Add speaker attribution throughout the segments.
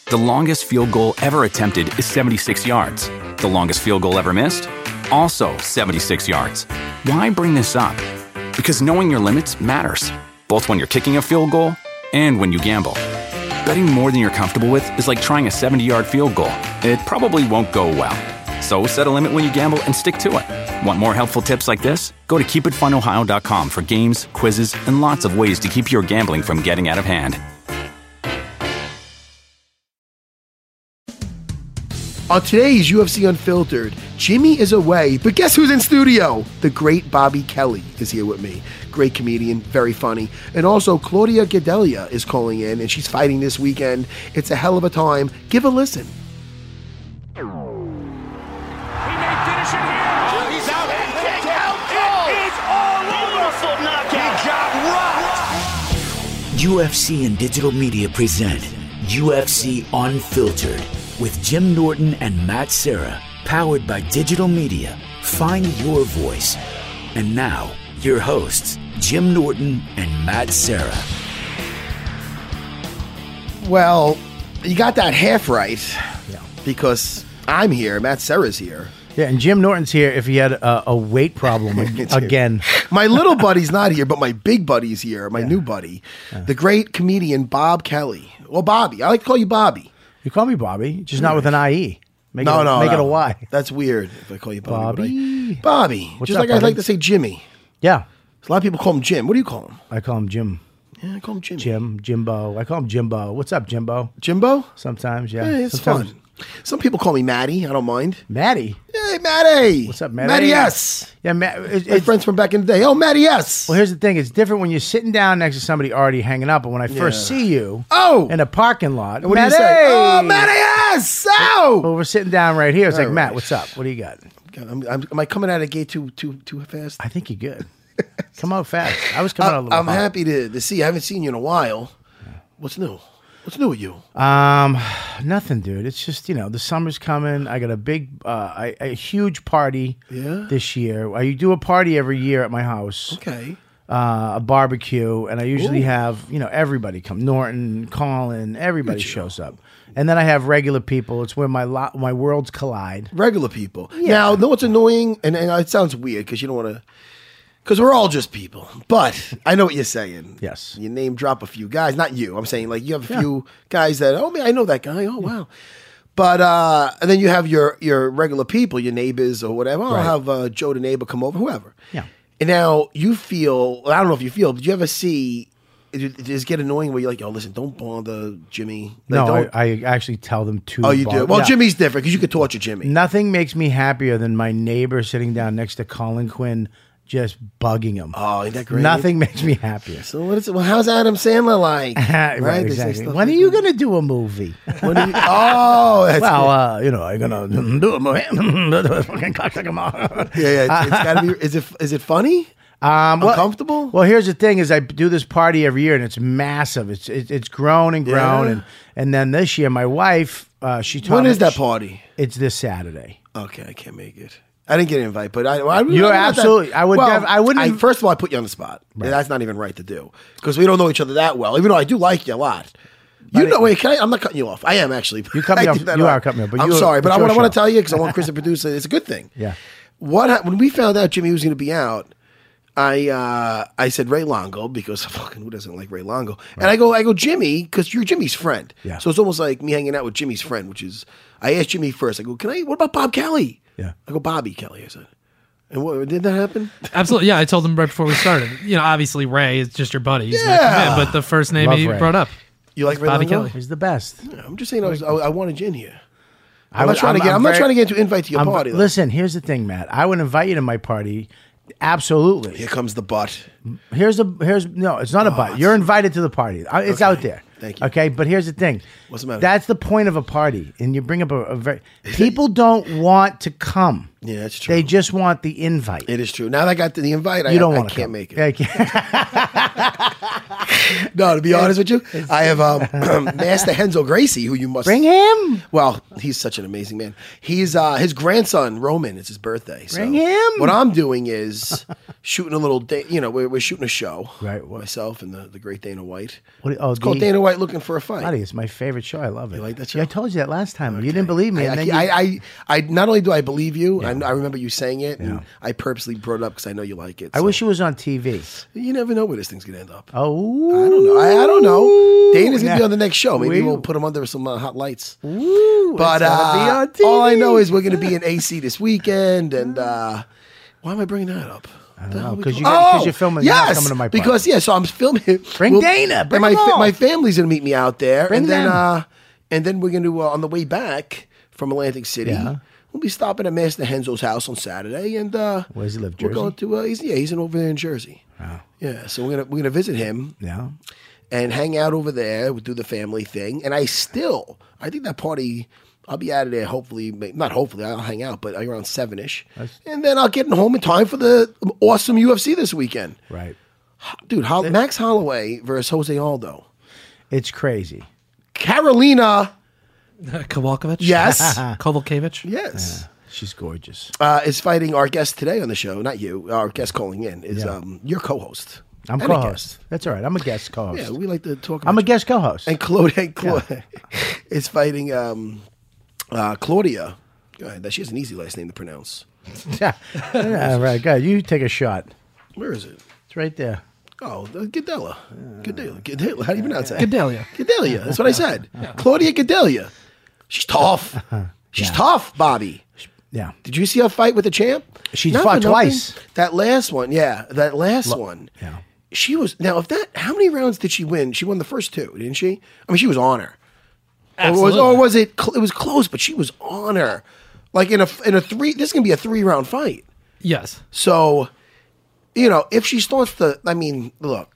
Speaker 1: The longest field goal ever attempted is 76 yards. The longest field goal ever missed? Also 76 yards. Why bring this up? Because knowing your limits matters, both when you're kicking a field goal and when you gamble. Betting more than you're comfortable with is like trying a 70-yard field goal. It probably won't go well. So set a limit when you gamble and stick to it. Want more helpful tips like this? Go to keepitfunohio.com for games, quizzes, and lots of ways to keep your gambling from getting out of hand.
Speaker 2: On today's UFC Unfiltered, Jimmy is away, but guess who's in studio? The great Bobby Kelly is here with me. Great comedian, very funny. And also, Claudia Gadelha is calling in, and she's fighting this weekend. It's a hell of a time. Give a listen.
Speaker 3: He may finish it here. He's out. Kick out. It is all over. Beautiful knockout. He got rocked.
Speaker 4: UFC and Digital Media present UFC Unfiltered with Jim Norton and Matt Serra, powered by Digital Media. Find your voice. And now, your hosts, Jim Norton and Matt Serra.
Speaker 2: Well, you got that half right, because I'm here, Matt Serra's here.
Speaker 5: Yeah, and Jim Norton's here if he had a weight problem again.
Speaker 2: My little buddy's not here, but my big buddy's here, my new buddy, the great comedian Bob Kelly. Well, Bobby. I like to call you Bobby.
Speaker 5: You call me Bobby, just not with an IE. Make
Speaker 2: No,
Speaker 5: it a Y.
Speaker 2: That's weird if I call you Bobby.
Speaker 5: Bobby.
Speaker 2: Bobby.
Speaker 5: What's
Speaker 2: Just
Speaker 5: up,
Speaker 2: like I
Speaker 5: buddy?
Speaker 2: like to say Jimmy.
Speaker 5: Yeah,
Speaker 2: A lot of people call him Jim. What do you call him?
Speaker 5: I call him Jim.
Speaker 2: Yeah, I call him Jimmy.
Speaker 5: Jimbo. I call him Jimbo. What's up, Jimbo?
Speaker 2: Jimbo?
Speaker 5: Sometimes, yeah.
Speaker 2: Hey, it's
Speaker 5: Sometimes.
Speaker 2: fun. Some people call me Maddie. I don't mind.
Speaker 5: Maddie.
Speaker 2: Hey, Maddie.
Speaker 5: What's up, Maddie?
Speaker 2: Maddie S.
Speaker 5: Yeah,
Speaker 2: My friends from back in the day. Oh, Maddie S.
Speaker 5: Well, here's the thing. It's different when you're sitting down next to somebody already hanging up, but when I first see you in a parking lot,
Speaker 2: And what do you say? Oh, Maddie S. Oh.
Speaker 5: Well, we're sitting down right here. It's like,
Speaker 2: All
Speaker 5: Matt,
Speaker 2: right.
Speaker 5: what's up? What do you got?
Speaker 2: Am I coming out of the gate too fast?
Speaker 5: I think you're good. Come out fast. I was coming out a little
Speaker 2: I'm
Speaker 5: hot.
Speaker 2: happy to see. I haven't seen you in a while. What's new? What's new with you?
Speaker 5: Nothing, dude. It's just, the summer's coming. I got a big, a huge party this year. I do a party every year at my house.
Speaker 2: Okay.
Speaker 5: A barbecue, and I usually have, everybody come. Norton, Colin, everybody shows up. And then I have regular people. It's where my worlds collide.
Speaker 2: Regular people. Now, know what's annoying? And it sounds weird because you don't want to... Because we're all just people. But I know what you're saying.
Speaker 5: Yes.
Speaker 2: You name drop a few guys. Not you. I'm saying like you have a few guys that, oh, man, I know that guy. Oh, wow. But, and then you have your regular people, your neighbors or whatever. I'll have Joe the neighbor come over, whoever.
Speaker 5: Yeah.
Speaker 2: And now you feel, I don't know if you feel, did you ever see, does it get annoying where you're like, oh, listen, don't bother Jimmy? Like,
Speaker 5: No, I actually tell them to.
Speaker 2: Oh, you do? Well, Jimmy's different because you could torture Jimmy.
Speaker 5: Nothing makes me happier than my neighbor sitting down next to Colin Quinn just bugging him.
Speaker 2: Oh, ain't that great?
Speaker 5: Nothing makes me happier.
Speaker 2: So how's Adam Sandler like?
Speaker 5: Right,
Speaker 2: They say
Speaker 5: exactly.
Speaker 2: stuff
Speaker 5: When are
Speaker 2: like
Speaker 5: you
Speaker 2: that.
Speaker 5: going to do a movie?
Speaker 2: That's
Speaker 5: Well, I'm going to do a movie. Fucking cocksucker.
Speaker 2: yeah. It's gotta be. Is it funny? Uncomfortable?
Speaker 5: Well, here's the thing: is I do this party every year, and it's massive. It's grown and grown, and then this year, my wife, she told me.
Speaker 2: When is that party?
Speaker 5: It's this Saturday.
Speaker 2: Okay, I can't make it. I didn't get an invite, but
Speaker 5: You're absolutely. I wouldn't.
Speaker 2: First of all, I put you on the spot. Right. That's not even right to do because we don't know each other that well. Even though I do like you a lot. Wait, I'm not cutting you off. I am actually.
Speaker 5: You cut me off. You are cutting me off. But
Speaker 2: I'm sorry, but I want to tell you because I want Chris to produce it. It's a good thing.
Speaker 5: Yeah.
Speaker 2: When we found out Jimmy was going to be out, I said Ray Longo because fucking who doesn't like Ray Longo? Right. And I go Jimmy because you're Jimmy's friend.
Speaker 5: Yeah.
Speaker 2: So it's almost like me hanging out with Jimmy's friend, which is I asked Jimmy first. I go, what about Bob Kelly?
Speaker 5: Yeah.
Speaker 2: I go Bobby Kelly. I said. And what did that happen?
Speaker 6: Absolutely, yeah. I told him right before we started. Obviously Ray is just your buddy. He's
Speaker 2: Yeah.
Speaker 6: gonna come in, but the first name
Speaker 5: Love
Speaker 6: he
Speaker 5: Ray.
Speaker 6: brought up.
Speaker 2: You like Ray
Speaker 6: Bobby
Speaker 2: Longo?
Speaker 6: Kelly.
Speaker 5: He's the best.
Speaker 2: Yeah, I'm just saying I wanted you in here. I'm not trying to get into invite to your party. Though.
Speaker 5: Listen, here's the thing, Matt. I would invite you to my party. Absolutely.
Speaker 2: Here comes the butt.
Speaker 5: No, it's not a butt. You're invited to the party. It's out there.
Speaker 2: Thank you.
Speaker 5: Okay, but here's the thing.
Speaker 2: What's the matter?
Speaker 5: That's the point of a party, and you bring up a very. People don't want to come.
Speaker 2: Yeah, that's true.
Speaker 5: They just want the invite.
Speaker 2: It is true. Now that I got the invite,
Speaker 5: You don't want
Speaker 2: I
Speaker 5: to
Speaker 2: can't
Speaker 5: come.
Speaker 2: make it.
Speaker 5: Yeah, I can't.
Speaker 2: No, to be honest with you, I have Master Henzo Gracie, who you must
Speaker 5: Bring him.
Speaker 2: Well, he's such an amazing man. He's his grandson Roman. It's his birthday. So
Speaker 5: Bring him.
Speaker 2: What I'm doing is shooting a little day. We're shooting a show.
Speaker 5: Right.
Speaker 2: Myself and the great Dana White.
Speaker 5: It's
Speaker 2: called Dana White Looking for a Fight.
Speaker 5: Buddy, it's my favorite show. I love it.
Speaker 2: You like that show?
Speaker 5: Yeah, I told you that last time. Okay. You didn't believe me.
Speaker 2: I not only do I believe you,
Speaker 5: Yeah.
Speaker 2: I remember you saying it, and
Speaker 5: Yeah.
Speaker 2: I purposely brought it up because I know you like it.
Speaker 5: I wish it was on TV.
Speaker 2: You never know where this thing's gonna end up.
Speaker 5: Oh,
Speaker 2: I don't know. I don't know. Dana's gonna be on the next show. Maybe
Speaker 5: We-
Speaker 2: we'll put him under some hot lights.
Speaker 5: Ooh,
Speaker 2: But
Speaker 5: it's gonna be on TV.
Speaker 2: all I know is we're gonna be in AC this weekend, and why am I bringing that up?
Speaker 5: I don't know, 'cause you're filming- you're not
Speaker 2: Yes,
Speaker 5: coming to my party.
Speaker 2: because so I'm filming.
Speaker 5: Bring Dana, bring
Speaker 2: and
Speaker 5: them all.
Speaker 2: my family's gonna meet me out there,
Speaker 5: Bring
Speaker 2: and then
Speaker 5: them.
Speaker 2: and then we're gonna on the way back from Atlantic City.
Speaker 5: Yeah.
Speaker 2: We'll be stopping at Master Henzo's house on Saturday, and
Speaker 5: Where does he live,
Speaker 2: We're
Speaker 5: Jersey?
Speaker 2: going to he's in over there in Jersey.
Speaker 5: Wow.
Speaker 2: Yeah, so we're gonna visit him
Speaker 5: Yeah.
Speaker 2: and hang out over there. We'll do the family thing, and I think that party. I'll be out of there. Not hopefully. I'll hang out, but around 7ish, and then I'll get home in time for the awesome UFC this weekend.
Speaker 5: Right.
Speaker 2: Dude, Max Holloway versus Jose Aldo.
Speaker 5: It's crazy.
Speaker 2: Carolina,
Speaker 6: Kowalkiewicz?
Speaker 2: yes,
Speaker 6: Kovalkiewicz?
Speaker 2: yes,
Speaker 5: She's gorgeous.
Speaker 2: is fighting our guest today on the show. Not you. Our guest calling in is
Speaker 5: Yeah.
Speaker 2: Your co-host.
Speaker 5: I'm
Speaker 2: and a
Speaker 5: co-host.
Speaker 2: guest.
Speaker 5: That's all right. I'm a guest co-host.
Speaker 2: Yeah, we like to talk. About
Speaker 5: I'm a
Speaker 2: you.
Speaker 5: guest co-host.
Speaker 2: And Claudia is fighting Claudia. God, she has an easy last name to pronounce.
Speaker 5: Yeah, right. Go ahead. You take a shot.
Speaker 2: Where is it?
Speaker 5: It's right there.
Speaker 2: Oh, Gadelia. Gadelia. How do you pronounce that?
Speaker 6: Gedalia.
Speaker 2: Gadelia. That's what I said. Claudia Gadelia. She's tough. She's tough, Bobby.
Speaker 5: Yeah.
Speaker 2: Did you see her fight with the champ?
Speaker 5: She's
Speaker 2: Not
Speaker 5: fought
Speaker 2: for nothing.
Speaker 5: twice.
Speaker 2: That last one, yeah. That last one.
Speaker 5: Yeah.
Speaker 2: She was how many rounds did she win? She won the first two, didn't she? I mean, she was on her.
Speaker 6: Absolutely.
Speaker 2: Or was it? It was close, but she was on her. Like in a three. This is gonna be a 3-round fight.
Speaker 6: Yes.
Speaker 2: So, if she starts to, look,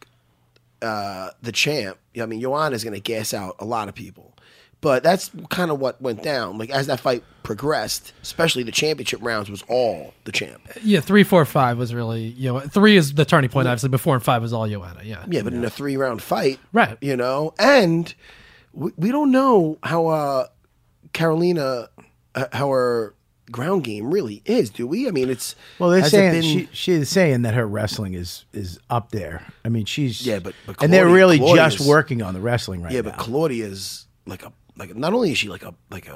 Speaker 2: the champ. I mean, Joanna's gonna gas out a lot of people, but that's kind of what went down. Like as that fight progressed, especially the championship rounds, was all the champ.
Speaker 6: Yeah, 3, 4, 5 was really, 3 is the turning point, obviously, but 4 and 5 was all Joanna, yeah.
Speaker 2: Yeah, but in a 3-round fight,
Speaker 6: Right.
Speaker 2: and we don't know how Carolina, how her ground game really is, do we? I mean, it's
Speaker 5: Well, they're
Speaker 2: has it
Speaker 5: saying
Speaker 2: been-
Speaker 5: she's saying that her wrestling is up there. I mean, she's
Speaker 2: but
Speaker 5: and they're really
Speaker 2: Claudia's-
Speaker 5: just working on the wrestling right
Speaker 2: yeah,
Speaker 5: now.
Speaker 2: but Claudia's like not only is she like a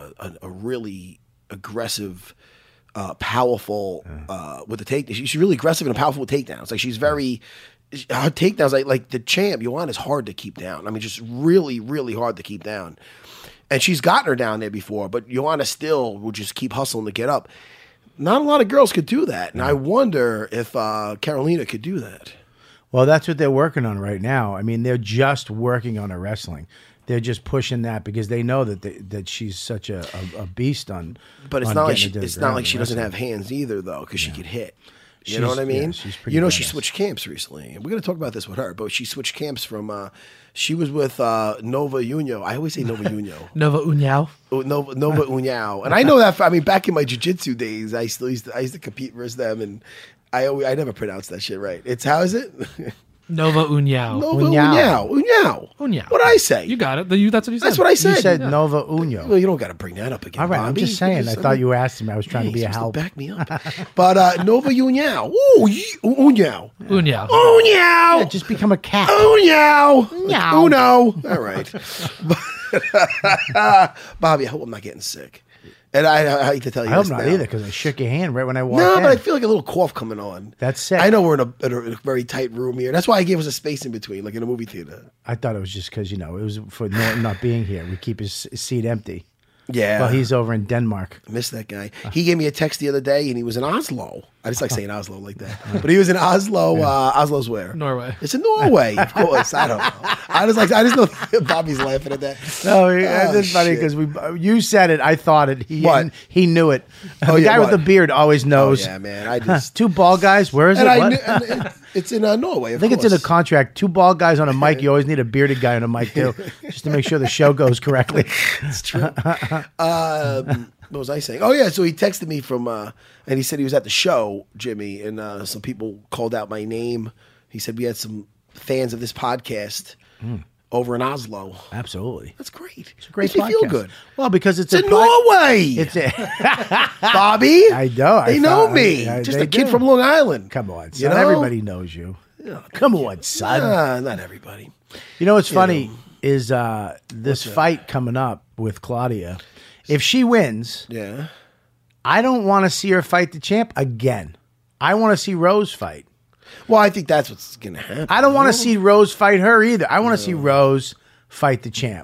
Speaker 2: really aggressive, powerful with the take. She's really aggressive and powerful with takedowns. Like she's very. Her takedowns, like the champ, Joanna's hard to keep down. I mean, just really, really hard to keep down. And she's gotten her down there before, but Joanna still will just keep hustling to get up. Not a lot of girls could do that, and I wonder if Carolina could do that.
Speaker 5: Well, that's what they're working on right now. I mean, they're just working on her wrestling. They're just pushing that because they know that she's such a beast on.
Speaker 2: But it's
Speaker 5: on
Speaker 2: not like
Speaker 5: getting to the
Speaker 2: it's not
Speaker 5: ground
Speaker 2: like she
Speaker 5: and
Speaker 2: doesn't
Speaker 5: wrestling.
Speaker 2: have hands either, though, because she could hit. You
Speaker 5: She's-
Speaker 2: know what I mean?
Speaker 5: yeah, she's pretty
Speaker 2: She
Speaker 5: badass.
Speaker 2: switched camps recently. And we're going to talk about this with her, but she switched camps from, she was with Nova União. I always say Nova União.
Speaker 6: Nova União.
Speaker 2: Nova União. And I know that, back in my jiu-jitsu days, I used to compete versus them, and I never pronounced that shit right. How is it?
Speaker 6: Nova União.
Speaker 2: Nova
Speaker 5: União.
Speaker 2: União. What did I say?
Speaker 6: You got it. That's what you said.
Speaker 2: That's what I said.
Speaker 5: You said Nova União.
Speaker 2: Well, you don't got to bring that up again.
Speaker 5: All right, I'm
Speaker 2: Bobby.
Speaker 5: just saying. I thought you were asking me. I was trying to be a
Speaker 2: You're supposed
Speaker 5: help.
Speaker 2: to back me up. But Nova União. Ooh, União.
Speaker 6: União.
Speaker 2: União.
Speaker 5: Yeah, just become a cat.
Speaker 2: União.
Speaker 5: União.
Speaker 2: Uno. All right. Bobby, I hope I'm not getting sick. And I hate to tell you
Speaker 5: I hope
Speaker 2: this
Speaker 5: not
Speaker 2: now.
Speaker 5: either because I shook your hand right when I walked
Speaker 2: No,
Speaker 5: in.
Speaker 2: but I feel like a little cough coming on.
Speaker 5: That's sick.
Speaker 2: I know we're in a very tight room here. That's why I gave us a space in between, like in a movie theater.
Speaker 5: I thought it was just because, it was for Norton not being here. We keep his seat empty.
Speaker 2: Yeah.
Speaker 5: Well, he's over in Denmark.
Speaker 2: I miss that guy. He gave me a text the other day, and he was in Oslo. I just like saying Oslo like that. But he was in Oslo. Oslo's where?
Speaker 6: Norway.
Speaker 2: It's in Norway, of course. I don't know. I just know Bobby's laughing at that.
Speaker 5: No,
Speaker 2: Oh,
Speaker 5: it's funny
Speaker 2: shit.
Speaker 5: because you said it. I thought it.
Speaker 2: What?
Speaker 5: He knew it.
Speaker 2: Oh,
Speaker 5: The
Speaker 2: yeah,
Speaker 5: guy with
Speaker 2: what?
Speaker 5: the beard always
Speaker 2: Oh,
Speaker 5: knows.
Speaker 2: yeah, man. I just.
Speaker 5: Two bald guys. Where is it?
Speaker 2: And
Speaker 5: What?
Speaker 2: it's in Norway,
Speaker 5: I think it's in the contract. Two bald guys on a mic. You always need a bearded guy on a mic too, just to make sure the show goes correctly.
Speaker 2: It's true. What was I saying? Oh, yeah. So he texted me from, and he said he was at the show, Jimmy, and some people called out my name. He said we had some fans of this podcast over in Oslo.
Speaker 5: Absolutely.
Speaker 2: That's great.
Speaker 5: It's a great
Speaker 2: Makes me feel
Speaker 5: podcast.
Speaker 2: good.
Speaker 5: Well, because it's
Speaker 2: It's in Norway.
Speaker 5: It's
Speaker 2: Bobby.
Speaker 5: I know.
Speaker 2: They know me. Just
Speaker 5: they
Speaker 2: a kid
Speaker 5: do.
Speaker 2: from Long Island.
Speaker 5: Come on, son.
Speaker 2: You know?
Speaker 5: Everybody knows you. Come on, son.
Speaker 2: Not everybody.
Speaker 5: You know what's funny is this fight coming up with Claudia. If she wins,
Speaker 2: Yeah.
Speaker 5: I don't want to see her fight the champ again. I want to see Rose fight.
Speaker 2: Well, I think that's what's going to happen.
Speaker 5: I don't want to see Rose fight her either. I want to see Rose fight the champ.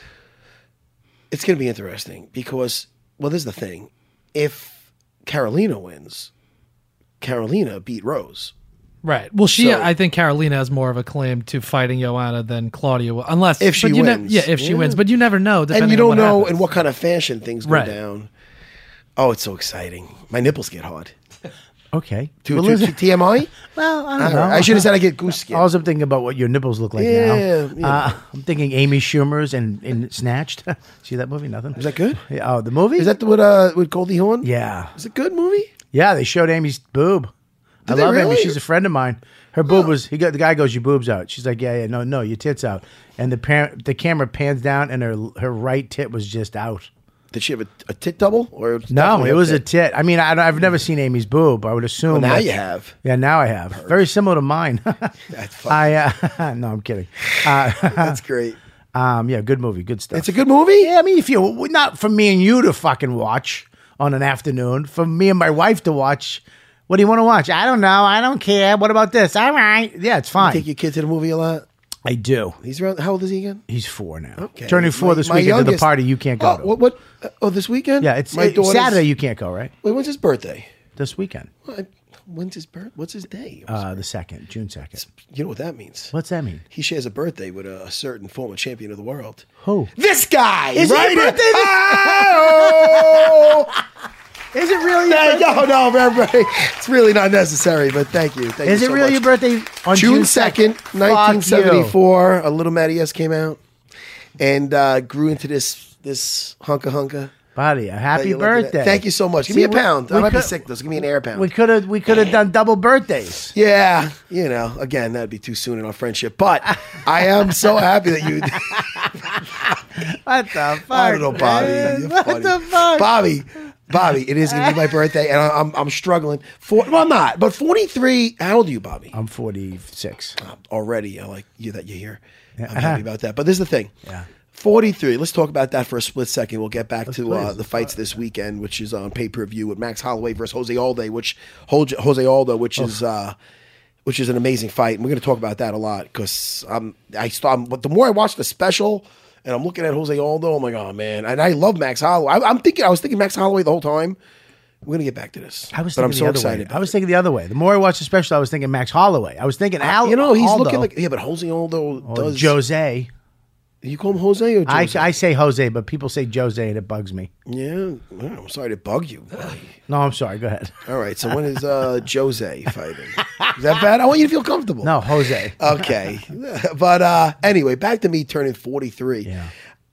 Speaker 2: It's going to be interesting because, well, this is the thing. If Carolina wins, Carolina beat Rose.
Speaker 6: Right. Well, I think Carolina has more of a claim to fighting Joanna than Claudia will, unless
Speaker 2: If she wins.
Speaker 6: if she wins, but you never know.
Speaker 2: And you don't know in what kind of fashion things go
Speaker 6: Right.
Speaker 2: down. Oh, it's so exciting. My nipples get hard.
Speaker 5: Okay.
Speaker 2: TMI?
Speaker 5: Well, I don't know.
Speaker 2: I should have said I get goose skin.
Speaker 5: I was thinking about what your nipples look like
Speaker 2: Yeah,
Speaker 5: now.
Speaker 2: yeah.
Speaker 5: I'm thinking Amy Schumer's in Snatched. See that movie? Nothing.
Speaker 2: Is that good?
Speaker 5: Yeah, oh, the movie?
Speaker 2: Is that with Goldie Hawn?
Speaker 5: Yeah.
Speaker 2: Is it a good movie?
Speaker 5: Yeah, they showed Amy's boob. I
Speaker 2: they
Speaker 5: love Amy.
Speaker 2: really?
Speaker 5: She's a friend of mine. Her boob was. The guy goes, "Your boob's out." She's like, "Yeah, no, your tit's out." And the camera pans down, and her right tit was just out.
Speaker 2: Did she have a tit double? Or
Speaker 5: No, it was a tit. I mean, I've never seen Amy's boob. I would assume.
Speaker 2: Well, now
Speaker 5: that-
Speaker 2: you have.
Speaker 5: Yeah, now I have. Very similar to mine.
Speaker 2: That's fun.
Speaker 5: No, I'm kidding.
Speaker 2: That's great.
Speaker 5: Yeah, good movie, good stuff.
Speaker 2: It's a good movie?
Speaker 5: Yeah, I mean, if you not for me and you to fucking watch on an afternoon, for me and my wife to watch. What do you want to watch? I don't know. I don't care. What about this? All right. Yeah, it's fine.
Speaker 2: Take your kid to the movie a lot?
Speaker 5: I do.
Speaker 2: He's around. How old is he again?
Speaker 5: He's 4 now.
Speaker 2: Okay.
Speaker 5: Turning 4 this
Speaker 2: My
Speaker 5: weekend to the
Speaker 2: youngest-
Speaker 5: party you can't go to.
Speaker 2: What? This weekend?
Speaker 5: Yeah, it's
Speaker 2: my daughter's-
Speaker 5: Saturday you can't go, right?
Speaker 2: Wait, when's his birthday?
Speaker 5: This weekend.
Speaker 2: When's his birth? What's his day?
Speaker 5: The 2nd, June 2nd.
Speaker 2: You know what that means?
Speaker 5: What's that mean?
Speaker 2: He shares a birthday with a certain former champion of the world.
Speaker 5: Who?
Speaker 2: This guy!
Speaker 5: Is it
Speaker 2: right
Speaker 5: your
Speaker 2: here.
Speaker 5: birthday this-
Speaker 2: Oh!
Speaker 5: Is it really your birthday?
Speaker 2: No, everybody. It's really not necessary, but thank you. Thank
Speaker 5: Is
Speaker 2: you
Speaker 5: it
Speaker 2: so
Speaker 5: really
Speaker 2: much.
Speaker 5: your birthday on
Speaker 2: June 2nd,
Speaker 5: Fuck
Speaker 2: 1974. A Little Matty S came out and grew into this hunka.
Speaker 5: Buddy, a happy
Speaker 2: You're looking at.
Speaker 5: birthday.
Speaker 2: Thank you so much. Give
Speaker 5: See,
Speaker 2: me a pound.
Speaker 5: we
Speaker 2: I might be
Speaker 5: could-
Speaker 2: sick though, so give me an air pound.
Speaker 5: We could have done double birthdays.
Speaker 2: Yeah, again, that'd be too soon in our friendship. But I am so happy that you.
Speaker 5: What the fuck?
Speaker 2: I don't know, Bobby.
Speaker 5: man?
Speaker 2: You're
Speaker 5: What
Speaker 2: funny.
Speaker 5: the fuck?
Speaker 2: Bobby, it is going to be my birthday, and I'm struggling. Well, I'm not, but 43. How old are you, Bobby?
Speaker 5: I'm 46.
Speaker 2: Already, I like you that you're here. I'm happy about that. But this is the thing.
Speaker 5: Yeah.
Speaker 2: 43. Let's talk about that for a split second. We'll get back to
Speaker 5: please.
Speaker 2: the fights this weekend, which is on pay-per-view with Max Holloway versus Jose Aldo, which is an amazing fight, and we're going to talk about that a lot because but the more I watch the special and I'm looking at Jose Aldo, I'm like, oh man, and I love Max Holloway. I was thinking Max Holloway the whole time. We're gonna get back to this.
Speaker 5: I was
Speaker 2: but
Speaker 5: thinking
Speaker 2: I'm so
Speaker 5: the other
Speaker 2: excited.
Speaker 5: way. I was thinking the other way. The more I watched the special, I was thinking Max Holloway. I was thinking Al.
Speaker 2: He's
Speaker 5: Aldo,
Speaker 2: looking like but Jose Aldo
Speaker 5: or
Speaker 2: does.
Speaker 5: Jose.
Speaker 2: You call him Jose or Jose?
Speaker 5: I say Jose, but people say Jose, and it bugs me.
Speaker 2: Yeah, well, I'm sorry to bug you. buddy.
Speaker 5: No, I'm sorry. Go ahead.
Speaker 2: All right, so when is Jose fighting? Is that bad? I want you to feel comfortable.
Speaker 5: No, Jose.
Speaker 2: Okay, but anyway, back to me turning 43.
Speaker 5: Yeah.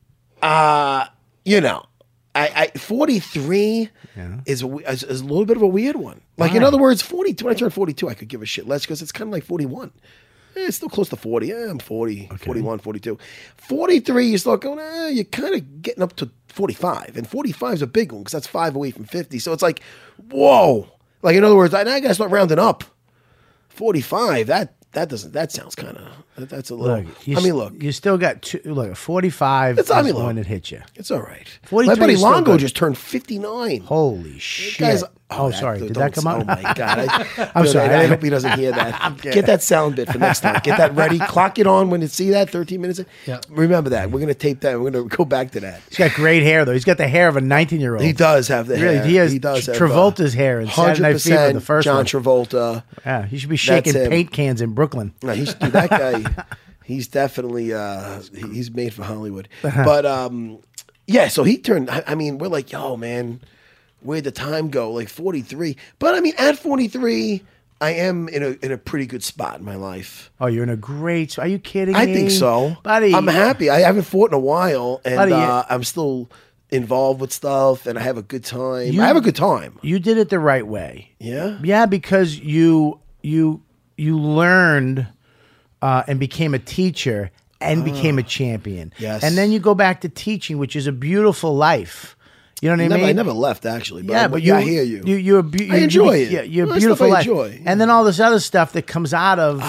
Speaker 2: I 43 is a little bit of a weird one. Like in
Speaker 5: Why?
Speaker 2: other words, 42. When I turn 42, I could give a shit less because it's kind of like 41. It's still close to 40. Yeah, I'm 40, 41, 42. 43, you start going, you're kind of getting up to 45. And 45 is a big one because that's 5 away from 50. So it's like, whoa. Like, in other words, I got to start rounding up. 45, that sounds kind of, that's a little, look.
Speaker 5: You still got 45
Speaker 2: It's-
Speaker 5: is when it hits you.
Speaker 2: It's all right.
Speaker 5: 43
Speaker 2: My buddy
Speaker 5: is still
Speaker 2: Longo
Speaker 5: good.
Speaker 2: just turned 59.
Speaker 5: Holy shit.
Speaker 2: Guys,
Speaker 5: sorry. Did that come
Speaker 2: Oh
Speaker 5: out?
Speaker 2: my God.
Speaker 5: I'm sorry.
Speaker 2: I hope he doesn't hear that. Get that sound bit for next time. Get that ready. Clock it on when you see that 13 minutes.
Speaker 6: Yeah.
Speaker 2: Remember that. We're going to tape that. We're going to go back to that.
Speaker 5: He's got great hair, though. He's got the hair of a 19-year-old.
Speaker 2: He does have the hair.
Speaker 5: Really, he has
Speaker 2: does have,
Speaker 5: Travolta's hair in Saturday Night Fever, the first
Speaker 2: John
Speaker 5: one.
Speaker 2: Travolta.
Speaker 5: Yeah, he should be shaking
Speaker 2: That's him.
Speaker 5: paint cans in Brooklyn.
Speaker 2: No, that guy, he's definitely, he's made for Hollywood. But, yeah, so he turned, I mean, we're like, yo, man, where'd the time go? Like 43. But, I mean, at 43, I am in a pretty good spot in my life.
Speaker 5: Oh, you're in a great... Are you kidding me?
Speaker 2: I think so.
Speaker 5: Buddy.
Speaker 2: I'm happy. I haven't fought in a while, and
Speaker 5: Buddy,
Speaker 2: I'm still involved with stuff, and I have a good time. I have a good time.
Speaker 5: You did it the right way.
Speaker 2: Yeah?
Speaker 5: Yeah, because you learned and became a teacher and became a champion.
Speaker 2: Yes.
Speaker 5: And then you go back to teaching, which is a beautiful life. You know what I mean?
Speaker 2: I never left, actually. But
Speaker 5: Yeah, but you,
Speaker 2: I hear you.
Speaker 5: I
Speaker 2: enjoy it.
Speaker 5: Yeah, you're a
Speaker 2: Well,
Speaker 5: beautiful
Speaker 2: stuff I
Speaker 5: life.
Speaker 2: enjoy.
Speaker 5: And then all this other stuff that comes out of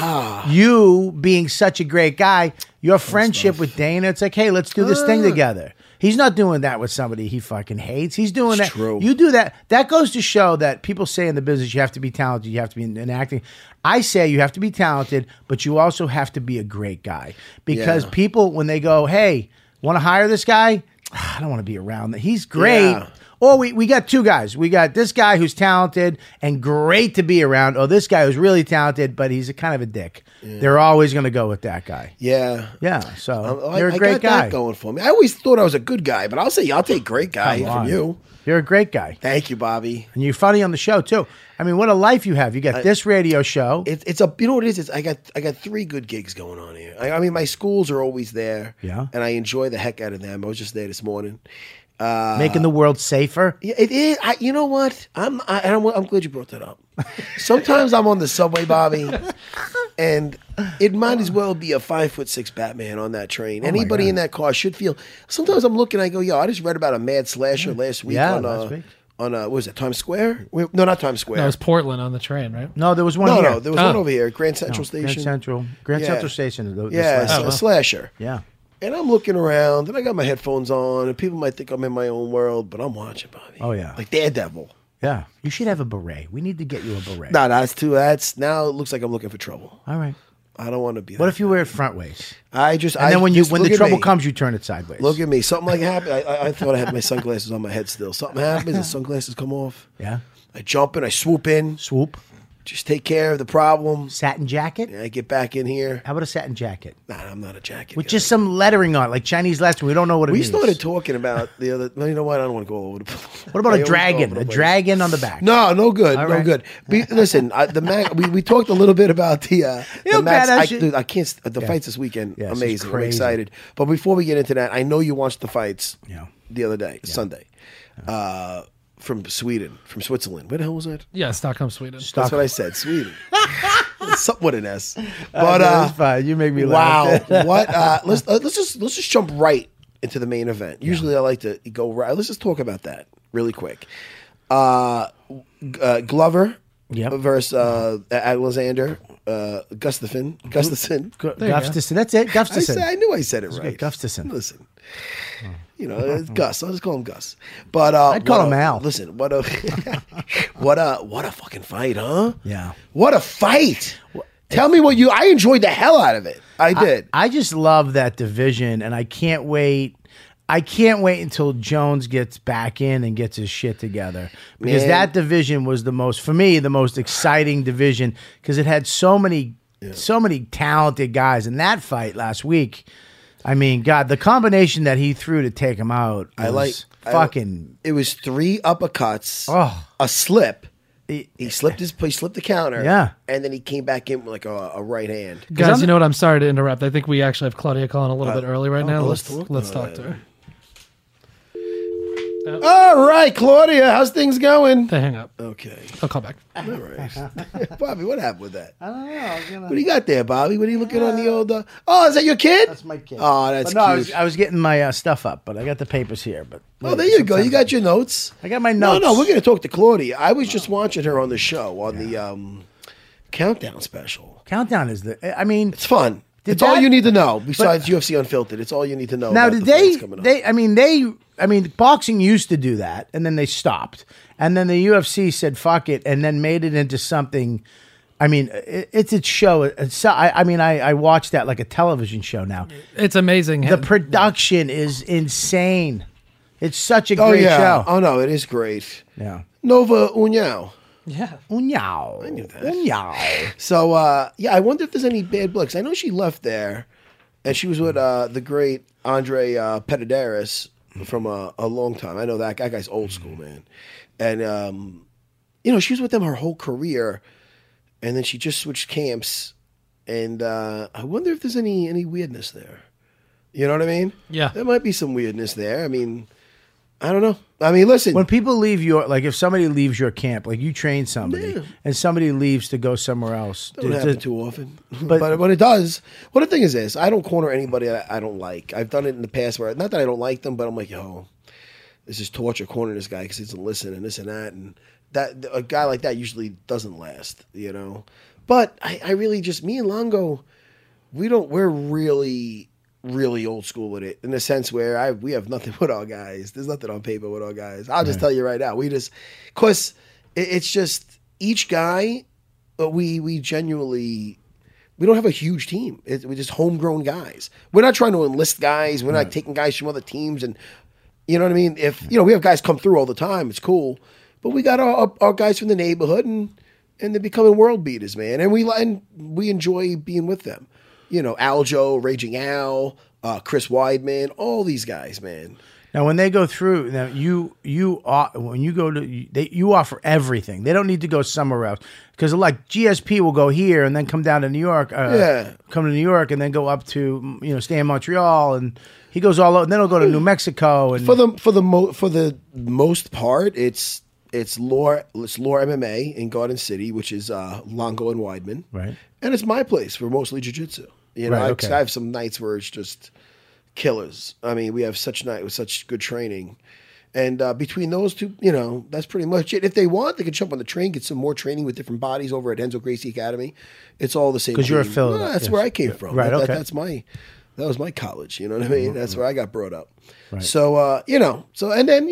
Speaker 5: you being such a great guy, your friendship with Dana, it's like, hey, let's do this thing together. He's not doing that with somebody he fucking hates. He's doing that.
Speaker 2: True.
Speaker 5: You do that. That goes to show that people say in the business you have to be talented, you have to be in acting. I say you have to be talented, but you also have to be a great guy. Because people, when they go, hey, want to hire this guy? I don't want to be around that. He's great.
Speaker 2: Yeah.
Speaker 5: Or we got two guys. We got this guy who's talented and great to be around. Or this guy who's really talented, but he's a kind of a dick. Yeah. They're always going to go with that guy.
Speaker 2: Yeah.
Speaker 5: Yeah. So you're a
Speaker 2: I
Speaker 5: great
Speaker 2: got
Speaker 5: guy.
Speaker 2: that going for me. I always thought I was a good guy, but I'll say I'll take great guy
Speaker 5: Come
Speaker 2: from
Speaker 5: on.
Speaker 2: you.
Speaker 5: You're a great guy.
Speaker 2: Thank you, Bobby.
Speaker 5: And you're funny on the show, too. I mean, what a life you have. You got this radio show.
Speaker 2: It's a, you know what it is? I got 3 good gigs going on here. I mean, my schools are always there.
Speaker 5: Yeah.
Speaker 2: And I enjoy the heck out of them. I was just there this morning.
Speaker 5: Making the world safer.
Speaker 2: Yeah, it is. You know what? I'm glad you brought that up. Sometimes I'm on the subway, Bobby, and it might as well be a 5'6" Batman on that train. Anybody in that car should feel. Sometimes I'm looking, I go, yo, I just read about a mad slasher last week
Speaker 5: last week.
Speaker 2: on what was it, Times Square? No, not Times Square.
Speaker 6: No, it was Portland on the train, right?
Speaker 5: No, there was one
Speaker 2: no,
Speaker 5: here.
Speaker 2: no, there was one over here, Grand Central Station.
Speaker 5: Grand
Speaker 2: Yeah.
Speaker 5: Central Station. Is the
Speaker 2: Yeah,
Speaker 5: slash.
Speaker 2: a slasher.
Speaker 5: Yeah.
Speaker 2: And I'm looking around, and I got my headphones on, and people might think I'm in my own world, but I'm watching, Bobby.
Speaker 5: Oh, yeah.
Speaker 2: Like Daredevil.
Speaker 5: Yeah. You should have a beret. We need to get you a beret.
Speaker 2: No, that's now it looks like I'm looking for trouble.
Speaker 5: All right.
Speaker 2: I don't want to be.
Speaker 5: What
Speaker 2: that
Speaker 5: if you wear it front ways?
Speaker 2: And
Speaker 5: then when the trouble comes, you turn it sideways.
Speaker 2: Look at me. Something like happened. I thought I had my sunglasses on my head still. Something happens. The sunglasses come off.
Speaker 5: Yeah.
Speaker 2: I jump in. I swoop in.
Speaker 5: Swoop.
Speaker 2: Just take care of the problem.
Speaker 5: Satin jacket.
Speaker 2: And I get back in here.
Speaker 5: How about a satin jacket?
Speaker 2: Nah, I'm not a jacket
Speaker 5: With
Speaker 2: guy.
Speaker 5: just some lettering on it, like Chinese lettering. We don't know what it
Speaker 2: We
Speaker 5: means.
Speaker 2: started talking about the other. Well, you know what? I don't want to go all over the place.
Speaker 5: What about
Speaker 2: I
Speaker 5: a
Speaker 2: always go
Speaker 5: dragon?
Speaker 2: over the
Speaker 5: A
Speaker 2: place.
Speaker 5: dragon on the back.
Speaker 2: No good.
Speaker 5: All
Speaker 2: No
Speaker 5: right.
Speaker 2: good. Listen, we talked a little bit about the
Speaker 5: know,
Speaker 2: Max.
Speaker 5: badass shit.
Speaker 2: Dude, I can't. The fights this weekend,
Speaker 5: Yeah, it's
Speaker 2: amazing. I'm
Speaker 5: crazy.
Speaker 2: excited. But before we get into that, I know you watched the fights.
Speaker 5: Yeah.
Speaker 2: The other day, Sunday, from Switzerland. Where the hell was that?
Speaker 6: Yeah, Stockholm, Sweden.
Speaker 2: That's what I said. Sweden. Something with an S.
Speaker 5: But
Speaker 2: But
Speaker 5: it's fine. You make me
Speaker 2: wow,
Speaker 5: laugh.
Speaker 2: what? Let's just jump right into the main event. Usually I like to go right. Let's just talk about that really quick. Glover
Speaker 5: Yep.
Speaker 2: versus Alexander Gustafsson.
Speaker 5: Gustafsson. That's it. Gustafsson.
Speaker 2: I knew I said it right.
Speaker 5: Gustafsson.
Speaker 2: Listen. You know, it's Gus. I'll just call him Gus. But
Speaker 5: I'd call him Al.
Speaker 2: Listen, what a what a fucking fight, huh?
Speaker 5: Yeah.
Speaker 2: What a fight! Tell me what I enjoyed the hell out of it. I did.
Speaker 5: I just love that division, and I can't wait. I can't wait until Jones gets back in and gets his shit together, because
Speaker 2: Man.
Speaker 5: that division was the most exciting division, because it had so many talented guys. In that fight last week, I mean, God, the combination that he threw to take him out was fucking.
Speaker 2: It was 3 uppercuts,
Speaker 5: Oh.
Speaker 2: a slip. He slipped the counter,
Speaker 5: Yeah.
Speaker 2: and then he came back in with like a right hand.
Speaker 6: Guys, you know what? I'm sorry to interrupt. I think we actually have Claudia calling a little bit early right now.
Speaker 2: let's
Speaker 6: Let's
Speaker 2: talk
Speaker 6: talk to her.
Speaker 2: All right, Claudia, how's things going?
Speaker 6: They hang up.
Speaker 2: Okay,
Speaker 6: I'll call back.
Speaker 2: all right. Bobby, what happened with that?
Speaker 5: I don't know.
Speaker 2: What do you got there, Bobby? What are you looking on the old? Oh, is that your kid?
Speaker 5: That's my kid.
Speaker 2: Oh, that's
Speaker 5: But no,
Speaker 2: cute.
Speaker 5: I was getting my stuff up, but I got the papers here. But
Speaker 2: Oh, there you go. You got your notes.
Speaker 5: I got my notes.
Speaker 2: No, we're going to talk to Claudia. I was just watching her on the show, on the Countdown special.
Speaker 5: Countdown is the. I mean,
Speaker 2: It's fun.
Speaker 5: Did
Speaker 2: It's all
Speaker 5: that-
Speaker 2: you need to know, besides UFC Unfiltered. It's all you need to know.
Speaker 5: now
Speaker 2: about
Speaker 5: did
Speaker 2: the fights coming up.
Speaker 5: I mean, boxing used to do that, and then they stopped, and then the UFC said fuck it, and then made it into something. I mean, it's a show. I watch that like a television show now.
Speaker 6: It's amazing.
Speaker 5: The production is insane. It's such a
Speaker 2: Oh,
Speaker 5: great
Speaker 2: yeah.
Speaker 5: show.
Speaker 2: Oh, no, it is great.
Speaker 5: Yeah.
Speaker 2: Nova Uniao.
Speaker 6: Yeah.
Speaker 5: Unyao. I
Speaker 2: knew that.
Speaker 5: Unyao.
Speaker 2: So, I wonder if there's any bad blood. 'Cause I know she left there, and she was with the great Andre Pettidaris from a long time. I know that guy's old school, man. And, she was with them her whole career, and then she just switched camps. And I wonder if there's any weirdness there. You know what I mean?
Speaker 6: Yeah.
Speaker 2: There might be some weirdness there. I mean, I don't know. I mean, listen.
Speaker 5: When people leave if somebody leaves your camp, like you train somebody, and somebody leaves to go somewhere else.
Speaker 2: Doesn't happen too often. But when it does, the thing is this, I don't corner anybody I don't like. I've done it in the past where, not that I don't like them, but I'm like, yo, this is torture cornering this guy because he doesn't listen and this and that. And that a guy like that usually doesn't last, you know. But I really just, me and Longo, we're really old school with it in the sense where we have nothing with our guys. There's nothing on paper with our guys. I'll just tell you right now. Because it's just each guy, we genuinely, we don't have a huge team. We're just homegrown guys. We're not trying to enlist guys. We're not taking guys from other teams. And you know what I mean? If, we have guys come through all the time. It's cool. But we got our guys from the neighborhood and they're becoming world beaters, man. And we enjoy being with them. Aljo, Raging Al, Chris Weidman, all these guys, man.
Speaker 5: Now, when they go through, when you go to, you offer everything. They don't need to go somewhere else because, like, GSP will go here and then come down to New York. Come to New York and then go up to stay in Montreal, and he goes all over. And then he'll go to New Mexico. And
Speaker 2: for the most part, it's Lore MMA in Garden City, which is Longo and Weidman,
Speaker 5: right?
Speaker 2: And it's my place for mostly jiu-jitsu. I have some nights where it's just killers. I mean, we have such night with such good training, and between those two, that's pretty much it. If they want, they can jump on the train, get some more training with different bodies over at Renzo Gracie Academy. It's all the same.
Speaker 5: Because you're a Philadelphia.
Speaker 2: Well, that's where I came from.
Speaker 5: Right.
Speaker 2: That was my college. You know what I mean? That's where I got brought up.
Speaker 5: Right.
Speaker 2: So and then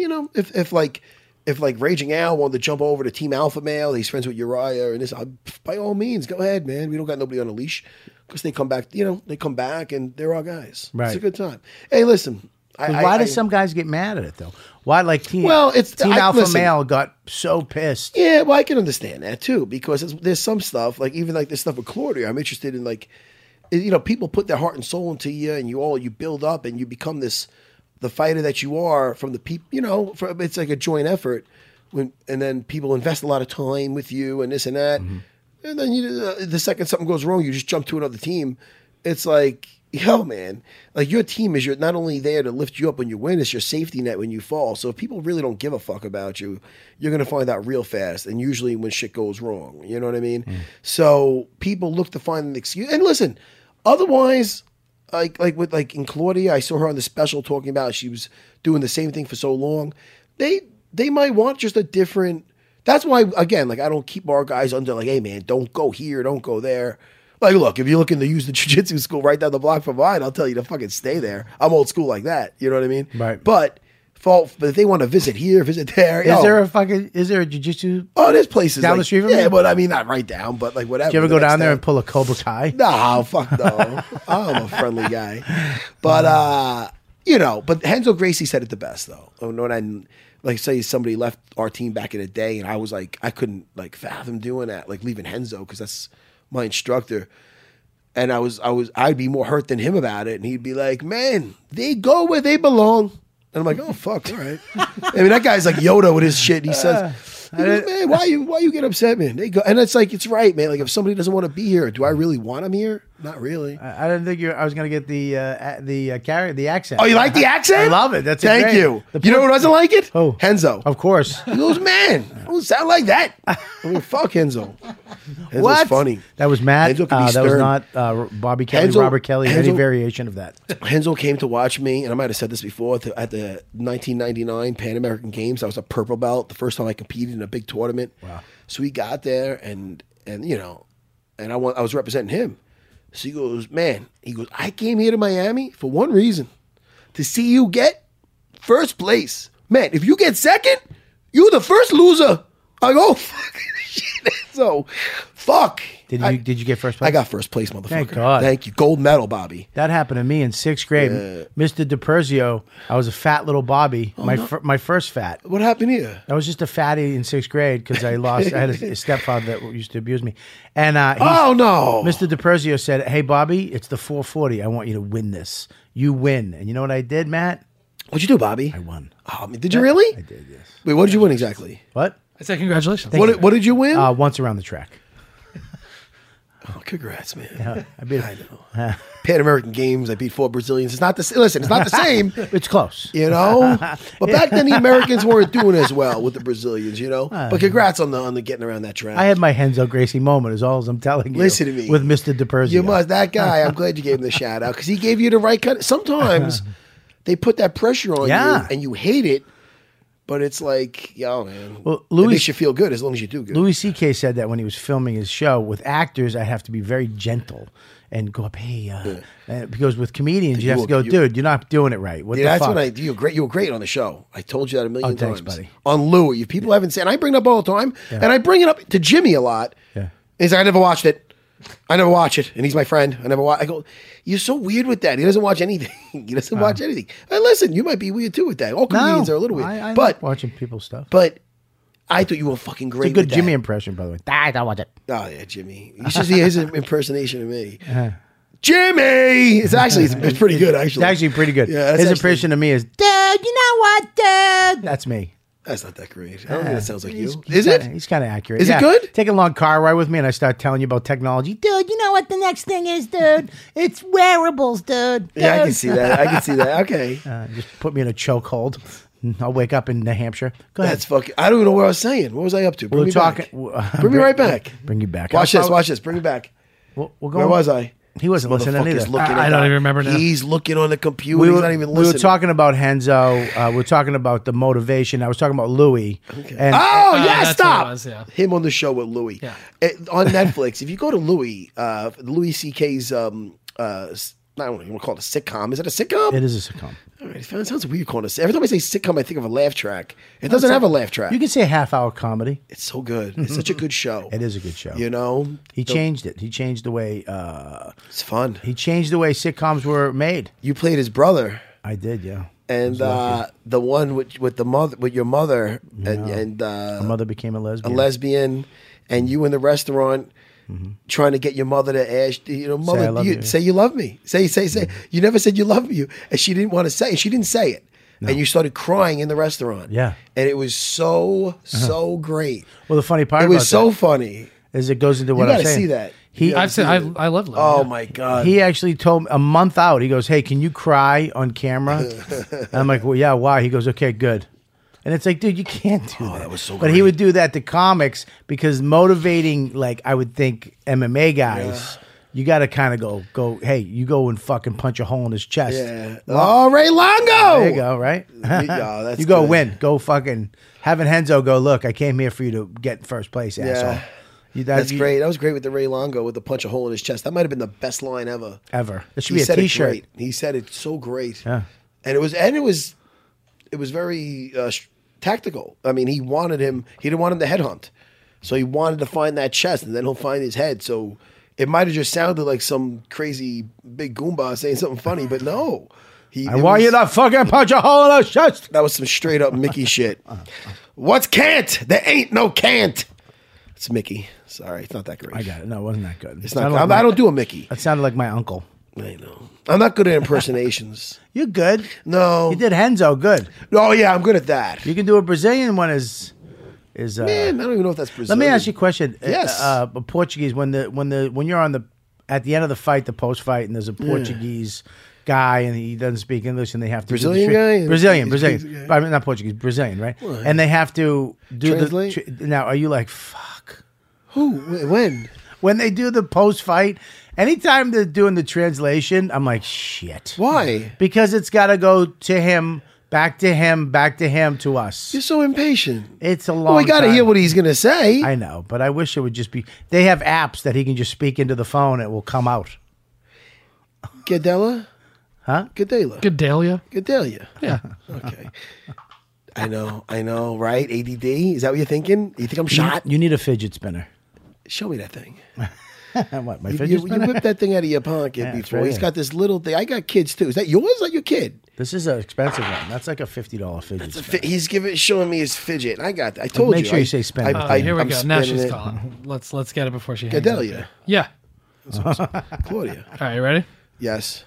Speaker 2: if Raging Al wanted to jump over to Team Alpha Male, he's friends with Uriah and this, by all means, go ahead, man. We don't got nobody on a leash because they come back. They come back and they're our guys.
Speaker 5: Right.
Speaker 2: It's a good time. Hey, listen.
Speaker 5: Why do some guys get mad at it though? Why Team Alpha Male got so pissed?
Speaker 2: Yeah, well, I can understand that too because there's some stuff even this stuff with Claudia. I'm interested in people put their heart and soul into you, and you build up and you become the fighter that you are from the people, it's like a joint effort and then people invest a lot of time with you and this and that. Mm-hmm. And then the second something goes wrong, you just jump to another team. It's like, yo, man, like your team is not only there to lift you up when you win, it's your safety net when you fall. So if people really don't give a fuck about you, you're going to find out real fast. And usually when shit goes wrong, you know what I mean? Mm. So people look to find an excuse. And listen, otherwise, like in Claudia, I saw her on the special talking about she was doing the same thing for so long. They might want just a different. That's why, again, I don't keep our guys under hey man, don't go here, don't go there. Look, if you're looking to use the jiu-jitsu school right down the block from mine, I'll tell you to fucking stay there. I'm old school like that. You know what I mean?
Speaker 5: Right.
Speaker 2: But if they want to visit here, visit there.
Speaker 5: Is there a jiu-jitsu?
Speaker 2: Oh, there's places
Speaker 5: down the street from
Speaker 2: you? But I mean, not right down, but whatever.
Speaker 5: Did you ever go down there and pull a Cobra Kai?
Speaker 2: No, fuck no. I'm a friendly guy. But, but Renzo Gracie said it the best, though. When say somebody left our team back in the day, and I was I couldn't fathom doing that, leaving Renzo, because that's my instructor. And I'd be more hurt than him about it. And he'd be like, man, they go where they belong. And I'm like, oh, fuck, all right. I mean, that guy's like Yoda with his shit. He says, man, why you get upset, man? They go, and it's it's right, man. If somebody doesn't want to be here, do I really want them here? Not really.
Speaker 5: I didn't think I was going to get the accent.
Speaker 2: Oh, you like the accent?
Speaker 5: I love it.
Speaker 2: Thank you. You know who doesn't like it?
Speaker 5: Who?
Speaker 2: Renzo.
Speaker 5: Of course.
Speaker 2: He goes, man, I don't sound like that. I mean, fuck Renzo. Renzo's
Speaker 5: what?
Speaker 2: funny.
Speaker 5: That was Matt.
Speaker 2: That was
Speaker 5: not Bobby Kelly, Robert Kelly, any variation of that.
Speaker 2: Renzo came to watch me, and I might have said this before, at the 1999 Pan American Games. I was a purple belt the first time I competed in a big tournament.
Speaker 5: Wow.
Speaker 2: So we got there, and I was representing him. So he goes, man, I came here to Miami for one reason, to see you get first place. Man, if you get second, you're the first loser. I go, fuck shit. So, fuck.
Speaker 5: Did you get first place?
Speaker 2: I got first place, motherfucker.
Speaker 5: Thank God.
Speaker 2: Thank you. Gold medal, Bobby.
Speaker 5: That happened to me in 6th grade. Mr. DiPerzio, I was a fat little Bobby, my first fat.
Speaker 2: What happened here?
Speaker 5: I was just a fatty in 6th grade because I had a stepfather that used to abuse me. And
Speaker 2: oh, no.
Speaker 5: Mr. DiPerzio said, hey, Bobby, it's the 440. I want you to win this. You win. And you know what I did, Matt?
Speaker 2: What'd you do, Bobby?
Speaker 5: I won.
Speaker 2: Oh, did you really?
Speaker 5: I did, yes.
Speaker 2: Wait, what did you win exactly?
Speaker 5: What?
Speaker 6: I said congratulations.
Speaker 2: What did you win?
Speaker 5: Once around the track.
Speaker 2: Oh, congrats, man.
Speaker 5: Yeah,
Speaker 2: I know. Pan American Games, I beat 4 Brazilians. It's not the listen. It's not the same.
Speaker 5: It's close.
Speaker 2: You know, but back then the Americans weren't doing as well with the Brazilians. You know, but congrats on the getting around that track.
Speaker 5: I had my Henzo Gracie moment. Is all I'm telling you.
Speaker 2: Listen to me
Speaker 5: with Mr. DiPerzio.
Speaker 2: You must that guy. I'm glad you gave him the shout out because he gave you the right kind. Sometimes they put that pressure on you and you hate it. But it's like, yo, man. Well, it makes you feel good as long as you do good.
Speaker 5: Louis C.K. said that when he was filming his show. With actors, I have to be very gentle and go up, hey, because with comedians, you have to go, dude, you're not doing it right. What the
Speaker 2: that's
Speaker 5: fuck?
Speaker 2: when you were great on the show. I told you that a million times.
Speaker 5: Thanks, buddy.
Speaker 2: On Louis, if people haven't seen, and I bring it up all the time, and I bring it up to Jimmy a lot.
Speaker 5: Yeah,
Speaker 2: he's like, I never watched it. I never watch it, and he's my friend. I never watch. I go, you're so weird with that. He doesn't watch anything. He doesn't watch anything. Hey, listen, you might be weird too with that. All comedians are a little weird.
Speaker 5: I
Speaker 2: but
Speaker 5: like watching people's stuff.
Speaker 2: But I thought you were fucking great.
Speaker 5: It's a good
Speaker 2: with
Speaker 5: Jimmy
Speaker 2: that.
Speaker 5: impression, by the way. I don't watch it.
Speaker 2: Oh yeah, Jimmy. You should see his impersonation of me. Jimmy. It's pretty good. Actually,
Speaker 5: It's actually pretty good.
Speaker 2: Yeah,
Speaker 5: his impression of me is, dude. You know what, dude? That's me.
Speaker 2: That's not that great. I don't think that sounds like you.
Speaker 5: Is it? He's kind of accurate.
Speaker 2: Is it good?
Speaker 5: Take a long car ride with me, and I start telling you about technology, dude. You know what the next thing is, dude? It's wearables, dude.
Speaker 2: Yeah, I can see that. Okay.
Speaker 5: Just put me in a chokehold. I'll wake up in New Hampshire. Go ahead.
Speaker 2: That's fucking. I don't even know what I was saying. What was I up to? Bring me back. Bring me right back.
Speaker 5: Bring you back.
Speaker 2: Watch this. Bring me back.
Speaker 5: We'll go
Speaker 2: Where was I?
Speaker 5: He wasn't listening either.
Speaker 6: I don't even remember now.
Speaker 2: He's looking on the computer. He's not even listening.
Speaker 5: We were talking about Henzo. We were talking about the motivation. I was talking about Louis.
Speaker 2: Okay.
Speaker 6: That's
Speaker 2: stop.
Speaker 6: what it was, yeah.
Speaker 2: Him on the show with Louis.
Speaker 6: Yeah.
Speaker 2: On Netflix, if you go to Louis, Louis C.K.'s, I don't know, you want to call it a sitcom. Is it a sitcom?
Speaker 5: It is a sitcom.
Speaker 2: All right, it sounds weird calling it. Every time I say sitcom, I think of a laugh track. It doesn't have a laugh track.
Speaker 5: You can say half-hour comedy.
Speaker 2: It's so good. It's such a good show.
Speaker 5: It is a good show.
Speaker 2: You know?
Speaker 5: He changed it. He changed the way...
Speaker 2: it's fun.
Speaker 5: He changed the way sitcoms were made.
Speaker 2: You played his brother.
Speaker 5: I did, yeah.
Speaker 2: And the one with the mother, with your mother, and
Speaker 5: my mother became a lesbian.
Speaker 2: And you in the restaurant trying to get your mother to ask, mother, say you love me. Say. You never said you love me, and she didn't want to say, and she didn't say it, and you started crying in the restaurant.
Speaker 5: Yeah,
Speaker 2: and it was so great.
Speaker 5: Well, the funny part
Speaker 2: it was so funny
Speaker 5: is it goes into what I'm saying.
Speaker 2: You got to
Speaker 5: See
Speaker 2: see that.
Speaker 6: I've seen. I love Louis.
Speaker 2: Oh my god!
Speaker 5: He actually told me a month out. He goes, "Hey, can you cry on camera?" And I'm like, "Well, yeah. Why?" He goes, "Okay, good." And it's like, dude, you can't do that.
Speaker 2: That was so
Speaker 5: But he would do that to comics because motivating, like I would think MMA guys, you got to kind of go. Hey, you go and fucking punch a hole in his chest.
Speaker 2: Yeah. Oh, Ray Longo.
Speaker 5: There you go. Right.
Speaker 2: That's
Speaker 5: you go
Speaker 2: good.
Speaker 5: win. Go fucking having Henzo go. Look, I came here for you to get first place, asshole.
Speaker 2: That's great. That was great with the Ray Longo with the punch a hole in his chest. That might have been the best line ever.
Speaker 5: There should be a T-shirt.
Speaker 2: He said it so great.
Speaker 5: Yeah.
Speaker 2: And it was very tactical. I mean, he didn't want him to headhunt. So he wanted to find that chest and then he'll find his head. So it might have just sounded like some crazy big Goomba saying something funny, but no.
Speaker 5: I want you to fucking punch a hole in his chest.
Speaker 2: That was some straight up Mickey shit. What's can't? There ain't no can't. It's Mickey. Sorry, it's not that great.
Speaker 5: I got it. No, it wasn't that good.
Speaker 2: It's not. I don't do a Mickey.
Speaker 5: That sounded like my uncle.
Speaker 2: I know. I'm not good at impersonations.
Speaker 5: You're good.
Speaker 2: No.
Speaker 5: You did Henzo good.
Speaker 2: Oh yeah, I'm good at that.
Speaker 5: You can do a Brazilian one is
Speaker 2: Man, I don't even know if that's Brazilian.
Speaker 5: Let me ask you a question.
Speaker 2: Yes.
Speaker 5: Portuguese, when you're on at the end of the fight, the post fight, and there's a Portuguese guy and he doesn't speak English and they have to
Speaker 2: Brazilian guy?
Speaker 5: Brazilian. I mean, not Portuguese, Brazilian, right?
Speaker 2: What?
Speaker 5: And they have to do
Speaker 2: Translate?
Speaker 5: now, are you like, fuck?
Speaker 2: Who? When?
Speaker 5: When they do the post fight, anytime they're doing the translation, I'm like, shit.
Speaker 2: Why?
Speaker 5: Because it's got to go to him, back to him, back to him, to us.
Speaker 2: You're so impatient.
Speaker 5: It's a long
Speaker 2: Well, we got to
Speaker 5: time.
Speaker 2: hear what he's going to say.
Speaker 5: I know, but I wish it would just be. They have apps that he can just speak into the phone and it will come out.
Speaker 2: Gadella?
Speaker 5: Huh?
Speaker 2: Gadella.
Speaker 6: Gedalia.
Speaker 2: Yeah. Okay. I know, right? ADD? Is that what you're thinking? You think I'm shot?
Speaker 5: You need a fidget spinner.
Speaker 2: Show me that thing.
Speaker 5: What, my
Speaker 2: You
Speaker 5: fidget spinner?
Speaker 2: whipped that thing out of your pocket
Speaker 5: Yeah, it's
Speaker 2: before.
Speaker 5: right
Speaker 2: He's
Speaker 5: here.
Speaker 2: got this little thing. I got kids too. Is that yours? Is that your kid?
Speaker 5: This is an expensive one. That's like a $50 fidget spinner.
Speaker 2: He's showing me his fidget. I got that. I told you.
Speaker 5: Make sure you say spin.
Speaker 6: Here we
Speaker 2: I'm
Speaker 6: go. Now
Speaker 2: spinning
Speaker 6: she's
Speaker 2: it.
Speaker 6: calling. Let's get it before she hangs up.
Speaker 2: Gadelia.
Speaker 6: Yeah.
Speaker 2: Claudia.
Speaker 6: All right, you ready?
Speaker 2: Yes.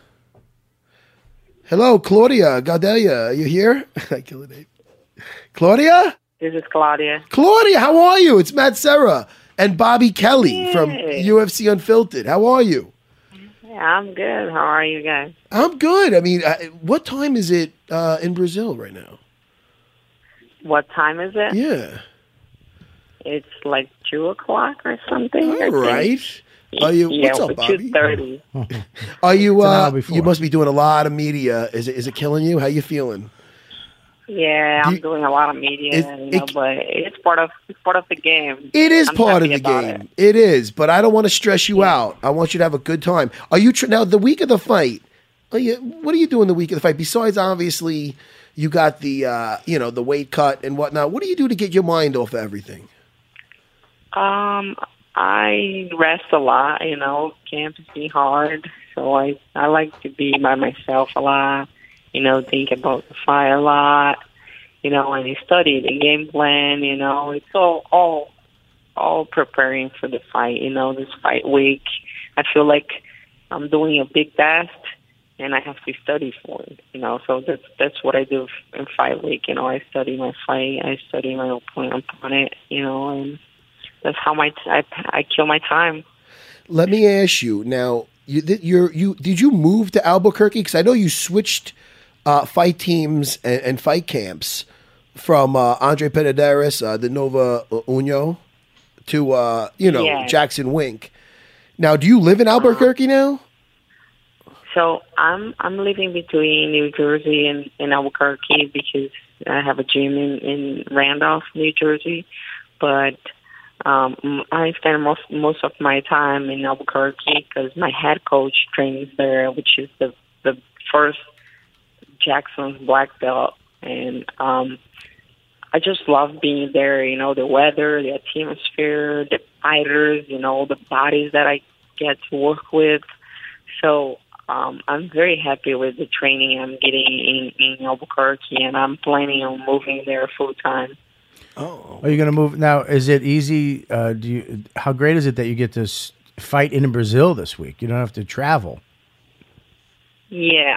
Speaker 2: Hello, Claudia. Gadelia. Are you here? I killed it. Claudia?
Speaker 7: This is Claudia.
Speaker 2: Claudia, how are you? It's Matt Serra. and Bobby Kelly from UFC Unfiltered. How are you?
Speaker 7: Yeah, I'm good. How are you guys?
Speaker 2: I'm good. I mean, what time is it in Brazil right now?
Speaker 7: What time is it?
Speaker 2: Yeah.
Speaker 7: It's like 2 o'clock or something.
Speaker 2: All right. Are you?
Speaker 7: Yeah,
Speaker 2: what's up, Bobby?
Speaker 7: 2:30.
Speaker 2: Are you?
Speaker 5: It's an hour before.
Speaker 2: You must be doing a lot of media. Is it killing you? How you feeling?
Speaker 7: Yeah, I'm doing a lot of media, but it's part of the game.
Speaker 2: It is
Speaker 7: I'm
Speaker 2: part of
Speaker 7: happy
Speaker 2: the
Speaker 7: about
Speaker 2: game. It is, but I don't want to stress you out. I want you to have a good time. Are you now the week of the fight? What are you doing the week of the fight? Besides, obviously, you got the the weight cut and whatnot. What do you do to get your mind off of everything?
Speaker 7: I rest a lot. Camp is being hard, so I like to be by myself a lot. Think about the fight a lot. And I study the game plan. It's all preparing for the fight. This fight week, I feel like I'm doing a big test, and I have to study for it. So that's what I do in fight week. I study my fight. I study my opponent. And that's how I kill my time.
Speaker 2: Let me ask you now. Did you move to Albuquerque? Because I know you switched fight teams and fight camps from Andre Petaderas, the Nova Uno, to Jackson Wink. Now, do you live in Albuquerque now?
Speaker 7: So I'm living between New Jersey and Albuquerque because I have a gym in Randolph, New Jersey, but I spend most of my time in Albuquerque because my head coach trains there, which is the first Jackson's black belt, and I just love being there. The weather, the atmosphere, the fighters, the bodies that I get to work with. So I'm very happy with the training I'm getting in Albuquerque, and I'm planning on moving there full time.
Speaker 5: Oh, are you going to move now? Is it easy? How great is it that you get to fight in Brazil this week? You don't have to travel.
Speaker 7: Yeah,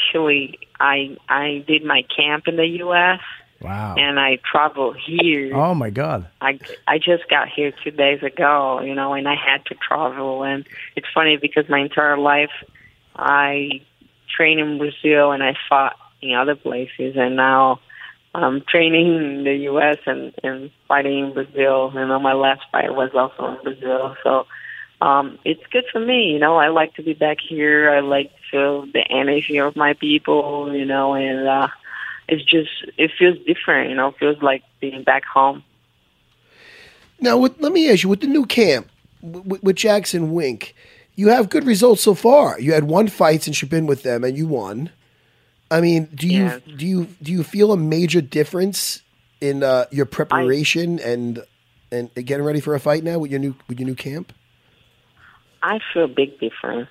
Speaker 7: I did my camp in the U.S.
Speaker 5: Wow.
Speaker 7: And I traveled here.
Speaker 5: Oh my God.
Speaker 7: I just got here 2 days ago, and I had to travel. And it's funny because my entire life I trained in Brazil and I fought in other places, and now I'm training in the U.S. and fighting in Brazil. My last fight was also in Brazil. So it's good for me. I like to be back here. I like to feel the energy of my people, and it feels different, it feels like being back home.
Speaker 2: Now, let me ask you, with the new camp, with Jackson Wink, you have good results so far. You had 1 fight since you've been with them, and you won. I mean, do you feel a major difference in your preparation and getting ready for a fight now with your new camp?
Speaker 7: I feel a big difference.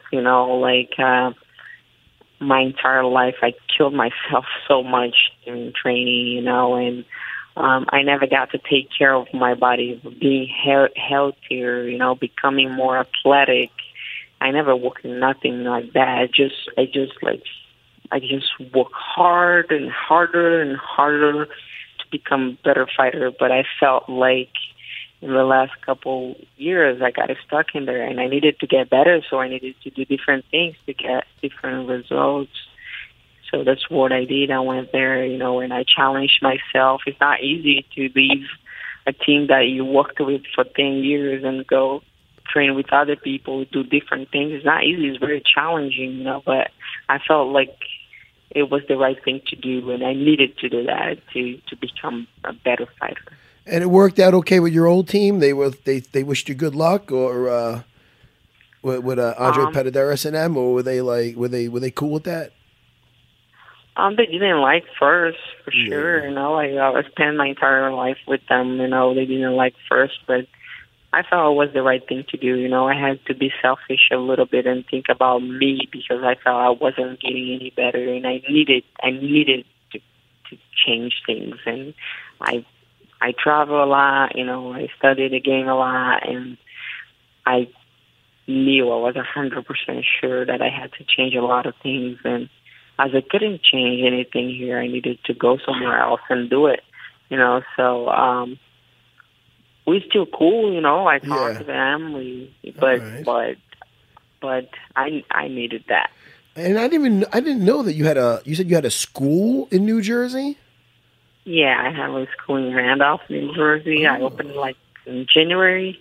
Speaker 7: My entire life I killed myself so much in training, and I never got to take care of my body, being healthier, becoming more athletic. I never worked nothing like that. I just work hard and harder and harder to become a better fighter. But I felt like in the last couple years I got stuck in there, and I needed to get better, so I needed to do different things to get different results. So that's what I did. I went there, and I challenged myself. It's not easy to leave a team that you worked with for 10 years and go train with other people, do different things. It's not easy. It's very challenging, but I felt like it was the right thing to do, and I needed to do that to become a better fighter.
Speaker 2: And it worked out okay with your old team? They wished you good luck, or with Andre Petaderas and them, or were they cool with that?
Speaker 7: They didn't like first, for sure. I spent my entire life with them. They didn't like first, but I felt it was the right thing to do. I had to be selfish a little bit and think about me because I felt I wasn't getting any better, and I needed to change things. And I travel a lot, I study the game a lot, and I knew I was 100% sure that I had to change a lot of things. And as I couldn't change anything here, I needed to go somewhere else and do it, So we're still cool, you know. I talk
Speaker 2: Yeah.
Speaker 7: to them.
Speaker 2: Right.
Speaker 7: But I needed that.
Speaker 2: And I didn't know that you said you had a school in New Jersey?
Speaker 7: Yeah, I have a school in Randolph, New Jersey. I opened like in January.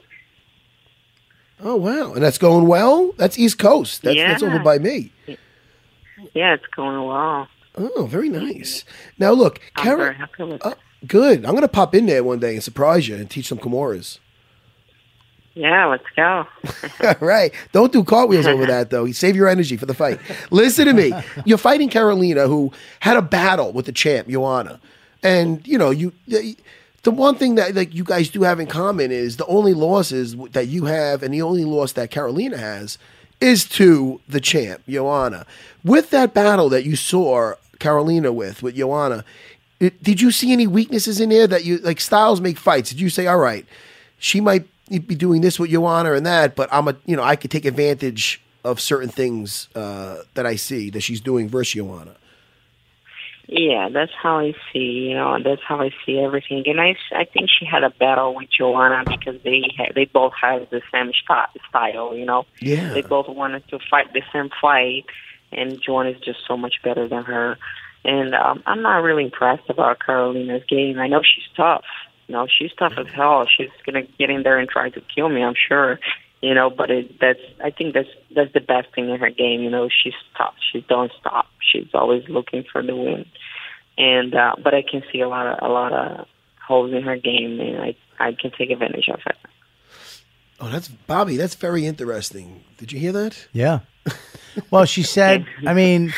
Speaker 2: Oh wow. And that's going well? That's East Coast. That's over by me.
Speaker 7: Yeah, it's going well.
Speaker 2: Oh, very nice. Now look,
Speaker 7: I'm very happy with it.
Speaker 2: good. I'm gonna pop in there one day and surprise you and teach some Kimuras.
Speaker 7: Yeah, let's go.
Speaker 2: Right. Don't do cartwheels over that, though. Save your energy for the fight. Listen to me. You're fighting Carolina, who had a battle with the champ, Joanna. And, you know, the one thing that like you guys do have in common is the only losses that you have and the only loss that Carolina has is to the champ, Joanna. With that battle that you saw Carolina with Joanna, did you see any weaknesses in there that you, like styles make fights? Did you say, all right, she might be doing this with Joanna and that, but I could take advantage of certain things that I see that she's doing versus Joanna.
Speaker 7: Yeah, that's how I see, that's how I see everything. And I think she had a battle with Joanna because they both have the same style,
Speaker 2: Yeah.
Speaker 7: They both wanted to fight the same fight, and Joanna is just so much better than her. And I'm not really impressed about Carolina's game. I know she's tough. She's tough as hell. She's gonna get in there and try to kill me, I'm sure. But I think that's the best thing in her game. She's tough. She don't stop. She's always looking for the win. And but I can see a lot of holes in her game, and I can take advantage of it.
Speaker 2: Oh, that's Bobby. That's very interesting. Did you hear that?
Speaker 5: Yeah. Well, she said. I mean,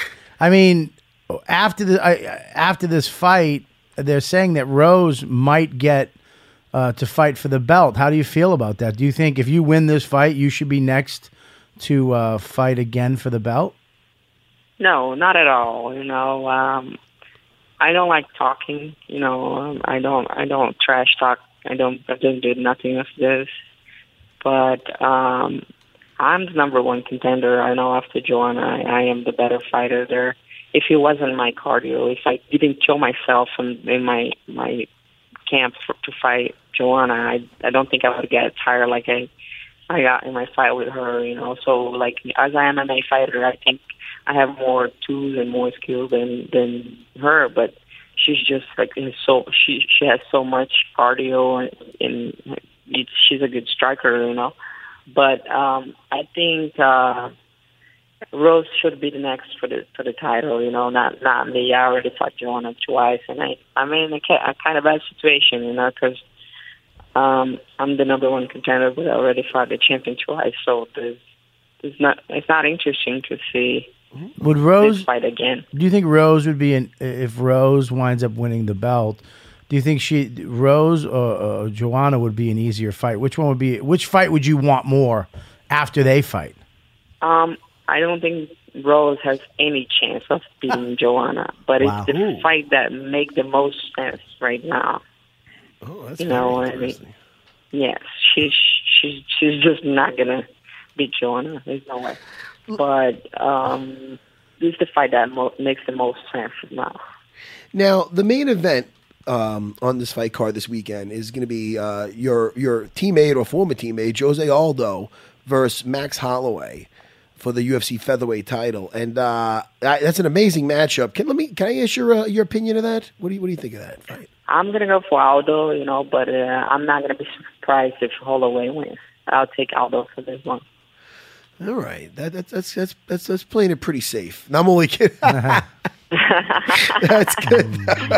Speaker 5: after this fight, they're saying that Rose might get to fight for the belt. How do you feel about that? Do you think if you win this fight, you should be next to fight again for the belt?
Speaker 7: No, not at all. I don't like talking. I don't trash talk. I don't do nothing of this. But I'm the number one contender. I know after Joanna, I am the better fighter there. If it wasn't my cardio, if I didn't kill myself in my camp to fight Joanna, I don't think I would get tired like I got in my fight with her. So like as I am a MMA fighter, I think I have more tools and more skills than her. But she's just like she has so much cardio and she's a good striker. But I think. Rose should be the next for the title, not me. I already fought Joanna twice, and I'm in a kind of bad situation, because I'm the number one contender, but I already fought the champion twice, so it's not interesting to see.
Speaker 5: Would Rose
Speaker 7: this fight again?
Speaker 5: Do you think Rose would be if Rose winds up winning the belt? Do you think Rose or Joanna would be an easier fight? Which fight would you want more after they fight?
Speaker 7: I don't think Rose has any chance of beating Joanna, but
Speaker 5: Wow.
Speaker 7: it's the fight that makes the most sense right now.
Speaker 2: Oh, that's
Speaker 7: what I mean? Yes, she's just not gonna beat Joanna. There's no way. But this is the fight that makes the most sense now.
Speaker 2: Now, the main event on this fight card this weekend is going to be your teammate or former teammate Jose Aldo versus Max Holloway for the UFC featherweight title, and that's an amazing matchup. Can I ask your opinion of that? What do you think of that fight? I'm
Speaker 7: gonna go for Aldo, but I'm not gonna be surprised if Holloway wins. I'll take Aldo for this one.
Speaker 2: All right, that's playing it pretty safe. And I'm only kidding. That's good.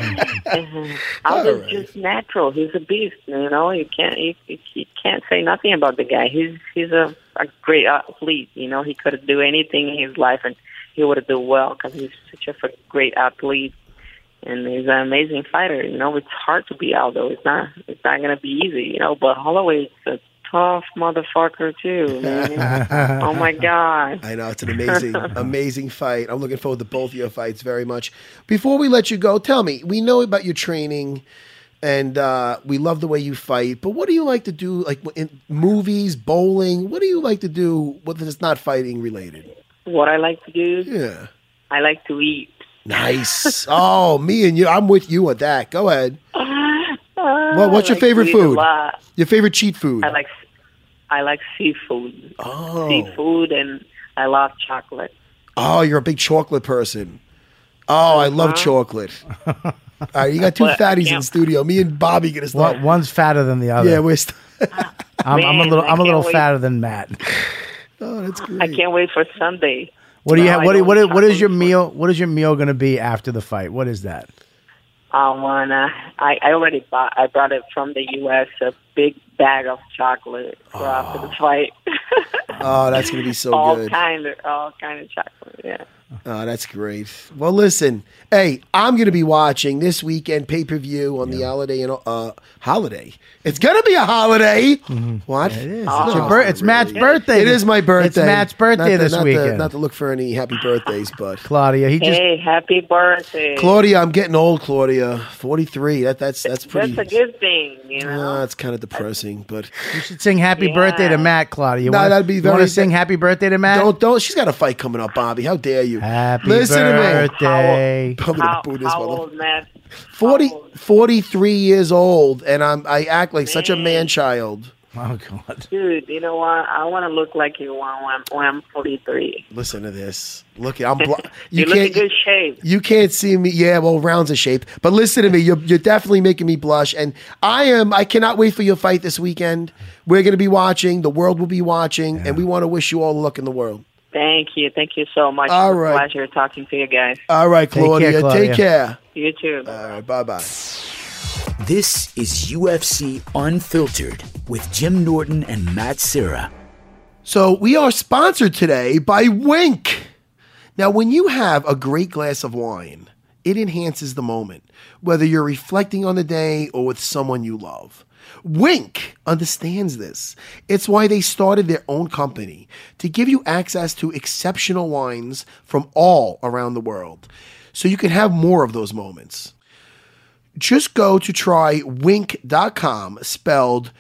Speaker 7: Aldo's just natural. He's a beast. You can't say nothing about the guy. He's a great athlete. He could do anything in his life and he would do well because he's such a great athlete and he's an amazing fighter. It's hard to beat Aldo. It's not going to be easy. But Holloway's a tough motherfucker too, man. Oh my God.
Speaker 2: I know, it's an amazing fight. I'm looking forward to both of your fights very much. Before we let you go, tell me, we know about your training and we love the way you fight, but what do you like to do, like in movies, bowling? What do you like to do when it's not fighting related?
Speaker 7: What I like to do?
Speaker 2: Yeah.
Speaker 7: I like to eat.
Speaker 2: Nice. Oh, me and you, I'm with you on that. Go ahead. What's your favorite
Speaker 7: to eat a
Speaker 2: food?
Speaker 7: lot.
Speaker 2: Your favorite cheat food?
Speaker 7: I like seafood.
Speaker 2: Oh.
Speaker 7: Seafood, and I love chocolate.
Speaker 2: Oh, you're a big chocolate person. Oh, I love chocolate. All right, you got two fatties in studio. Me and Bobby gonna start.
Speaker 5: One's fatter than the other.
Speaker 2: Yeah, we're.
Speaker 5: I'm a little fatter than Matt.
Speaker 2: Oh, that's great.
Speaker 7: I can't wait for Sunday.
Speaker 5: What do you have? What is your meal? What is your meal going to be after the fight? What is that?
Speaker 7: I already bought. I brought it from the U.S. A big bag of chocolate for after the fight.
Speaker 2: Oh, that's gonna be so good.
Speaker 7: All kind of chocolate. Yeah.
Speaker 2: Oh, that's great. Well, listen, hey, I'm going to be watching this weekend pay-per-view on the holiday. It's going to be a holiday. Mm-hmm. What?
Speaker 5: Yeah, it is. It's Matt's birthday.
Speaker 2: It is my birthday.
Speaker 5: It's Matt's birthday this weekend.
Speaker 2: Not to look for any happy birthdays, but
Speaker 5: Claudia,
Speaker 7: Hey, happy birthday.
Speaker 2: Claudia, I'm getting old, Claudia. 43. That's pretty.
Speaker 7: That's a good thing, you know.
Speaker 2: It's kind of depressing, but
Speaker 5: you should sing happy birthday to Matt, Claudia.
Speaker 2: That'd be very.
Speaker 5: You want to sing happy birthday to Matt?
Speaker 2: Don't. She's got a fight coming up, Bobby. How dare you?
Speaker 5: Happy birthday.
Speaker 7: How old, Matt?
Speaker 2: 43 years old, and I act like such a man-child.
Speaker 5: Oh, God.
Speaker 7: Dude, you know what? I want to look like you when I'm 43.
Speaker 2: Listen to this. Look, I'm
Speaker 7: you look in good shape.
Speaker 2: You can't see me. Yeah, well, rounds of shape. But listen to me. You're definitely making me blush. And I cannot wait for your fight this weekend. We're going to be watching. The world will be watching. Yeah. And we want to wish you all the luck in the world.
Speaker 7: Thank you. Thank you so much.
Speaker 2: All
Speaker 7: it's
Speaker 2: right.
Speaker 7: a pleasure talking to you guys.
Speaker 2: All right, Claudia. Take care.
Speaker 7: You too.
Speaker 2: All right. Bye-bye.
Speaker 4: This is UFC Unfiltered with Jim Norton and Matt Serra.
Speaker 2: So we are sponsored today by Wink. Now, when you have a great glass of wine, it enhances the moment, whether you're reflecting on the day or with someone you love. Wink understands this. It's why they started their own company, to give you access to exceptional wines from all around the world, so you can have more of those moments. Just go to trywinc.com, spelled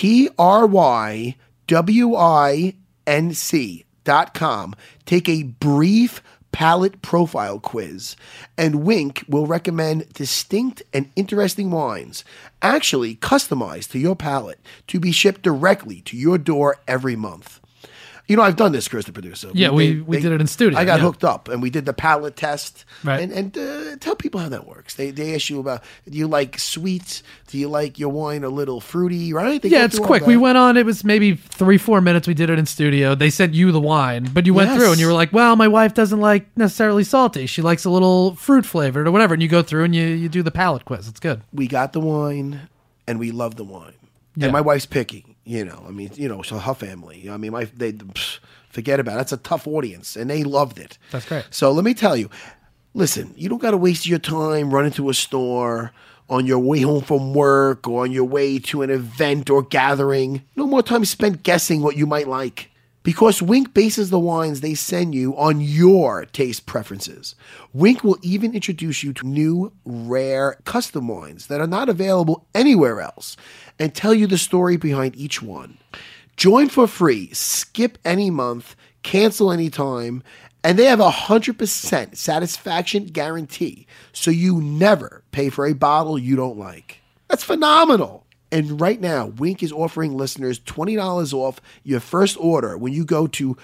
Speaker 2: TRYWINC.com. Take a brief palate profile quiz, and Wink will recommend distinct and interesting wines, actually customized to your palate, to be shipped directly to your door every month. You know, I've done this, Chris, the producer.
Speaker 6: Yeah, we did it in studio.
Speaker 2: I got hooked up, and we did the palate test.
Speaker 6: Right.
Speaker 2: And tell people how that works. They ask you about, do you like sweets? Do you like your wine a little fruity, right?
Speaker 6: It's quick. We went on, it was maybe 3-4 minutes. We did it in studio. They sent you the wine, but you went through, and you were like, well, my wife doesn't like necessarily salty. She likes a little fruit flavored or whatever. And you go through, and you do the palate quiz. It's good.
Speaker 2: We got the wine, and we love the wine. Yeah. And my wife's picky. So her family. They forget about it. That's a tough audience, and they loved it.
Speaker 6: That's great.
Speaker 2: So let me tell you, listen, you don't got to waste your time running to a store on your way home from work or on your way to an event or gathering. No more time spent guessing what you might like. Because Wink bases the wines they send you on your taste preferences. Wink will even introduce you to new, rare, custom wines that are not available anywhere else and tell you the story behind each one. Join for free, skip any month, cancel anytime, and they have a 100% satisfaction guarantee, so you never pay for a bottle you don't like. That's phenomenal. And right now, Wink is offering listeners $20 off your first order when you go to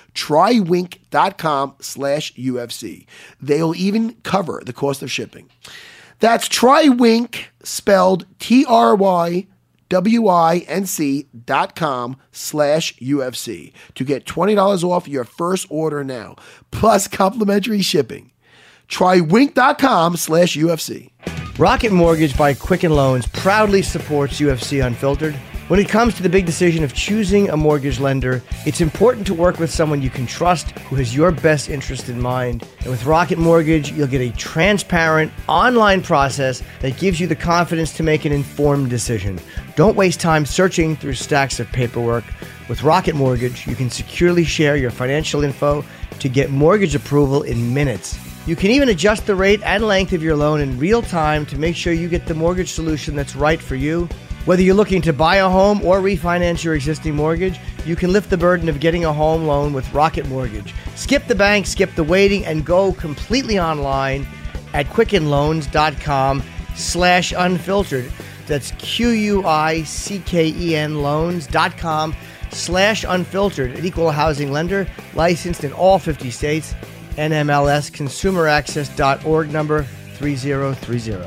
Speaker 2: trywinc.com/UFC. They'll even cover the cost of shipping. That's TryWinc, spelled TRYWINC.com/UFC to get $20 off your first order now, plus complimentary shipping. TryWinc.com/UFC.
Speaker 8: Rocket Mortgage by Quicken Loans proudly supports UFC Unfiltered. When it comes to the big decision of choosing a mortgage lender, it's important to work with someone you can trust who has your best interest in mind. And with Rocket Mortgage, you'll get a transparent online process that gives you the confidence to make an informed decision. Don't waste time searching through stacks of paperwork. With Rocket Mortgage, you can securely share your financial info to get mortgage approval in minutes. You can even adjust the rate and length of your loan in real time to make sure you get the mortgage solution that's right for you. Whether you're looking to buy a home or refinance your existing mortgage, you can lift the burden of getting a home loan with Rocket Mortgage. Skip the bank, skip the waiting, and go completely online at quickenloans.com. loans.com/unfiltered. That's QUICKEN loans.com/unfiltered. An equal housing lender, licensed in all 50 states. NMLS consumeraccess.org number 3030.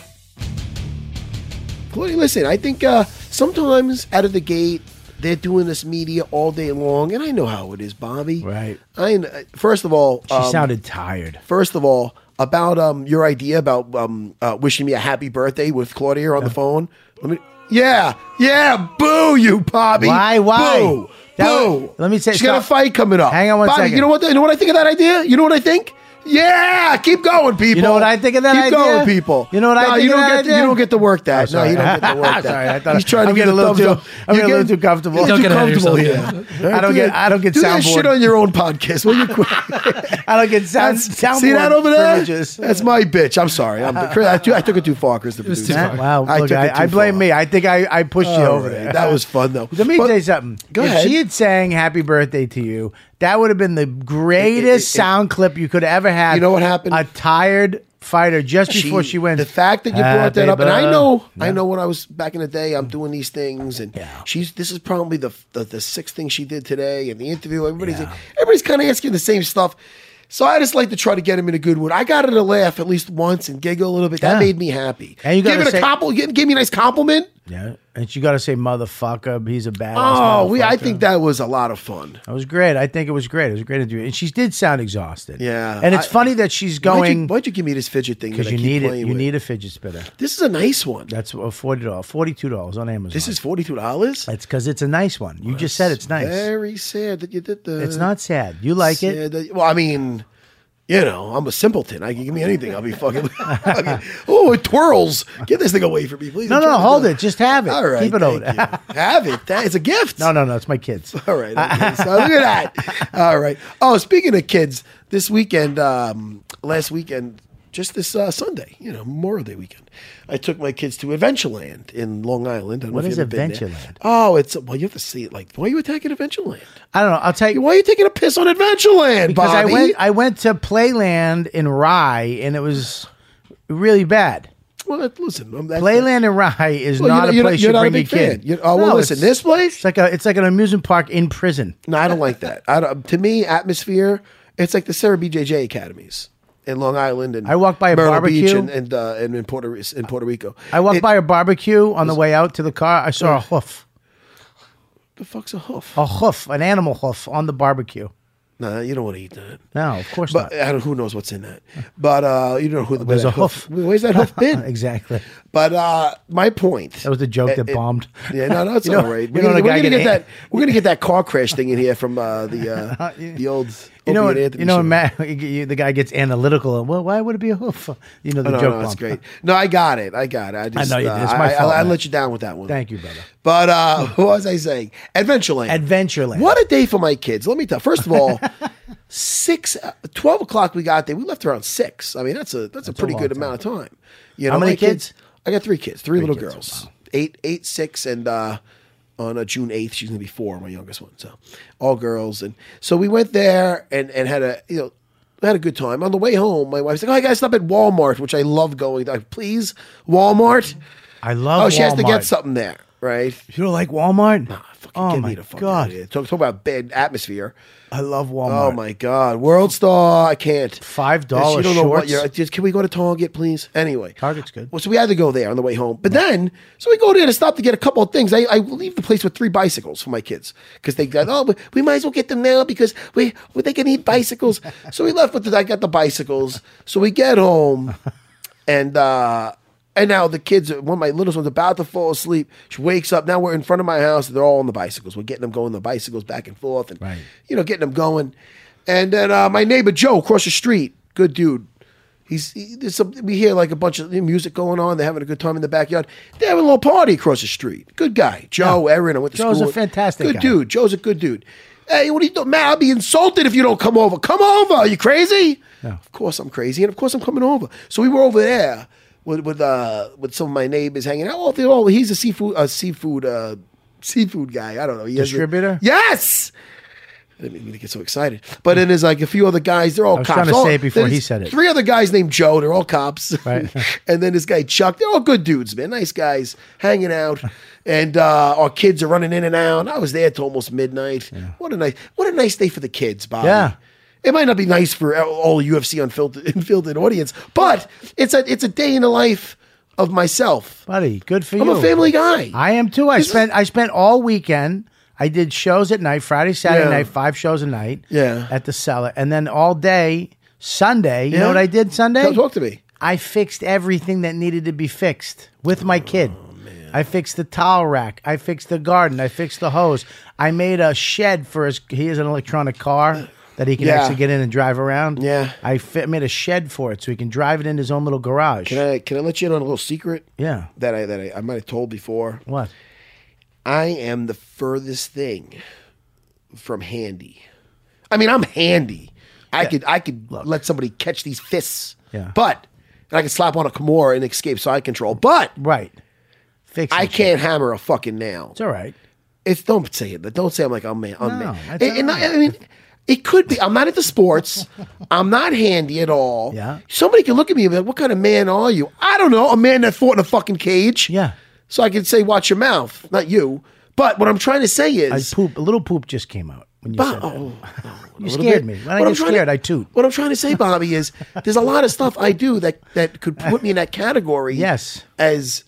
Speaker 2: Claudia, listen, I think sometimes out of the gate, they're doing this media all day long, and I know how it is, Bobby.
Speaker 5: Right.
Speaker 2: First of all,
Speaker 5: She sounded tired.
Speaker 2: First of all, about your idea about wishing me a happy birthday with Claudia on the phone. Yeah, boo you, Bobby.
Speaker 5: Why?
Speaker 2: Boo.
Speaker 5: Let me say.
Speaker 2: She's got a fight coming up.
Speaker 5: Hang on one
Speaker 2: Bobby,
Speaker 5: second.
Speaker 2: You know what I think of that idea? You know what I think? Yeah, keep going, people.
Speaker 5: You know what I think of that idea?
Speaker 2: Keep going, people.
Speaker 5: You know what I think of that idea?
Speaker 2: You don't get to work that.
Speaker 5: Oh, sorry.
Speaker 2: No, you don't get to work that.
Speaker 5: Sorry, I thought
Speaker 2: he's trying to
Speaker 5: I'm
Speaker 2: get
Speaker 5: getting
Speaker 2: a
Speaker 5: little
Speaker 2: thumbs
Speaker 5: too.
Speaker 2: up.
Speaker 5: I'm getting a little too comfortable.
Speaker 2: You're
Speaker 6: Don't
Speaker 2: too
Speaker 6: get ahead of
Speaker 2: comfortable
Speaker 6: yourself,
Speaker 2: here.
Speaker 5: I don't get
Speaker 2: Do that
Speaker 5: soundboard.
Speaker 2: shit on your own podcast. Will you quit?
Speaker 5: I don't get soundboard.
Speaker 2: See that over there?
Speaker 5: privileges.
Speaker 2: That's my bitch. I'm sorry. I took it too far, Chris. The producer.
Speaker 5: Wow.
Speaker 2: I
Speaker 5: Look,
Speaker 2: took it too
Speaker 5: I blame
Speaker 2: far.
Speaker 5: me. I think I pushed you
Speaker 2: All
Speaker 5: over
Speaker 2: right.
Speaker 5: there.
Speaker 2: That was fun, though.
Speaker 5: Let me
Speaker 2: But-
Speaker 5: tell you something.
Speaker 2: Go
Speaker 5: if
Speaker 2: ahead.
Speaker 5: she had sang happy birthday to you, that would have been the greatest sound clip you could ever have.
Speaker 2: You know what happened?
Speaker 5: A tired fighter just before she went.
Speaker 2: The fact that you brought that
Speaker 5: Happy
Speaker 2: up, and I
Speaker 5: birthday.
Speaker 2: know when I was back in the day, I'm doing these things, and
Speaker 5: Yeah.
Speaker 2: this is probably the sixth thing she did today, and the interview. Everybody's kind of asking the same stuff. So I just like to try to get him in a good mood. I got her to laugh at least once and giggle a little bit. That
Speaker 5: Yeah.
Speaker 2: made me happy.
Speaker 5: And you gotta
Speaker 2: give it
Speaker 5: say-
Speaker 2: a compliment. Give me a nice compliment.
Speaker 5: Yeah, and you got to say motherfucker. He's a badass.
Speaker 2: Oh, I
Speaker 5: motherfucker.
Speaker 2: think that was a lot of fun.
Speaker 5: That was great. I think it was great. It was a great interview, and she did sound exhausted.
Speaker 2: Yeah.
Speaker 5: and it's funny that she's going
Speaker 2: Why'd you give me this fidget thing?
Speaker 5: because
Speaker 2: that I
Speaker 5: you
Speaker 2: keep
Speaker 5: need it.
Speaker 2: playing
Speaker 5: You
Speaker 2: with?
Speaker 5: need a fidget spinner.
Speaker 2: This is a nice one.
Speaker 5: That's $40, $42 on Amazon.
Speaker 2: This is $42.
Speaker 5: That's because it's a nice one. You just said it's nice.
Speaker 2: Very sad that you did the.
Speaker 5: It's not sad. You like it.
Speaker 2: Well, I mean, I'm a simpleton. I can give me anything. I'll be fucking. Oh, it twirls. Get this thing away from me, please.
Speaker 5: No,
Speaker 2: I'm
Speaker 5: no,
Speaker 2: trying to
Speaker 5: hold
Speaker 2: do
Speaker 5: it. Just have it.
Speaker 2: All right,
Speaker 5: Keep it over.
Speaker 2: thank you. Have it. It's a gift.
Speaker 5: No, it's my kids.
Speaker 2: All right. Okay. So look at that. All right. Oh, speaking of kids, this weekend, last weekend, just this Sunday, Memorial Day weekend, I took my kids to Adventureland in Long Island. I don't know
Speaker 5: What
Speaker 2: if
Speaker 5: is
Speaker 2: you've ever been there.
Speaker 5: Adventureland?
Speaker 2: Oh, you have to see it. Like, why are you attacking Adventureland?
Speaker 5: I don't know. I'll tell you
Speaker 2: Why are you taking a piss on Adventureland,
Speaker 5: because
Speaker 2: Bobby?
Speaker 5: I went to Playland in Rye and it was really bad.
Speaker 2: Well, listen,
Speaker 5: Playland in Rye is
Speaker 2: Well,
Speaker 5: not a place you
Speaker 2: not
Speaker 5: bring
Speaker 2: a big
Speaker 5: your kid.
Speaker 2: fan. Well, listen, this place.
Speaker 5: It's like an amusement park in prison.
Speaker 2: No, I don't like that. To me, atmosphere. It's like the Sarah BJJ academies in Long Island and
Speaker 5: I walked by a
Speaker 2: Myrtle
Speaker 5: barbecue.
Speaker 2: Beach and in Puerto Rico.
Speaker 5: I walked by a barbecue on the way out to the car. I saw a hoof.
Speaker 2: The fuck's a hoof?
Speaker 5: A hoof, an animal hoof on the barbecue.
Speaker 2: No, you don't want to eat that.
Speaker 5: No, of course
Speaker 2: But
Speaker 5: not.
Speaker 2: who knows what's in that? But you don't know
Speaker 5: There's a hoof.
Speaker 2: Where's that hoof been?
Speaker 5: Exactly.
Speaker 2: But my point.
Speaker 5: That was the joke that bombed.
Speaker 2: Yeah, no, it's
Speaker 5: You know-
Speaker 2: all right.
Speaker 5: you know the guy getting-
Speaker 2: We're gonna get that car crash thing in here from the old.
Speaker 5: You know,
Speaker 2: Opie and Anthony show.
Speaker 5: Matt, the guy gets analytical. Well, why would it be a hoof? You know the
Speaker 2: No,
Speaker 5: joke.
Speaker 2: no, that's
Speaker 5: bomb.
Speaker 2: great. No, I got it. I just,
Speaker 5: I know you did. It's my fault,
Speaker 2: I
Speaker 5: man.
Speaker 2: let you down with that one.
Speaker 5: Thank you, brother.
Speaker 2: But what was I saying? Adventureland.
Speaker 5: Adventureland.
Speaker 2: What a day for my kids. Let me tell. First of all, 12 o'clock we got there. We left around 6. I mean, that's a pretty
Speaker 5: long
Speaker 2: good
Speaker 5: time.
Speaker 2: amount of time.
Speaker 5: How many
Speaker 2: my
Speaker 5: kids?
Speaker 2: I got 3 kids. 3 little
Speaker 5: kids.
Speaker 2: girls. 8, 6, and on June 8th, she's gonna be 4, my youngest one. So all girls, and so we went there and had a good time. On the way home, my wife's like, "Oh, I gotta stop at Walmart," which I love going. Like, please, Walmart.
Speaker 5: I love.
Speaker 2: Oh, she has to
Speaker 5: Walmart.
Speaker 2: get something there, right?
Speaker 5: You don't like Walmart?
Speaker 2: Fucking
Speaker 5: Oh
Speaker 2: get
Speaker 5: my
Speaker 2: me the fuck
Speaker 5: God.
Speaker 2: out of here. Talk about bad atmosphere.
Speaker 5: I love Walmart.
Speaker 2: Oh my God, World Star, I can't.
Speaker 5: $5
Speaker 2: You don't know what
Speaker 5: shorts.
Speaker 2: you're. Can we go to Target, please? Anyway,
Speaker 5: Target's good.
Speaker 2: Well, so we had to go there on the way home, but then so we go there to stop to get a couple of things. I leave the place with 3 bicycles for my kids because they got we might as well get them now because they can eat bicycles. So we left with I got the bicycles. So we get home, and now the kids, one of my littlest one's about to fall asleep. She wakes up. Now we're in front of my house. They're all on the bicycles. We're getting them going, the bicycles back and forth, and
Speaker 5: Right.
Speaker 2: getting them going. And then my neighbor Joe across the street, good dude. We hear like a bunch of music going on. They're having a good time in the backyard. They're having a little party across the street. Good guy, Joe. Erin, I went to
Speaker 5: Joe's
Speaker 2: school.
Speaker 5: a fantastic
Speaker 2: good
Speaker 5: guy.
Speaker 2: dude. Joe's a good dude. Hey, what are you doing, man? I'll be insulted if you don't come over. Come over. Are you crazy?
Speaker 5: Yeah.
Speaker 2: Of course I'm crazy, and of course I'm coming over. So we were over there with some of my neighbors hanging out. He's a seafood guy. I don't know. He has
Speaker 5: Distributor?
Speaker 2: Yes. I didn't mean to get so excited. But then there's like a few other guys. They're all
Speaker 5: was
Speaker 2: cops.
Speaker 5: trying to say it before
Speaker 2: there's
Speaker 5: he said it.
Speaker 2: 3 other guys named Joe. They're all cops.
Speaker 5: Right.
Speaker 2: And then this guy Chuck. They're all good dudes, man. Nice guys hanging out. And our kids are running in and out. I was there till almost midnight. Yeah. What a nice day for the kids, Bobby.
Speaker 5: Yeah.
Speaker 2: It might not be nice for all UFC unfiltered audience, but it's a day in the life of myself.
Speaker 5: Buddy, good for you.
Speaker 2: I'm a family guy.
Speaker 5: I am too. I spent all weekend. I did shows at night, Friday, Saturday night, 5 shows a night.
Speaker 2: Yeah.
Speaker 5: At the Cellar. And then all day, Sunday, you know what I did Sunday?
Speaker 2: Talk to me.
Speaker 5: I fixed everything that needed to be fixed with my kid. I fixed the towel rack. I fixed the garden. I fixed the hose. I made a shed for he has an electronic car that he can actually get in and drive around.
Speaker 2: Yeah.
Speaker 5: I made a shed for it so he can drive it in his own little garage.
Speaker 2: Can I let you in on a little secret?
Speaker 5: Yeah.
Speaker 2: That I might have told before.
Speaker 5: What?
Speaker 2: I am the furthest thing from handy. I mean, I'm handy. I could let somebody catch these fists.
Speaker 5: Yeah.
Speaker 2: But and I can slap on a Kimura and escape side control. But
Speaker 5: right.
Speaker 2: I can't hammer a fucking nail.
Speaker 5: It's all right.
Speaker 2: Don't say it. Don't say I'm like unman.
Speaker 5: I
Speaker 2: mean, it could be. I'm not into sports. I'm not handy at all.
Speaker 5: Yeah.
Speaker 2: Somebody can look at me and be like, "What kind of man are you?" I don't know. A man that fought in a fucking cage.
Speaker 5: Yeah.
Speaker 2: So I can say, "Watch your mouth," not you. But what I'm trying to say is,
Speaker 5: a little poop just came out when you said that. You scared me. When I
Speaker 2: What
Speaker 5: get scared, I toot.
Speaker 2: What I'm trying to say, Bobby, is there's a lot of stuff I do that could put me in that category.
Speaker 5: Yes.
Speaker 2: As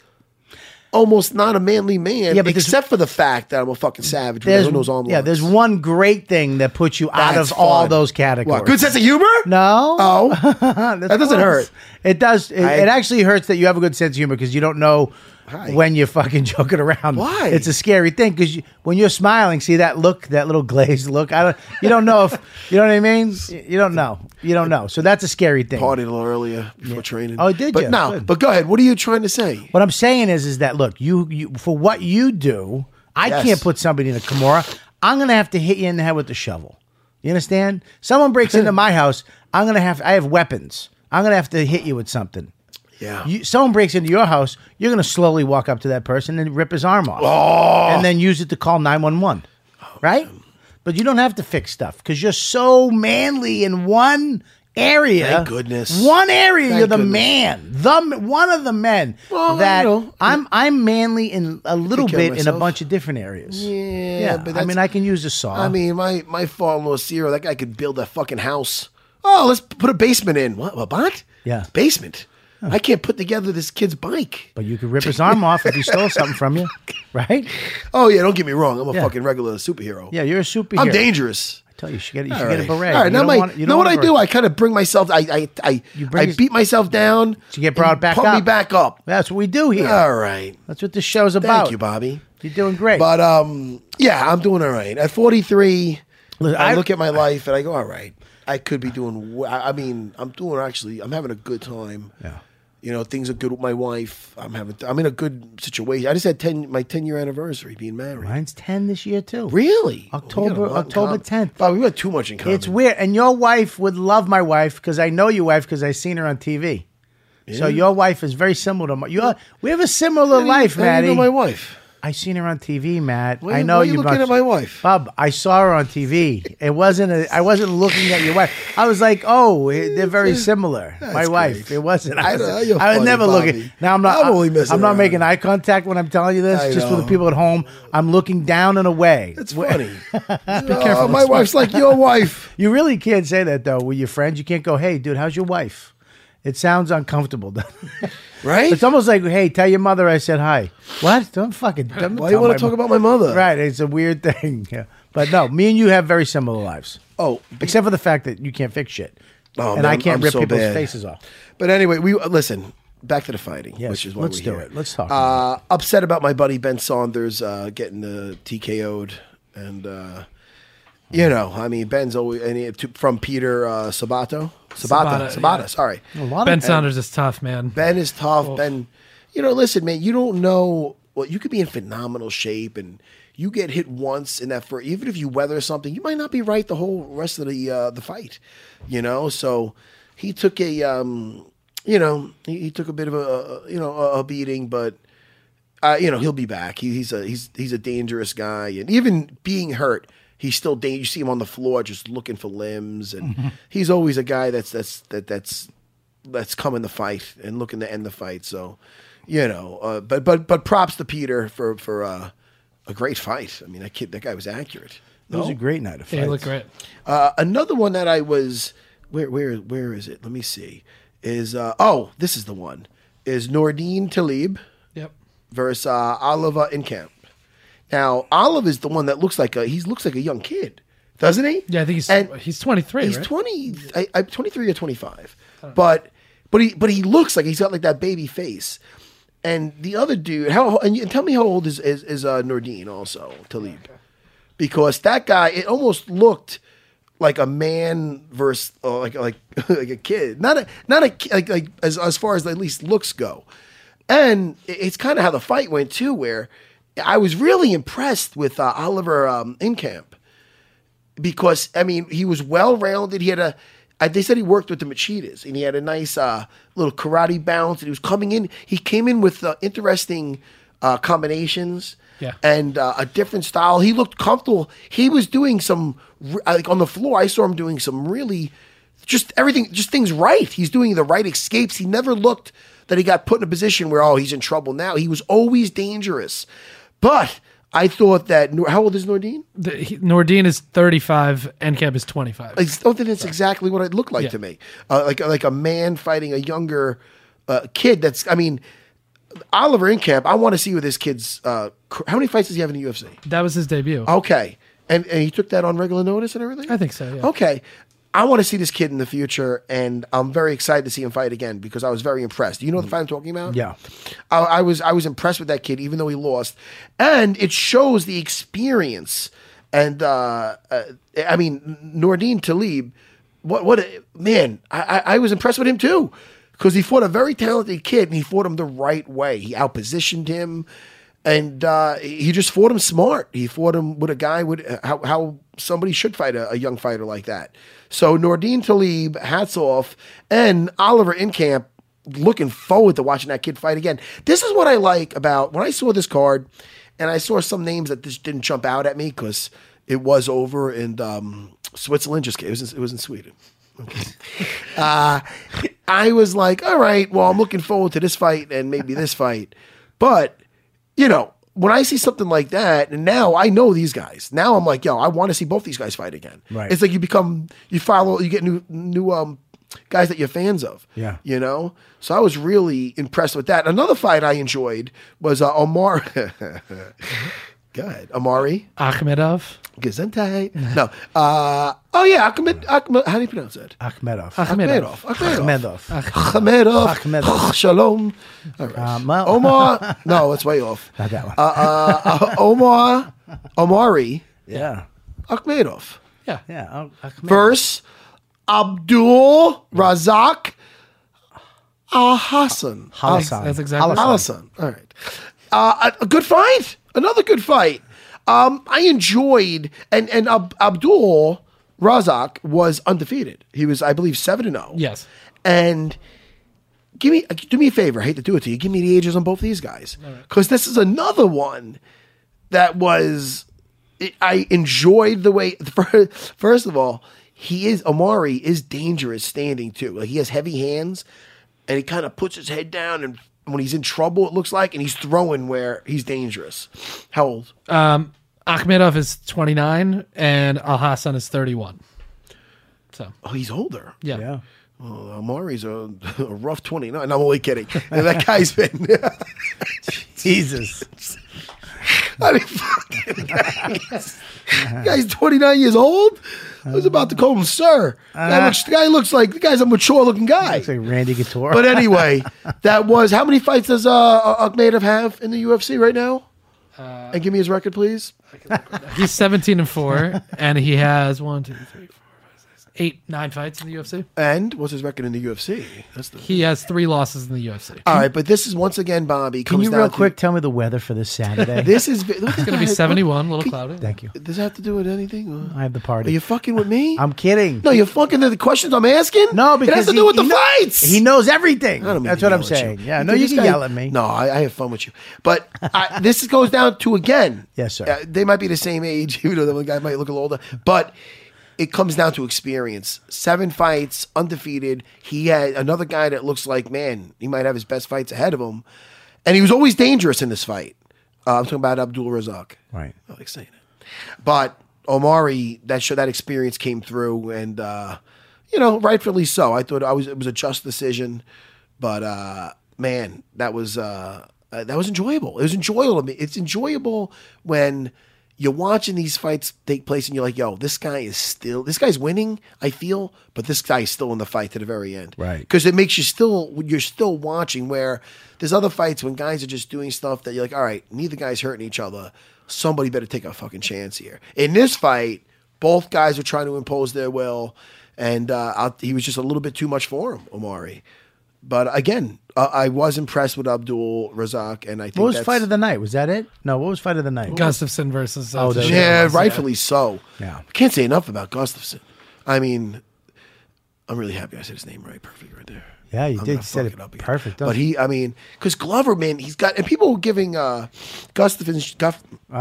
Speaker 2: almost not a manly man, except for the fact that I'm a fucking savage. Who knows all
Speaker 5: there's one great thing that puts you out of all those categories.
Speaker 2: What, good sense of humor?
Speaker 5: No.
Speaker 2: Oh. That doesn't hurt.
Speaker 5: It does. It actually hurts that you have a good sense of humor because you don't know when you're fucking joking around.
Speaker 2: Why?
Speaker 5: It's a scary thing because when you're smiling, see that look, that little glazed look. You don't know if you know what I mean. You don't know. You don't know. So that's a scary thing.
Speaker 2: Partied a little earlier before training.
Speaker 5: Oh, did you?
Speaker 2: But no.
Speaker 5: Good.
Speaker 2: But go ahead. What are you trying to say?
Speaker 5: What I'm saying is that look, you for what you do, I can't put somebody in a Kimura. I'm gonna have to hit you in the head with the shovel. You understand? Someone breaks into my house, I have weapons. I'm gonna have to hit you with something.
Speaker 2: Yeah.
Speaker 5: Someone breaks into your house, you're going to slowly walk up to that person and rip his arm off. And then use it to call 911. Right? But you don't have to fix stuff because you're so manly in one area.
Speaker 2: Thank goodness.
Speaker 5: One area, you're the man. One of the men.
Speaker 2: Well,
Speaker 5: that
Speaker 2: I know.
Speaker 5: I'm manly in a little
Speaker 2: Take care of
Speaker 5: bit in a
Speaker 2: myself.
Speaker 5: bunch of different areas.
Speaker 2: Yeah. But
Speaker 5: I mean, I can use a saw.
Speaker 2: I mean, my father-in-law, Ciro, that guy could build a fucking house. Oh, let's put a basement in. What?
Speaker 5: Yeah.
Speaker 2: Basement. I can't put together this kid's bike.
Speaker 5: But you could rip his arm off if he stole something from you, right?
Speaker 2: Oh, yeah, don't get me wrong. I'm a fucking regular superhero.
Speaker 5: Yeah, you're a superhero.
Speaker 2: I'm dangerous.
Speaker 5: I tell you, you should get a beret.
Speaker 2: All right, now what I do? I kind of bring myself. I beat myself down.
Speaker 5: To get brought back
Speaker 2: pump
Speaker 5: up.
Speaker 2: me back up.
Speaker 5: That's what we do here.
Speaker 2: All right.
Speaker 5: That's what this show's about.
Speaker 2: Thank you, Bobby.
Speaker 5: You're doing great.
Speaker 2: But yeah, I'm doing all right. At 43, I look at my life and I go, all right, I could be doing. I mean, I'm having a good time.
Speaker 5: Yeah.
Speaker 2: You know, things are good with my wife. I'm in a good situation. I just had my 10-year anniversary being married.
Speaker 5: Mine's 10 this year too.
Speaker 2: Really?
Speaker 5: October 10th.
Speaker 2: Wow, we got too much in common.
Speaker 5: It's weird. And your wife would love my wife because I know your wife because I seen her on TV. Yeah. So your wife is very similar to my. We have a similar life, Maddie.
Speaker 2: I know my wife.
Speaker 5: I seen her on TV, Matt.
Speaker 2: Why,
Speaker 5: I know
Speaker 2: why are you looking at my wife,
Speaker 5: Bob. I saw her on TV. I wasn't looking at your wife. I was like, oh, they're very similar. My wife. Great. It wasn't. I was never looking. Now I'm not making eye contact when I'm telling you this. Just for the people at home, I'm looking down and away.
Speaker 2: It's funny.
Speaker 5: Be careful.
Speaker 2: My wife's like your wife.
Speaker 5: You really can't say that though with your friends. You can't go, hey, dude, how's your wife? It sounds uncomfortable.
Speaker 2: Right?
Speaker 5: It's almost like, hey, tell your mother I said hi. What? Don't
Speaker 2: Why do you want to talk about my mother?
Speaker 5: Right. It's a weird thing. Yeah. But no, me and you have very similar lives.
Speaker 2: Oh.
Speaker 5: Except for the fact that you can't fix shit.
Speaker 2: Oh,
Speaker 5: and
Speaker 2: man,
Speaker 5: I can't
Speaker 2: I'm
Speaker 5: rip
Speaker 2: so
Speaker 5: people's
Speaker 2: bad.
Speaker 5: faces off.
Speaker 2: But anyway, listen, back to the fighting,
Speaker 5: yes,
Speaker 2: which is why
Speaker 5: let's
Speaker 2: we're
Speaker 5: do
Speaker 2: here.
Speaker 5: it. Let's talk about it.
Speaker 2: Upset about my buddy Ben Saunders getting the TKO'd. And, you know, I mean, Ben's always from Peter Sabata,
Speaker 6: yeah.
Speaker 2: Sorry.
Speaker 6: Ben Saunders is tough, man.
Speaker 2: Ben is tough.
Speaker 6: Cool.
Speaker 2: Ben, you know, listen, man, you don't know. Well, you could be in phenomenal shape and you get hit once in that even if you weather something, you might not be right the whole rest of the fight, you know? So he took he took a bit of a beating, but you know, he'll be back. He's a dangerous guy. And even being hurt he's still you see him on the floor just looking for limbs, and he's always a guy that's coming to fight and looking to end the fight. So, but props to Peter for a great fight. I mean, that guy was accurate.
Speaker 5: It was a great night of fights.
Speaker 6: Yeah, he looked great.
Speaker 2: Another one that I was where is it? Let me see. Is this is the one. Is Nordine Talib versus Oliver Enkamp. Now, Oliver is the one that looks like a young kid, doesn't he?
Speaker 6: Yeah, I think he's 23.
Speaker 2: He's
Speaker 6: right?
Speaker 2: 23 or 25. But he looks like he's got like that baby face. And the other dude, and tell me how old is Nordine also Talib? Okay. Because that guy, it almost looked like a man versus like a kid, not a like as far as at least looks go. And it's kind of how the fight went too, where I was really impressed with Oliver Enkamp because I mean he was well rounded. He had they said he worked with the Machitas and he had a nice little karate bounce. And he was coming in. He came in with interesting combinations.
Speaker 6: Yeah.
Speaker 2: And a different style. He looked comfortable. He was doing some, like on the floor, I saw him doing some really, just things right. He's doing the right escapes. He never looked that he got put in a position where, he's in trouble now. He was always dangerous. But I thought that, how old is Nordine?
Speaker 6: Nordine is 35, Enkamp is 25.
Speaker 2: I don't think that's exactly what it looked like to me. Like a man fighting a younger kid Oliver Enkamp, I want to see with this kid's. How many fights does he have in the UFC?
Speaker 6: That was his debut.
Speaker 2: Okay, and he took that on regular notice and everything.
Speaker 6: I think so. Yeah.
Speaker 2: Okay, I want to see this kid in the future, and I'm very excited to see him fight again because I was very impressed. You know the fight I'm talking about?
Speaker 5: Yeah,
Speaker 2: I was impressed with that kid, even though he lost, and it shows the experience. And Nordine Talib, I was impressed with him too. Because he fought a very talented kid, and he fought him the right way. He outpositioned him, and he just fought him smart. He fought him with a guy with how somebody should fight a young fighter like that. So Nordine Talib, hats off, and Oliver Enkamp, looking forward to watching that kid fight again. This is what I like about when I saw this card, and I saw some names that just didn't jump out at me because it was over in Switzerland. It was in Sweden. Okay. I was like, all right, well, I'm looking forward to this fight and maybe this fight. But, when I see something like that, and now I know these guys, now I'm like, I want to see both these guys fight again.
Speaker 5: Right.
Speaker 2: It's like you get new guys that you're fans of.
Speaker 5: Yeah.
Speaker 2: So I was really impressed with that. Another fight I enjoyed was Omar. Go ahead. Amari
Speaker 6: Akhmedov.
Speaker 2: Gesundheit. No. Ahmed. How do you pronounce it?
Speaker 5: Akhmedov.
Speaker 2: Shalom. All right. Omar. No, it's way off.
Speaker 5: Not that one.
Speaker 2: Omari.
Speaker 5: Yeah.
Speaker 2: Akhmedov.
Speaker 6: Yeah.
Speaker 2: Versus Abdul Razak Hassan.
Speaker 6: That's exactly
Speaker 2: Hassan. All right. A good fight. Another good fight. I enjoyed, and Abdul Razak was undefeated. He was, I believe, 7-0.
Speaker 6: Yes.
Speaker 2: And do me a favor. I hate to do it to you. Give me the ages on both these guys, because this is another one that was. I enjoyed the way. First of all, Omari is dangerous standing too. Like he has heavy hands, and he kind of puts his head down and. When he's in trouble, it looks like, and he's throwing where he's dangerous. How old?
Speaker 6: Akhmedov is 29, and Al Hassan is 31. So,
Speaker 2: he's older.
Speaker 6: Yeah.
Speaker 2: Well, Amari's a rough 29. I'm only kidding. And that guy's been
Speaker 5: Jesus.
Speaker 2: I mean, fucking guy's 29 years old. I was about to call him sir. The guy looks like the guy's a mature looking guy.
Speaker 5: Looks like Randy Couture.
Speaker 2: But anyway, that was how many fights does Akhmedov have in the UFC right now? And give me his record, please.
Speaker 6: He's 17-4, and he has 1, 2, 3, 4, 5, 6, 8-9 fights in the UFC.
Speaker 2: And what's his record in the UFC?
Speaker 6: He has 3 losses in the UFC.
Speaker 2: All right, but this is once again, Bobby.
Speaker 5: Can you real quick tell me the weather for this Saturday?
Speaker 2: This is
Speaker 6: it's going to be 71, a little cloudy.
Speaker 5: Thank you.
Speaker 2: Does that have to do with anything?
Speaker 5: I have the party.
Speaker 2: Are you fucking with me?
Speaker 5: I'm kidding.
Speaker 2: No, you're fucking the questions I'm asking?
Speaker 5: No, because
Speaker 2: it has to do with the fights.
Speaker 5: He knows everything.
Speaker 2: I don't mean
Speaker 5: That's
Speaker 2: to
Speaker 5: what I'm
Speaker 2: yell at
Speaker 5: saying.
Speaker 2: you.
Speaker 5: Yeah, no, you can yell at me.
Speaker 2: No, I have fun with you. But this goes down to, again.
Speaker 5: Yes, sir.
Speaker 2: They might be the same age, even though the guy might look a little older. But it comes down to experience. 7 fights, undefeated. He had another guy that looks like, man, he might have his best fights ahead of him. And he was always dangerous in this fight. I'm talking about Abdul Razak.
Speaker 5: Right.
Speaker 2: I like saying it. But Omari, that experience came through, and rightfully so. I thought it was a just decision, but man, that was enjoyable. It was enjoyable to me. It's enjoyable when you're watching these fights take place and you're like, yo, this guy's winning, I feel, but this guy is still in the fight to the very end.
Speaker 5: Right.
Speaker 2: Because it makes you're still watching, where there's other fights when guys are just doing stuff that you're like, all right, neither guy's hurting each other. Somebody better take a fucking chance here. In this fight, both guys were trying to impose their will, and he was just a little bit too much for him, Omari. But again, I was impressed with Abdul Razak, and I think
Speaker 5: what was fight of the night? Was that it? No, what was fight of the night?
Speaker 6: Gustafsson versus.
Speaker 2: Rightfully so.
Speaker 5: Yeah,
Speaker 2: I can't say enough about Gustafsson. I mean, I'm really happy I said his name right, perfect right there.
Speaker 5: Yeah, you did. Said it perfect.
Speaker 2: But because Glover, man, he's got, and people were giving Gustafsson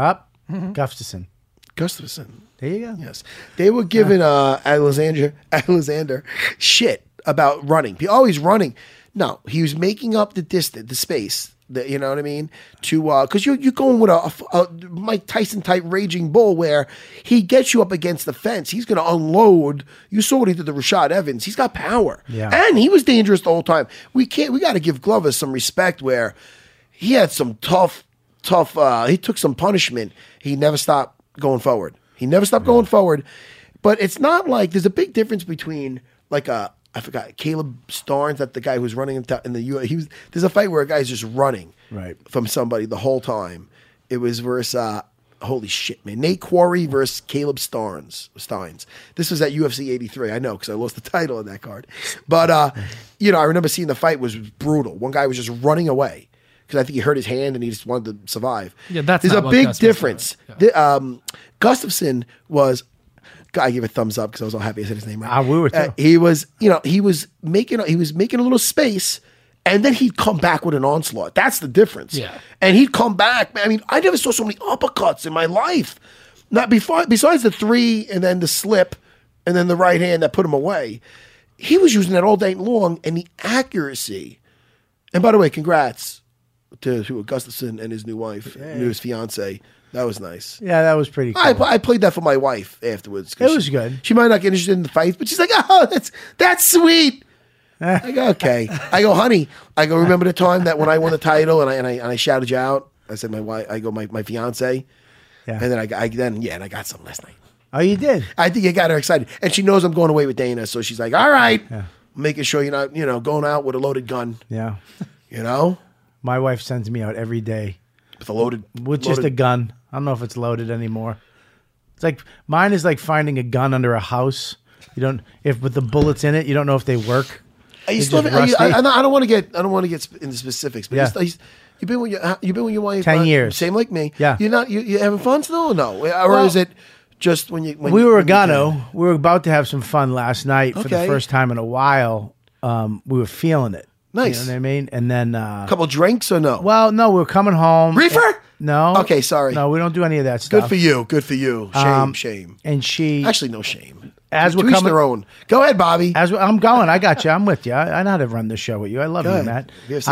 Speaker 2: Gustafsson.
Speaker 5: There you go.
Speaker 2: Yes, they were giving Alexander shit about running. He's running. No, he was making up the distance, the space. You know what I mean? To because you're going with a Mike Tyson type raging bull, where he gets you up against the fence. He's going to unload. You saw what he did to Rashad Evans. He's got power, and he was dangerous the whole time. We got to give Glover some respect, where he had some tough. He took some punishment. He never stopped going forward. Going forward. But it's not like there's a big difference between like I forgot, Caleb Starnes, that the guy who was running in the UFC. There's a fight where a guy's just running from somebody the whole time. It was versus, holy shit, man, Nate Quarry versus Caleb Steins. This was at UFC 83. I know, because I lost the title in that card. But, I remember seeing the fight was brutal. One guy was just running away because I think he hurt his hand and he just wanted to survive.
Speaker 6: Yeah, there's
Speaker 2: a big difference. Yeah. Gustafsson was... I give a thumbs up because I was all happy I said his name right.
Speaker 5: We were too.
Speaker 2: He was making a little space, and then he'd come back with an onslaught. That's the difference.
Speaker 6: Yeah.
Speaker 2: And he'd come back. I mean, I never saw so many uppercuts in my life. Not besides the 3 and then the slip and then the right hand that put him away. He was using that all day long, and the accuracy. And by the way, congrats to Gustafsson and his new wife, his fiance. That was nice.
Speaker 5: Yeah, that was pretty cool.
Speaker 2: I played that for my wife afterwards.
Speaker 5: It was good.
Speaker 2: She might not get interested in the fight, but she's like, oh, that's sweet. I go, okay. I go, honey. I go, remember the time that when I won the title and I shouted you out? I said, my wife. I go, my fiance. Yeah. And then I got some last night.
Speaker 5: Oh, you did?
Speaker 2: I think it got her excited, and she knows I'm going away with Dana, so she's like, all right, making sure you're not, going out with a loaded gun.
Speaker 5: Yeah.
Speaker 2: My
Speaker 5: wife sends me out every day
Speaker 2: with
Speaker 5: just a gun. I don't know if it's loaded anymore. It's like mine is like finding a gun under a house. If with the bullets in it, you don't know if they work.
Speaker 2: I don't want to get into specifics, but you've been with your wife
Speaker 5: 10 years,
Speaker 2: same like me.
Speaker 5: Yeah,
Speaker 2: you having fun still or no? Or is it just when we
Speaker 5: were about to have some fun last night for the first time in a while. We were feeling it.
Speaker 2: Nice.
Speaker 5: You know what I mean? And then
Speaker 2: a couple drinks or no?
Speaker 5: Well, no, we were coming home.
Speaker 2: Reefer?
Speaker 5: No.
Speaker 2: Okay, sorry.
Speaker 5: No, we don't do any of that stuff.
Speaker 2: Good for you. Shame.
Speaker 5: And she
Speaker 2: actually no shame.
Speaker 5: As we're
Speaker 2: coming, their own. Go ahead, Bobby.
Speaker 5: I'm going. I got you. I'm with you. I know how to run the show with you. I love you, Matt.
Speaker 2: Yes,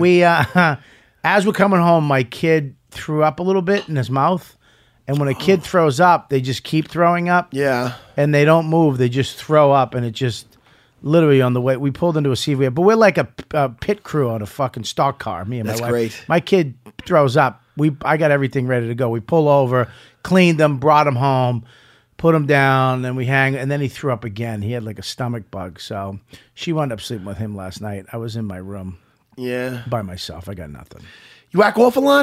Speaker 5: as we're coming home, my kid threw up a little bit in his mouth. And when a kid throws up, they just keep throwing up.
Speaker 2: Yeah.
Speaker 5: And they don't move. They just throw up, and it just literally on the way. We pulled into a CVS, but we're like a pit crew on a fucking stock car. Me and my wife. That's
Speaker 2: great.
Speaker 5: My kid throws up. I got everything ready to go. We pull over, cleaned him, brought him home, put him down, then we hang, and then he threw up again. He had like a stomach bug, so she wound up sleeping with him last night. I was in my room, by myself. I got nothing.
Speaker 2: You whack off a lot?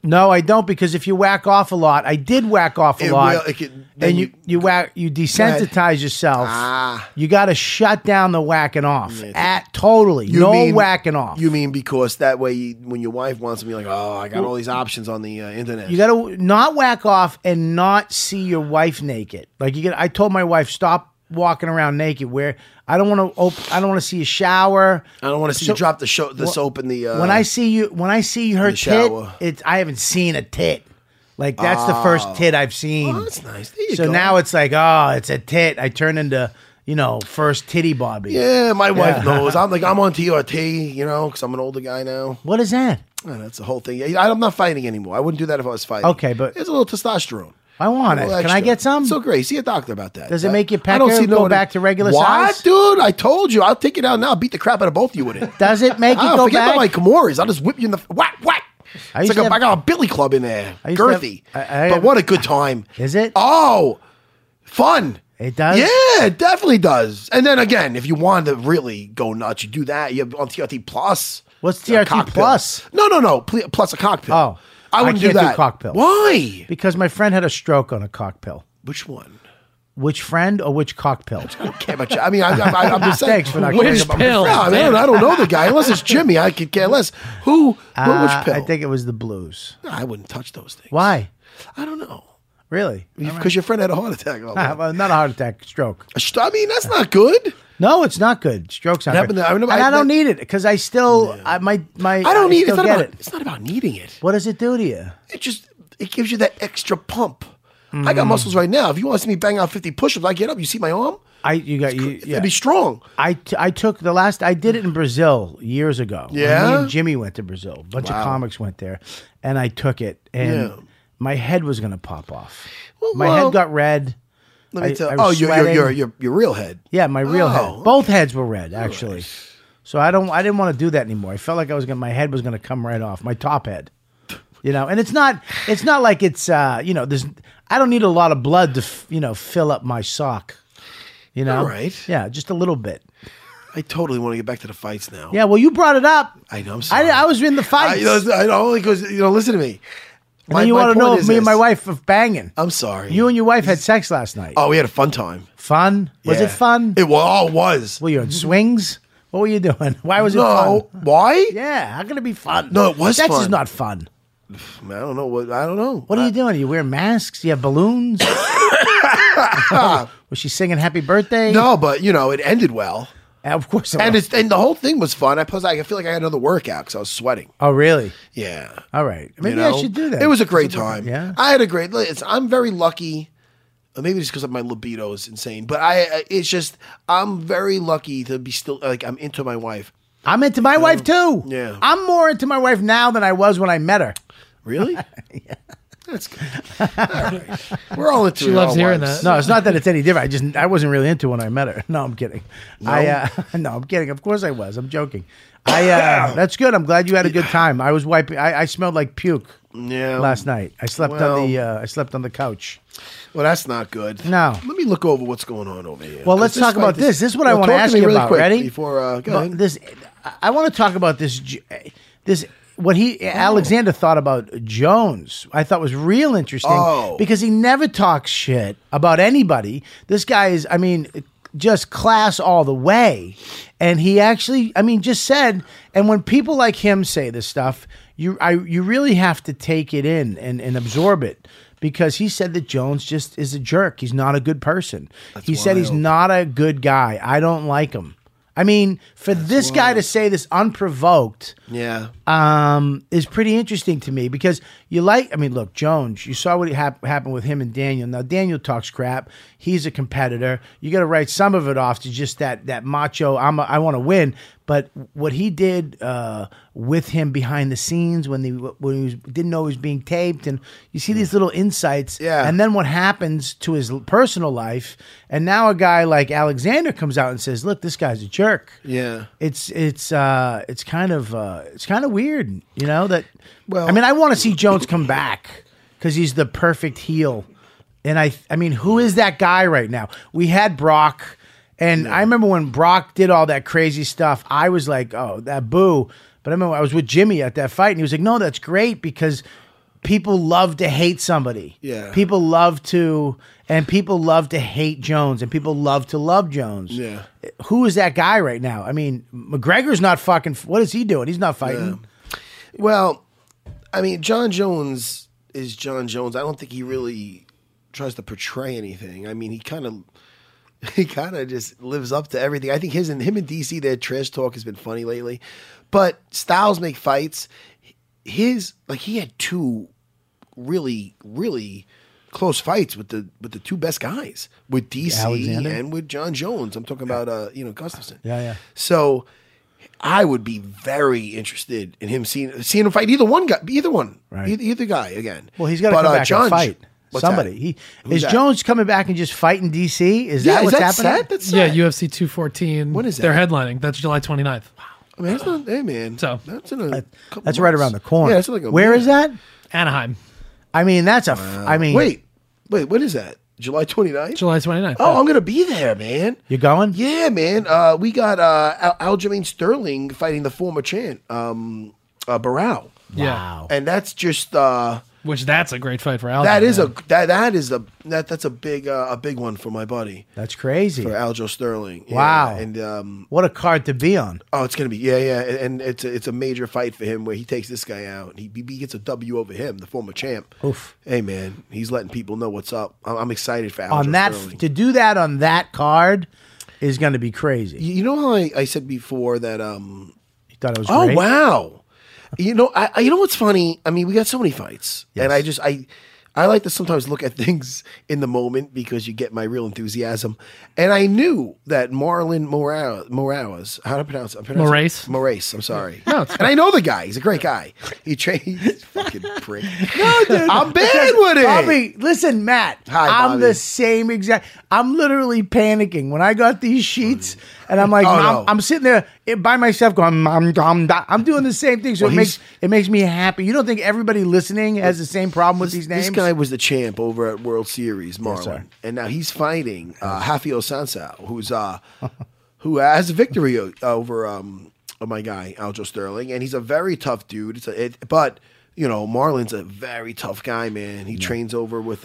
Speaker 5: No, I don't, because if you whack off a lot, I did whack off a lot, and you desensitize yourself. You got to shut down the whacking off. Totally. Whacking off.
Speaker 2: You mean because that way, when your wife wants to be like, oh, I got all these options on the internet.
Speaker 5: You got to not whack off and not see your wife naked. Like I told my wife, stop walking around naked. Where I don't want to see you shower.
Speaker 2: I don't want to see you drop the soap in the.
Speaker 5: When I see her tit, I haven't seen a tit. Like that's the first tit I've seen.
Speaker 2: Oh, that's nice. There you go.
Speaker 5: Now it's like, oh, it's a tit. I turn into first titty Bobby.
Speaker 2: Yeah, my wife knows. I'm on TRT, because I'm an older guy now.
Speaker 5: What is that?
Speaker 2: Oh, that's the whole thing. I'm not fighting anymore. I wouldn't do that if I was fighting.
Speaker 5: Okay, but
Speaker 2: it's a little testosterone.
Speaker 5: I want it. Can I get some?
Speaker 2: So great. See a doctor about that.
Speaker 5: Does it make you pecker go back to regular size?
Speaker 2: What, dude? I told you. I'll take it out now. I'll beat the crap out of both of you with it.
Speaker 5: Does it make you go
Speaker 2: forget
Speaker 5: back?
Speaker 2: about my Kimoris. I'll just whip you in the whack. It's like I got a billy club in there. Girthy. But what a good time.
Speaker 5: Is it?
Speaker 2: Oh, fun.
Speaker 5: It does?
Speaker 2: Yeah, it definitely does. And then again, if you want to really go nuts, you do that. You have on TRT Plus.
Speaker 5: What's TRT Plus?
Speaker 2: No. Plus a cocktail.
Speaker 5: Oh.
Speaker 2: I wouldn't do that.
Speaker 5: Cockpill.
Speaker 2: Why?
Speaker 5: Because my friend had a stroke on a cockpill.
Speaker 2: Which one?
Speaker 5: Which friend or which cockpill?
Speaker 2: Okay, but I'm just saying.
Speaker 5: Thanks for not
Speaker 6: which pill?
Speaker 2: No, I don't know the guy. Unless it's Jimmy, I could care less. Which pill?
Speaker 5: I think it was the blues.
Speaker 2: No, I wouldn't touch those things.
Speaker 5: Why?
Speaker 2: I don't know.
Speaker 5: Really?
Speaker 2: Because your friend had a heart attack.
Speaker 5: Well, not a heart attack, stroke.
Speaker 2: I mean, that's not good.
Speaker 5: No, it's not good. Stroke's not good. I don't need it because I still I don't need it.
Speaker 2: It's not about needing it.
Speaker 5: What does it do to you?
Speaker 2: It gives you that extra pump. I got muscles right now. If you want to see me bang out 50 push-ups, I get up. You see my arm? It'd be strong.
Speaker 5: I did it in Brazil years ago.
Speaker 2: Yeah.
Speaker 5: Me and Jimmy went to Brazil. A bunch of comics went there, and I took it, and my head was going to pop off. My head got red.
Speaker 2: Let me tell you. Your real head.
Speaker 5: Yeah, my real head. Both heads were red, actually. Right. So I didn't want to do that anymore. I felt like my head was going to come right off, my top head. And it's not like it's I don't need a lot of blood to fill up my sock.
Speaker 2: All right.
Speaker 5: Yeah, just a little bit.
Speaker 2: I totally want to get back to the fights now.
Speaker 5: Yeah, well, you brought it up.
Speaker 2: I know. I'm sorry.
Speaker 5: I was in the fights.
Speaker 2: I know, because listen to me.
Speaker 5: And then you want to know if me and my wife are banging.
Speaker 2: I'm sorry.
Speaker 5: You and your wife had sex last night.
Speaker 2: Oh, we had a fun time.
Speaker 5: Fun? Was it fun?
Speaker 2: It was.
Speaker 5: Were you on swings? What were you doing? Why was it fun?
Speaker 2: Why?
Speaker 5: Yeah, how can it be fun?
Speaker 2: No, it was
Speaker 5: sex
Speaker 2: fun.
Speaker 5: Is not fun.
Speaker 2: I don't know. I don't know.
Speaker 5: What are you doing? Are you wearing masks? You have balloons? Was she singing Happy Birthday?
Speaker 2: No, but it ended well.
Speaker 5: Of course it
Speaker 2: was. And the whole thing was fun. I feel like I had another workout because I was sweating.
Speaker 5: Oh, really?
Speaker 2: Yeah.
Speaker 5: All right. Maybe I should do that.
Speaker 2: It was a great time.
Speaker 5: Yeah.
Speaker 2: I had a great. I'm very lucky. Maybe it's because my libido is insane, but I'm very lucky to be still I'm into my wife.
Speaker 5: I'm into my wife too.
Speaker 2: Yeah.
Speaker 5: I'm more into my wife now than I was when I met her.
Speaker 2: Really? Yeah. That's good. All right. We're all into it.
Speaker 6: She loves hearing that.
Speaker 5: No, it's not that it's any different. I wasn't really into when I met her. No, I'm kidding. No? No, I'm kidding. Of course I was. I'm joking. That's good. I'm glad you had a good time. I was wiping. I smelled like puke.
Speaker 2: Yeah.
Speaker 5: Last night, I slept on the couch.
Speaker 2: Well, that's not good.
Speaker 5: No.
Speaker 2: Let me look over what's going on over here.
Speaker 5: Well, let's talk about this. This is what I want to ask you about. Ready?
Speaker 2: Before go ahead.
Speaker 5: I want to talk about this. What Alexander thought about Jones, I thought was real interesting because he never talks shit about anybody. This guy is, just class all the way. And he actually, just said, and when people like him say this stuff, you really have to take it in and absorb it. Because he said that Jones just is a jerk. He's not a good person. He said he's not a good guy. I don't like him. For this guy to say this unprovoked, is pretty interesting to me because look, Jones, you saw what happened with him and Daniel. Now, Daniel talks crap. He's a competitor. You got to write some of it off to just that macho, I want to win. But what he did with him behind the scenes when he didn't know he was being taped, and you see these little insights, and then what happens to his personal life, and now a guy like Alexander comes out and says, "Look, this guy's a jerk."
Speaker 2: Yeah,
Speaker 5: it's kind of weird, that. Well, I want to see Jones come back because he's the perfect heel, and who is that guy right now? We had Brock. And I remember when Brock did all that crazy stuff, I was like, oh, that boo. But I remember I was with Jimmy at that fight, and he was like, no, that's great because people love to hate somebody.
Speaker 2: Yeah.
Speaker 5: People love to hate Jones, and people love to love Jones.
Speaker 2: Yeah.
Speaker 5: Who is that guy right now? I mean, McGregor's not fucking. What is he doing? He's not fighting.
Speaker 2: Yeah. Well, I mean, John Jones is John Jones. I don't think he really tries to portray anything. I mean, he kind of just lives up to everything. I think him and DC, their trash talk has been funny lately. But styles make fights. He had two really, really close fights with the two best guys, with DC
Speaker 5: Alexander?
Speaker 2: and with John Jones. I'm talking about Gustafsson.
Speaker 5: Yeah.
Speaker 2: So I would be very interested in him seeing him fight either one,
Speaker 5: Right.
Speaker 2: either guy again.
Speaker 5: Well, he's got to come back and fight somebody.
Speaker 2: Who's
Speaker 5: Is
Speaker 2: that?
Speaker 5: Jones coming back and just fighting DC? Is that
Speaker 2: Is
Speaker 5: what's
Speaker 2: that
Speaker 5: happening?
Speaker 2: set? That's
Speaker 6: Yeah,
Speaker 2: set.
Speaker 6: UFC 214.
Speaker 2: When is that?
Speaker 6: They're headlining. That's July 29th.
Speaker 2: I mean, that's not. Hey, man.
Speaker 6: So,
Speaker 2: that's in a couple
Speaker 5: That's right
Speaker 2: months.
Speaker 5: around the corner.
Speaker 2: Yeah, it's like
Speaker 5: Where is that?
Speaker 6: Anaheim,
Speaker 5: I mean, that's I mean,
Speaker 2: Wait, what is that? July 29th?
Speaker 6: July 29th.
Speaker 2: Oh, I'm gonna be there, man.
Speaker 5: you going?
Speaker 2: Yeah, man. We got Aljamain Sterling fighting the former champ, Barao,
Speaker 6: Yeah.
Speaker 5: Wow.
Speaker 2: and that's just
Speaker 6: Which that's a great fight for Aljo.
Speaker 2: that's a big one for my buddy,
Speaker 5: That's crazy.
Speaker 2: for Aljo Sterling. Yeah,
Speaker 5: Wow.
Speaker 2: and
Speaker 5: What a card to be on.
Speaker 2: oh, it's gonna be and it's a major fight for him where he takes this guy out. He gets a W over him, the former champ.
Speaker 5: Oof.
Speaker 2: Hey, man, he's letting people know what's up. I'm excited for Aljo
Speaker 5: On that
Speaker 2: Sterling.
Speaker 5: to do that on that card is going to be crazy.
Speaker 2: You know how I said before that
Speaker 5: You thought it was
Speaker 2: oh
Speaker 5: great?
Speaker 2: wow. You know what's funny? I mean, we got so many fights, and I like to sometimes look at things in the moment because you get my real enthusiasm. And I knew that Marlon Moraes, how to pronounce it? Moraes. I'm sorry. And I know the guy. He's a great guy. He's fucking prick.
Speaker 5: No, dude.
Speaker 2: I'm bad with it.
Speaker 5: Bobby, listen, Matt.
Speaker 2: Hi,
Speaker 5: I'm
Speaker 2: Bobby.
Speaker 5: the same exact. I'm literally panicking when I got these sheets, and I'm like,
Speaker 2: Oh,
Speaker 5: Mom,
Speaker 2: no.
Speaker 5: I'm sitting there by myself going, Mom, I'm doing the same thing. So
Speaker 2: Well,
Speaker 5: it makes me happy. You don't think everybody listening has the same problem with these names?
Speaker 2: This guy was the champ over at World Series, Marlon,
Speaker 5: sir.
Speaker 2: and now he's fighting Rafael Sansao, who has a victory over my guy Aljo Sterling, and he's a very tough dude. But you know, Marlon's a very tough guy, man. He trains over with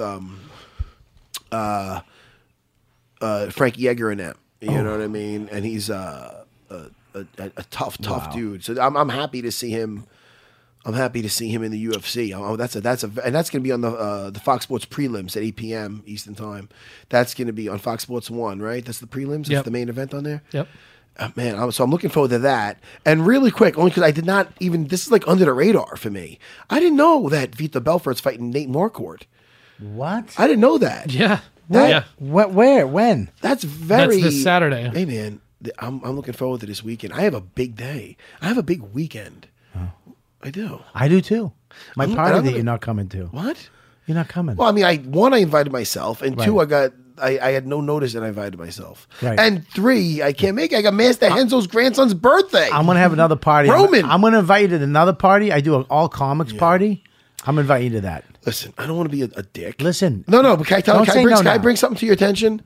Speaker 2: Frank Yeager and them. You know what I mean? And he's a tough dude. So I'm happy to see him. I'm happy to see him in the UFC. And that's going to be on the Fox Sports prelims at 8 p.m. Eastern Time. That's going to be on Fox Sports 1, right? That's the prelims. That's
Speaker 6: Yep.
Speaker 2: the main event on there.
Speaker 6: Yep.
Speaker 2: Man, so I'm looking forward to that. And really quick, only because I did not even. This is like under the radar for me. I didn't know that Vita Belfort's fighting Nate Marquardt.
Speaker 5: What?
Speaker 2: I didn't know that.
Speaker 6: Yeah.
Speaker 2: That-
Speaker 5: What? Where? When?
Speaker 2: That's very.
Speaker 6: That's this Saturday.
Speaker 2: Hey man, I'm looking forward to this weekend. I have a big day. I have a big weekend. I do.
Speaker 5: I do too. My
Speaker 2: I'm-
Speaker 5: party
Speaker 2: I'm
Speaker 5: that
Speaker 2: gonna-
Speaker 5: you're not coming to.
Speaker 2: What?
Speaker 5: You're not coming.
Speaker 2: Well, I mean, I invited myself, and
Speaker 5: Right.
Speaker 2: two, I had no notice that I invited myself,
Speaker 5: Right.
Speaker 2: and three, I can't make it. I got Master Henzo's grandson's birthday.
Speaker 5: I'm gonna have another party.
Speaker 2: Roman.
Speaker 5: I'm gonna invite you to another party. I do an all comics party. I'm inviting you to that.
Speaker 2: Listen, I don't want to be a dick.
Speaker 5: Listen.
Speaker 2: No, but can
Speaker 5: Don't say no
Speaker 2: can I
Speaker 5: now.
Speaker 2: bring something to your attention?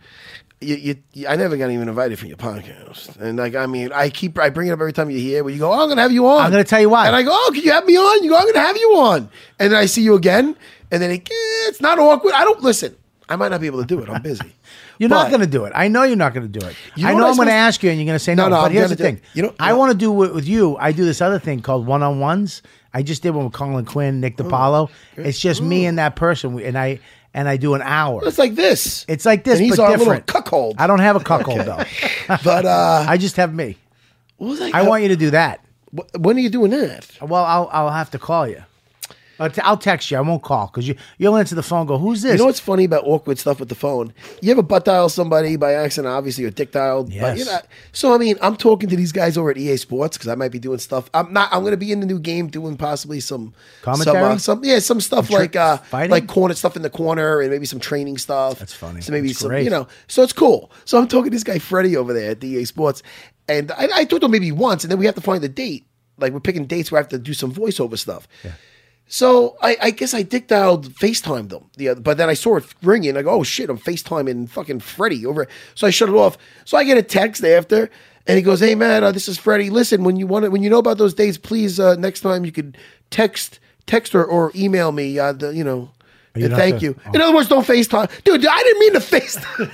Speaker 2: I never got even invited for your podcast, and like I mean, I bring it up every time you're here. Where you go, oh, I'm gonna have you on.
Speaker 5: I'm gonna tell you why.
Speaker 2: And I go, oh, can you have me on? You go, I'm gonna have you on. And then I see you again, and then it's not awkward. I don't listen. I might not be able to do it. I'm busy.
Speaker 5: You're
Speaker 2: But-
Speaker 5: not going to do it. I know you're not going to do it.
Speaker 2: You know
Speaker 5: I
Speaker 2: what
Speaker 5: know
Speaker 2: I'm
Speaker 5: I'm going to
Speaker 2: supposed-
Speaker 5: ask you, and you're going to say no.
Speaker 2: No,
Speaker 5: but
Speaker 2: I'm
Speaker 5: here's the
Speaker 2: gonna
Speaker 5: thing.
Speaker 2: do- you know-
Speaker 5: I want to do it with you. I do this other thing called one-on-ones. I just did one with Colin Quinn, Nick DiPaolo. It's just me and that person, and I do an hour.
Speaker 2: It's like this.
Speaker 5: It's like this,
Speaker 2: And he's
Speaker 5: but
Speaker 2: our little
Speaker 5: different.
Speaker 2: cuckold.
Speaker 5: I don't have a cuckold though.
Speaker 2: But
Speaker 5: I just have me.
Speaker 2: what was
Speaker 5: I want you to do that.
Speaker 2: When are you doing that?
Speaker 5: Well, I'll have to call you. I'll text you. I won't call because you'll answer the phone. And go, who's this?
Speaker 2: You know what's funny about awkward stuff with the phone? You ever butt dial somebody by accident, obviously, or dick dialed? But,
Speaker 5: Yes.
Speaker 2: so I mean, I'm talking to these guys over at EA Sports because I might be doing stuff. I'm going to be in the new game doing possibly some
Speaker 5: Commentary?
Speaker 2: some stuff like
Speaker 5: fighting?
Speaker 2: like corner stuff in the corner and maybe some training stuff.
Speaker 5: That's funny.
Speaker 2: So maybe
Speaker 5: That's
Speaker 2: some,
Speaker 5: great.
Speaker 2: So it's cool. So I'm talking to this guy Freddie over there at the EA Sports, and I talked to him maybe once, and then we have to find the date. Like we're picking dates where I have to do some voiceover stuff. Yeah. So I guess I dick dialed FaceTimed them. But then I saw it ringing. I go, oh shit, I'm FaceTiming fucking Freddie over. So I shut it off. So I get a text after, and he goes, hey man, this is Freddie. Listen, when you know about those dates, please next time you could text text her or email me.
Speaker 5: You
Speaker 2: and
Speaker 5: don't
Speaker 2: thank
Speaker 5: have to-
Speaker 2: you. In other words, don't FaceTime, dude. I didn't mean to FaceTime.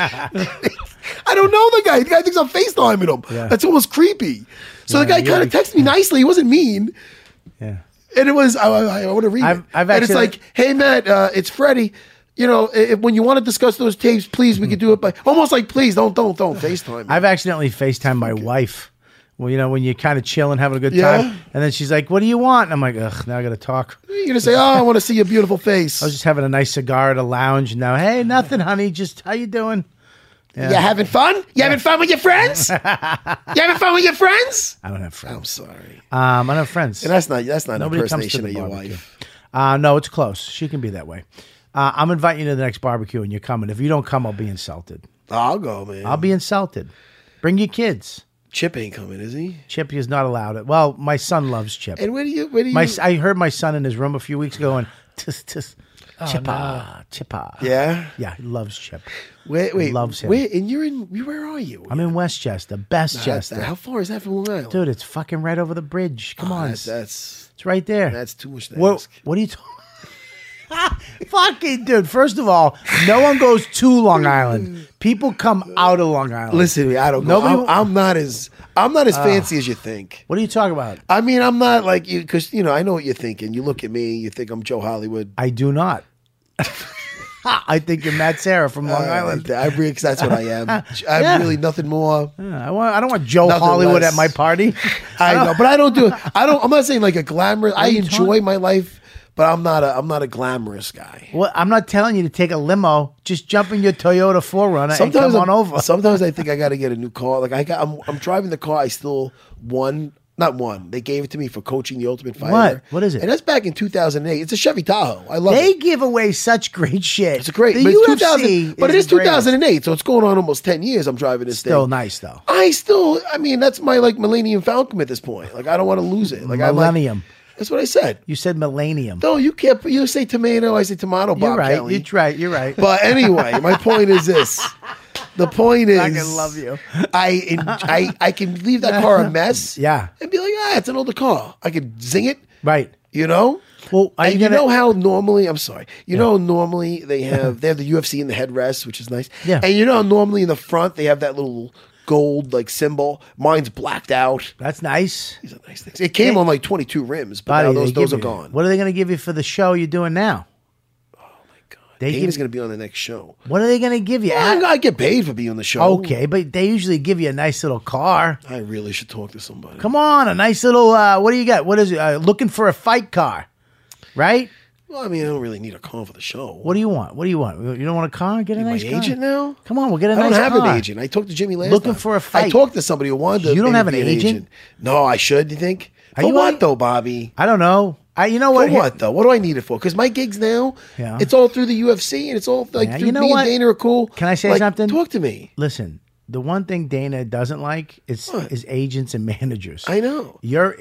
Speaker 2: I don't know the guy. The guy thinks I'm FaceTiming him.
Speaker 5: Yeah.
Speaker 2: That's almost creepy. So the guy
Speaker 5: you're
Speaker 2: kind of
Speaker 5: like-
Speaker 2: texted me nicely. He wasn't mean.
Speaker 5: Yeah.
Speaker 2: And it was, I want to read it.
Speaker 5: I've
Speaker 2: and it's
Speaker 5: actually-
Speaker 2: like, hey, Matt, it's Freddie. When you want to discuss those tapes, please, we could do it by, almost like, please, don't FaceTime me.
Speaker 5: I've accidentally FaceTimed my wife. Well, when you're kind of chilling, having a good
Speaker 2: Yeah.
Speaker 5: time. And then she's like, what do you want? And I'm like, ugh, now I got to talk.
Speaker 2: You're going to say, I want to see your beautiful face.
Speaker 5: I was just having a nice cigar at a lounge. And now, hey, nothing, honey. Just how you doing?
Speaker 2: You having fun? You having fun with your friends? You having fun with your friends?
Speaker 5: I don't have friends.
Speaker 2: I'm sorry.
Speaker 5: I don't have friends.
Speaker 2: And that's not an
Speaker 5: Nobody comes to
Speaker 2: impersonation
Speaker 5: the
Speaker 2: of your
Speaker 5: barbecue.
Speaker 2: wife.
Speaker 5: No, it's close. She can be that way. I'm inviting you to the next barbecue, and you're coming. If you don't come, I'll be insulted.
Speaker 2: I'll go, man.
Speaker 5: I'll be insulted. Bring your kids.
Speaker 2: Chip ain't coming, is he?
Speaker 5: Chip is not allowed. Well, my son loves Chip.
Speaker 2: And where do you?
Speaker 5: I heard my son in his room a few weeks ago and tisk, Chippa, Chippa.
Speaker 2: Yeah?
Speaker 5: Yeah, he loves Chip.
Speaker 2: Wait.
Speaker 5: Loves him.
Speaker 2: Where are you?
Speaker 5: I'm in Westchester, Bestchester.
Speaker 2: How far is that from Long Island?
Speaker 5: Dude, it's fucking right over the bridge. Come on.
Speaker 2: That's
Speaker 5: It's right there.
Speaker 2: That's too much to
Speaker 5: What
Speaker 2: ask.
Speaker 5: are you talking? Fucking dude. First of all, no one goes to Long Island. People come out of Long Island.
Speaker 2: Listen to me. I don't know. I'm not as fancy as you think.
Speaker 5: What are you talking about?
Speaker 2: I mean, I'm not like you because I know what you're thinking. You look at me, you think I'm Joe Hollywood.
Speaker 5: I do not. I think you're Matt Sarah from Long Island.
Speaker 2: Because that's what I am. I'm really nothing more.
Speaker 5: I don't want Joe
Speaker 2: Nothing
Speaker 5: Hollywood
Speaker 2: less.
Speaker 5: at my party.
Speaker 2: I know, but I don't do it. I'm not saying like a glamorous. I
Speaker 5: you
Speaker 2: enjoy my life, but I'm not a glamorous guy.
Speaker 5: Well, I'm not telling you to take a limo. Just jump in your Toyota 4Runner and come on over.
Speaker 2: Sometimes I think I got to get a new car. Like I'm driving the car. I still not won. They gave it to me for coaching the Ultimate Fighter.
Speaker 5: What is it?
Speaker 2: And that's back in 2008. It's a Chevy Tahoe. I love
Speaker 5: They
Speaker 2: it.
Speaker 5: give away such great shit.
Speaker 2: It's great.
Speaker 5: The
Speaker 2: But it's
Speaker 5: UFC
Speaker 2: 2000. But it is
Speaker 5: the greatest.
Speaker 2: 2008, so it's going on almost 10 years. I'm driving this
Speaker 5: Still
Speaker 2: thing.
Speaker 5: nice though.
Speaker 2: I mean, that's my like Millennium Falcon at this point. Like I don't want to lose it. Like
Speaker 5: Millennium.
Speaker 2: That's what I said.
Speaker 5: You said millennium.
Speaker 2: No, you can't. You say tomato. I say tomato. Bob
Speaker 5: You're right.
Speaker 2: Kelly.
Speaker 5: You're right.
Speaker 2: But anyway, my point is this. The point is,
Speaker 5: I can love you.
Speaker 2: I can leave that car a mess.
Speaker 5: Yeah.
Speaker 2: And be like, it's an older car. I could zing it.
Speaker 5: Right.
Speaker 2: Well,
Speaker 5: are you
Speaker 2: and
Speaker 5: gonna-
Speaker 2: know how normally? I'm sorry. You know how normally they have the UFC in the headrest, which is nice.
Speaker 5: Yeah.
Speaker 2: And you know how normally in the front they have that little gold like symbol. Mine's blacked out.
Speaker 5: That's nice.
Speaker 2: These are nice things. It came on like 22 rims, but now
Speaker 5: Buddy, they
Speaker 2: those
Speaker 5: give
Speaker 2: are
Speaker 5: you-
Speaker 2: gone.
Speaker 5: What are they going to give you for the show you're doing now?
Speaker 2: Dana's going to be on the next show.
Speaker 5: What are they going to give you?
Speaker 2: I get paid for being on the show.
Speaker 5: Okay, but they usually give you a nice little car.
Speaker 2: I really should talk to somebody.
Speaker 5: Come on, a nice little. What do you got? What is it? Looking for a fight car, right?
Speaker 2: Well, I mean, I don't really need a car for the show.
Speaker 5: What do you want? You don't want a car? Get a nice
Speaker 2: my
Speaker 5: car.
Speaker 2: agent now?
Speaker 5: Come on, we'll get a
Speaker 2: I
Speaker 5: nice
Speaker 2: don't have
Speaker 5: car.
Speaker 2: an agent. I talked to Jimmy last
Speaker 5: Looking
Speaker 2: time.
Speaker 5: for a fight.
Speaker 2: I talked to somebody who wanted to.
Speaker 5: You don't have an
Speaker 2: be
Speaker 5: agent?
Speaker 2: No, I should. You think?
Speaker 5: Are
Speaker 2: For
Speaker 5: you
Speaker 2: what
Speaker 5: on-
Speaker 2: though, Bobby?
Speaker 5: I don't know. You know what?
Speaker 2: For what though? What do I need it for? Because my gigs now,
Speaker 5: Yeah.
Speaker 2: it's all through the UFC and it's all like
Speaker 5: Yeah,
Speaker 2: through
Speaker 5: you know
Speaker 2: me
Speaker 5: what?
Speaker 2: and Dana are cool.
Speaker 5: Can I say
Speaker 2: Like,
Speaker 5: something?
Speaker 2: Talk to me.
Speaker 5: Listen, the one thing Dana doesn't like is agents and managers.
Speaker 2: I know.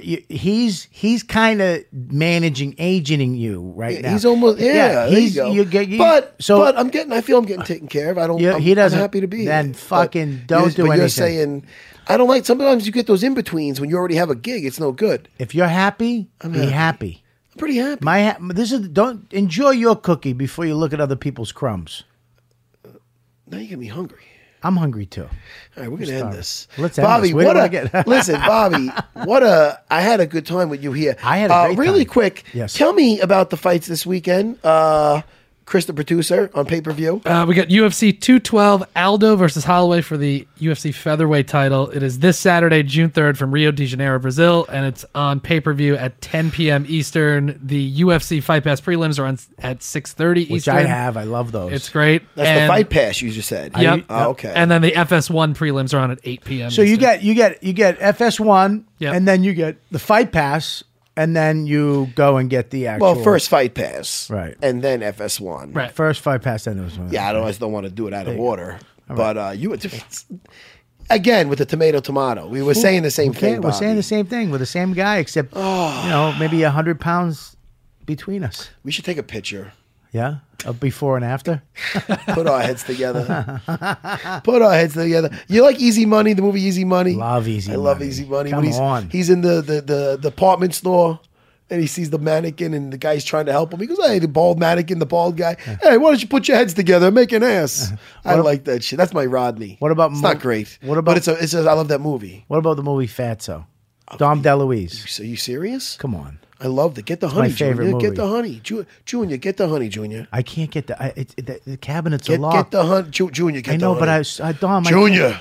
Speaker 5: He's kind of managing, agenting you right now.
Speaker 2: He's almost there
Speaker 5: He's
Speaker 2: you go. But I feel I'm getting taken care of. I don't.
Speaker 5: he doesn't.
Speaker 2: I'm happy to be.
Speaker 5: Then
Speaker 2: here.
Speaker 5: fucking
Speaker 2: But
Speaker 5: don't do
Speaker 2: but
Speaker 5: anything.
Speaker 2: You're saying I don't like. Sometimes you get those in betweens when you already have a gig. It's no good.
Speaker 5: If you're happy, be happy.
Speaker 2: I'm pretty happy.
Speaker 5: Don't enjoy your cookie before you look at other people's crumbs.
Speaker 2: Now you get me hungry.
Speaker 5: I'm hungry too.
Speaker 2: All right, we're gonna end this.
Speaker 5: Let's end
Speaker 2: Bobby,
Speaker 5: this. Where
Speaker 2: what
Speaker 5: do I
Speaker 2: a
Speaker 5: get-
Speaker 2: listen, Bobby. I had a good time with you here.
Speaker 5: I had a great
Speaker 2: really
Speaker 5: time.
Speaker 2: quick.
Speaker 5: Yes.
Speaker 2: Tell me about the fights this weekend. Chris, the producer, on pay-per-view.
Speaker 6: We got UFC 212 Aldo versus Holloway for the UFC featherweight title. It is this Saturday, June 3rd, from Rio de Janeiro, Brazil, and it's on pay-per-view at 10 p.m. Eastern. The UFC Fight Pass prelims are on at 6:30
Speaker 5: Which
Speaker 6: Eastern.
Speaker 5: I have. I love those.
Speaker 6: It's great.
Speaker 2: That's the Fight Pass you just said.
Speaker 6: Yep.
Speaker 2: Okay.
Speaker 6: And then the FS1 prelims are on at 8 p.m.
Speaker 5: So you
Speaker 6: Eastern.
Speaker 5: get FS1,
Speaker 6: Yep.
Speaker 5: and then you get the Fight Pass, and then you go and get the actual.
Speaker 2: Well, first Fight Pass,
Speaker 5: Right.
Speaker 2: and then FS1.
Speaker 6: Right.
Speaker 5: First Fight Pass, then it was one.
Speaker 2: Yeah, I just don't want to do it out of order. But you again with the tomato. We were saying the same thing.
Speaker 5: We're saying
Speaker 2: Bobby.
Speaker 5: the same thing. We're the same guy, except maybe 100 pounds between us.
Speaker 2: We should take a picture.
Speaker 5: Yeah, a before and after.
Speaker 2: Put our heads together. Put our heads together. You like Easy Money, the movie Easy Money?
Speaker 5: Love Easy
Speaker 2: I love
Speaker 5: Money.
Speaker 2: Easy Money.
Speaker 5: Come
Speaker 2: When
Speaker 5: on.
Speaker 2: He's in the department store and he sees the mannequin, and the guy's trying to help him. He goes, "Hey, the bald mannequin, the bald guy. Hey, why don't you put your heads together and make an ass?" I like that shit. That's my Rodney.
Speaker 5: What about?
Speaker 2: It's not great.
Speaker 5: What about?
Speaker 2: But it's I love that movie.
Speaker 5: What about the movie Fatso? Dom DeLuise.
Speaker 2: Are you serious?
Speaker 5: Come on.
Speaker 2: I loved it. Get the honey,
Speaker 5: my favorite
Speaker 2: Junior.
Speaker 5: movie.
Speaker 2: Get the honey, Junior. Get the honey, Junior.
Speaker 5: I can't get the cabinets are
Speaker 2: Get
Speaker 5: locked.
Speaker 2: the honey, Junior. Get
Speaker 5: I know,
Speaker 2: the
Speaker 5: but
Speaker 2: honey.
Speaker 5: Dom.
Speaker 2: Junior.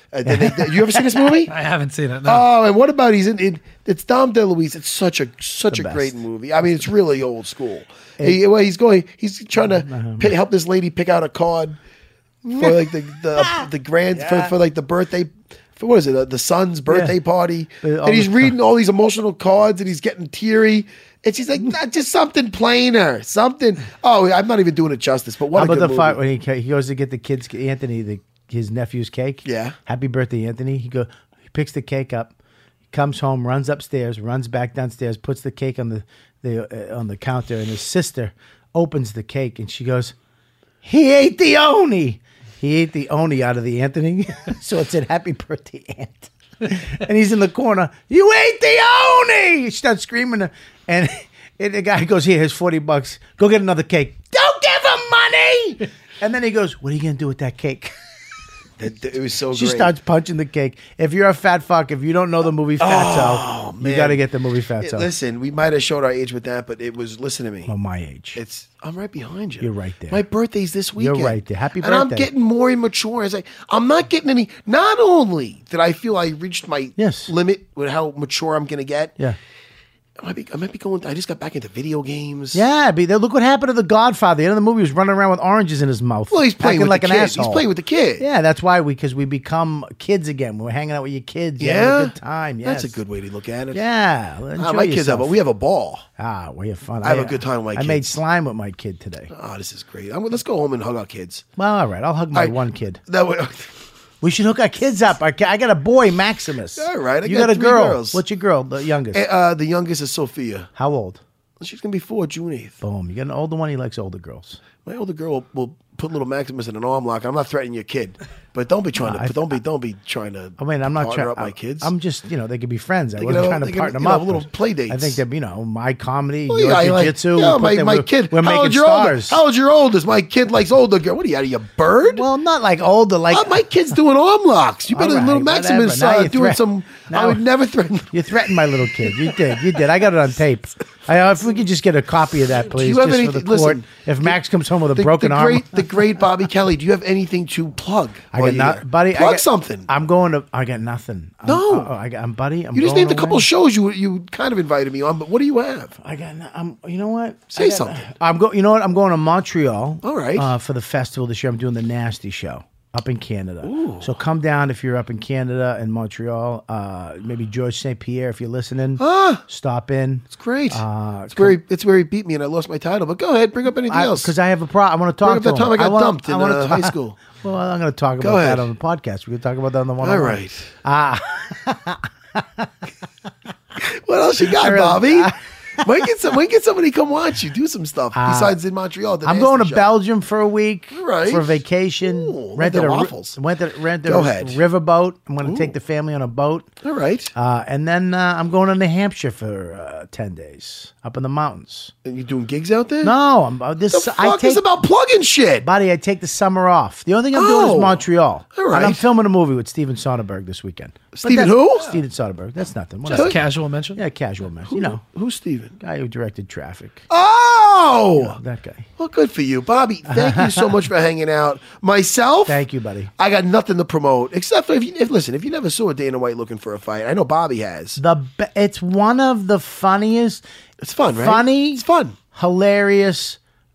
Speaker 2: You ever seen this movie?
Speaker 6: I haven't seen it. No.
Speaker 2: Oh, and what about it's Dom DeLuise. It's such a
Speaker 5: best.
Speaker 2: great movie. I mean, it's really old school. He's trying to help this lady pick out a card for like the grand for like the birthday. For what is it? The son's birthday party, and he's reading all these emotional cards, and he's getting teary. And she's like, just something plainer, something. Oh, I'm not even doing it justice. But what
Speaker 5: How
Speaker 2: a
Speaker 5: about
Speaker 2: good
Speaker 5: the
Speaker 2: movie.
Speaker 5: fight when he goes to get the kids, Anthony, his nephew's cake?
Speaker 2: Yeah.
Speaker 5: Happy birthday, Anthony. He picks the cake up, comes home, runs upstairs, runs back downstairs, puts the cake on the counter, and his sister opens the cake, and she goes, "He ate the oni." He ate the oni out of the Anthony, so it said "Happy Birthday, Aunt." And he's in the corner. "You ate the oni!" She starts screaming, and the guy goes, "Here, here's $40. Go get another cake." "Don't give him money!" And then he goes, "What are you gonna do with that cake?"
Speaker 2: It was so
Speaker 5: She
Speaker 2: great.
Speaker 5: starts punching the cake. If you're a fat fuck, if you don't know the movie Fatso, you
Speaker 2: man.
Speaker 5: got to get the movie Fatso.
Speaker 2: Listen, we might have showed our age with that, but it was. Listen to me.
Speaker 5: Well, my age.
Speaker 2: I'm right behind you.
Speaker 5: You're right there.
Speaker 2: My birthday's this weekend.
Speaker 5: You're right there. Happy
Speaker 2: And I'm
Speaker 5: birthday.
Speaker 2: getting more immature as I'm not getting any. Not only did I feel I reached my limit with how mature I'm going to get.
Speaker 5: Yeah.
Speaker 2: I might be going. I just got back into video games.
Speaker 5: Yeah, look what happened to the Godfather. The end of the movie, he was running around with oranges in his mouth.
Speaker 2: Well, he's playing
Speaker 5: acting
Speaker 2: with
Speaker 5: like
Speaker 2: the
Speaker 5: an
Speaker 2: kid.
Speaker 5: asshole.
Speaker 2: He's playing with the kid.
Speaker 5: Yeah, that's why because we become kids again. We're hanging out with your kids. You're
Speaker 2: Yeah,
Speaker 5: having a good time. Yes.
Speaker 2: That's a good way to look at it.
Speaker 5: Yeah, enjoy
Speaker 2: my kids
Speaker 5: yourself.
Speaker 2: we have a ball.
Speaker 5: We have fun.
Speaker 2: I have a good time with my
Speaker 5: I made
Speaker 2: kids.
Speaker 5: slime with my kid today.
Speaker 2: Oh, this is great. Let's go home and hug our kids.
Speaker 5: Well, all right, I'll hug my one kid.
Speaker 2: That way.
Speaker 5: We should hook our kids up. I got a boy, Maximus.
Speaker 2: All right,
Speaker 5: you
Speaker 2: got
Speaker 5: got a
Speaker 2: 3
Speaker 5: girl.
Speaker 2: girls.
Speaker 5: What's your girl? The youngest.
Speaker 2: The youngest is Sophia.
Speaker 5: How old?
Speaker 2: She's gonna be 4 June 8th.
Speaker 5: Boom. You got an older one. He likes older girls.
Speaker 2: My older girl will put little Maximus in an arm lock. I'm not threatening your kid, but don't be trying to. Don't be trying to.
Speaker 5: I mean, I'm not
Speaker 2: partner
Speaker 5: trying.
Speaker 2: up my kids.
Speaker 5: I'm just, they could be friends. I
Speaker 2: They
Speaker 5: wasn't
Speaker 2: can
Speaker 5: trying
Speaker 2: have-
Speaker 5: to
Speaker 2: they
Speaker 5: partner
Speaker 2: can,
Speaker 5: them up.
Speaker 2: little
Speaker 5: but
Speaker 2: play dates.
Speaker 5: I think that my comedy,
Speaker 2: Well,
Speaker 5: your
Speaker 2: yeah,
Speaker 5: jiu-jitsu.
Speaker 2: my kid.
Speaker 5: We're
Speaker 2: how
Speaker 5: making
Speaker 2: old's your
Speaker 5: stars.
Speaker 2: How old's your oldest? My kid likes older girl. What are you out of your bird?
Speaker 5: Well, not like older. Like
Speaker 2: my kid's doing arm locks. You better
Speaker 5: All right,
Speaker 2: little Maximus
Speaker 5: whatever. Now you
Speaker 2: doing
Speaker 5: threat-
Speaker 2: some.
Speaker 5: now-
Speaker 2: I would never threaten.
Speaker 5: You threatened my little kid. You did. I got it on tape. If we could just get a copy of that, please,
Speaker 2: have
Speaker 5: just for
Speaker 2: anything-
Speaker 5: the court.
Speaker 2: listen,
Speaker 5: if Max comes home with a broken arm,
Speaker 2: the great Bobby Kelly. Do you have anything to plug?
Speaker 5: I got nothing, buddy.
Speaker 2: Plug something.
Speaker 5: I'm going to. I got nothing.
Speaker 2: No.
Speaker 5: I'm buddy. I'm
Speaker 2: You just
Speaker 5: going
Speaker 2: named a couple
Speaker 5: away.
Speaker 2: shows you kind of invited me on, but what do you have?
Speaker 5: I got. You know what?
Speaker 2: Say something.
Speaker 5: You know what? I'm going to Montreal.
Speaker 2: All right.
Speaker 5: For the festival this year, I'm doing the Nasty Show up in Canada. So come down if you're up in Canada and Montreal. Maybe George St. Pierre if you're listening. Stop in.
Speaker 2: It's great. It's where he beat me and I lost my title. But go ahead, bring up anything else.
Speaker 5: Because I have a problem. I want to talk
Speaker 2: Bring up
Speaker 5: to
Speaker 2: that time
Speaker 5: him.
Speaker 2: I got
Speaker 5: wanna-
Speaker 2: dumped in
Speaker 5: wanna
Speaker 2: high school.
Speaker 5: Well, I'm going to talk
Speaker 2: Go
Speaker 5: about
Speaker 2: ahead.
Speaker 5: that on the podcast. We can talk about that on the
Speaker 2: All
Speaker 5: one-on-one.
Speaker 2: right. What else you got, Bobby? When can somebody come watch you do some stuff besides in Montreal? the
Speaker 5: I'm
Speaker 2: Nasty
Speaker 5: going to
Speaker 2: Show?
Speaker 5: Belgium for a week
Speaker 2: right.
Speaker 5: for vacation.
Speaker 2: Ooh,
Speaker 5: rented
Speaker 2: their
Speaker 5: a
Speaker 2: waffles.
Speaker 5: rented
Speaker 2: Go
Speaker 5: a
Speaker 2: ahead.
Speaker 5: riverboat. I'm going to take the family on a boat.
Speaker 2: All right.
Speaker 5: And then I'm going to New Hampshire for 10 days up in the mountains.
Speaker 2: And you doing gigs out there?
Speaker 5: No, this.
Speaker 2: The fuck is about plugging shit?
Speaker 5: buddy. I take the summer off. The only thing I'm doing is Montreal.
Speaker 2: All right.
Speaker 5: And I'm filming a movie with Steven Soderbergh this weekend. But
Speaker 2: Steven
Speaker 5: that's-
Speaker 2: who?
Speaker 5: Steven Soderbergh. That's nothing.
Speaker 6: Just
Speaker 5: Whatever.
Speaker 6: a casual mention.
Speaker 5: Yeah, casual man. You know,
Speaker 2: Who's Steven?
Speaker 5: guy who directed Traffic.
Speaker 2: Oh!
Speaker 5: That guy.
Speaker 2: Well, good for you, Bobby. Thank you so much for hanging out. Myself,
Speaker 5: Thank you, buddy.
Speaker 2: I got nothing to promote except for if you never saw Dana White looking for a fight. I know Bobby has.
Speaker 5: It's one of the funniest.
Speaker 2: It's fun, right?
Speaker 5: Funny.
Speaker 2: It's fun.
Speaker 5: Hilarious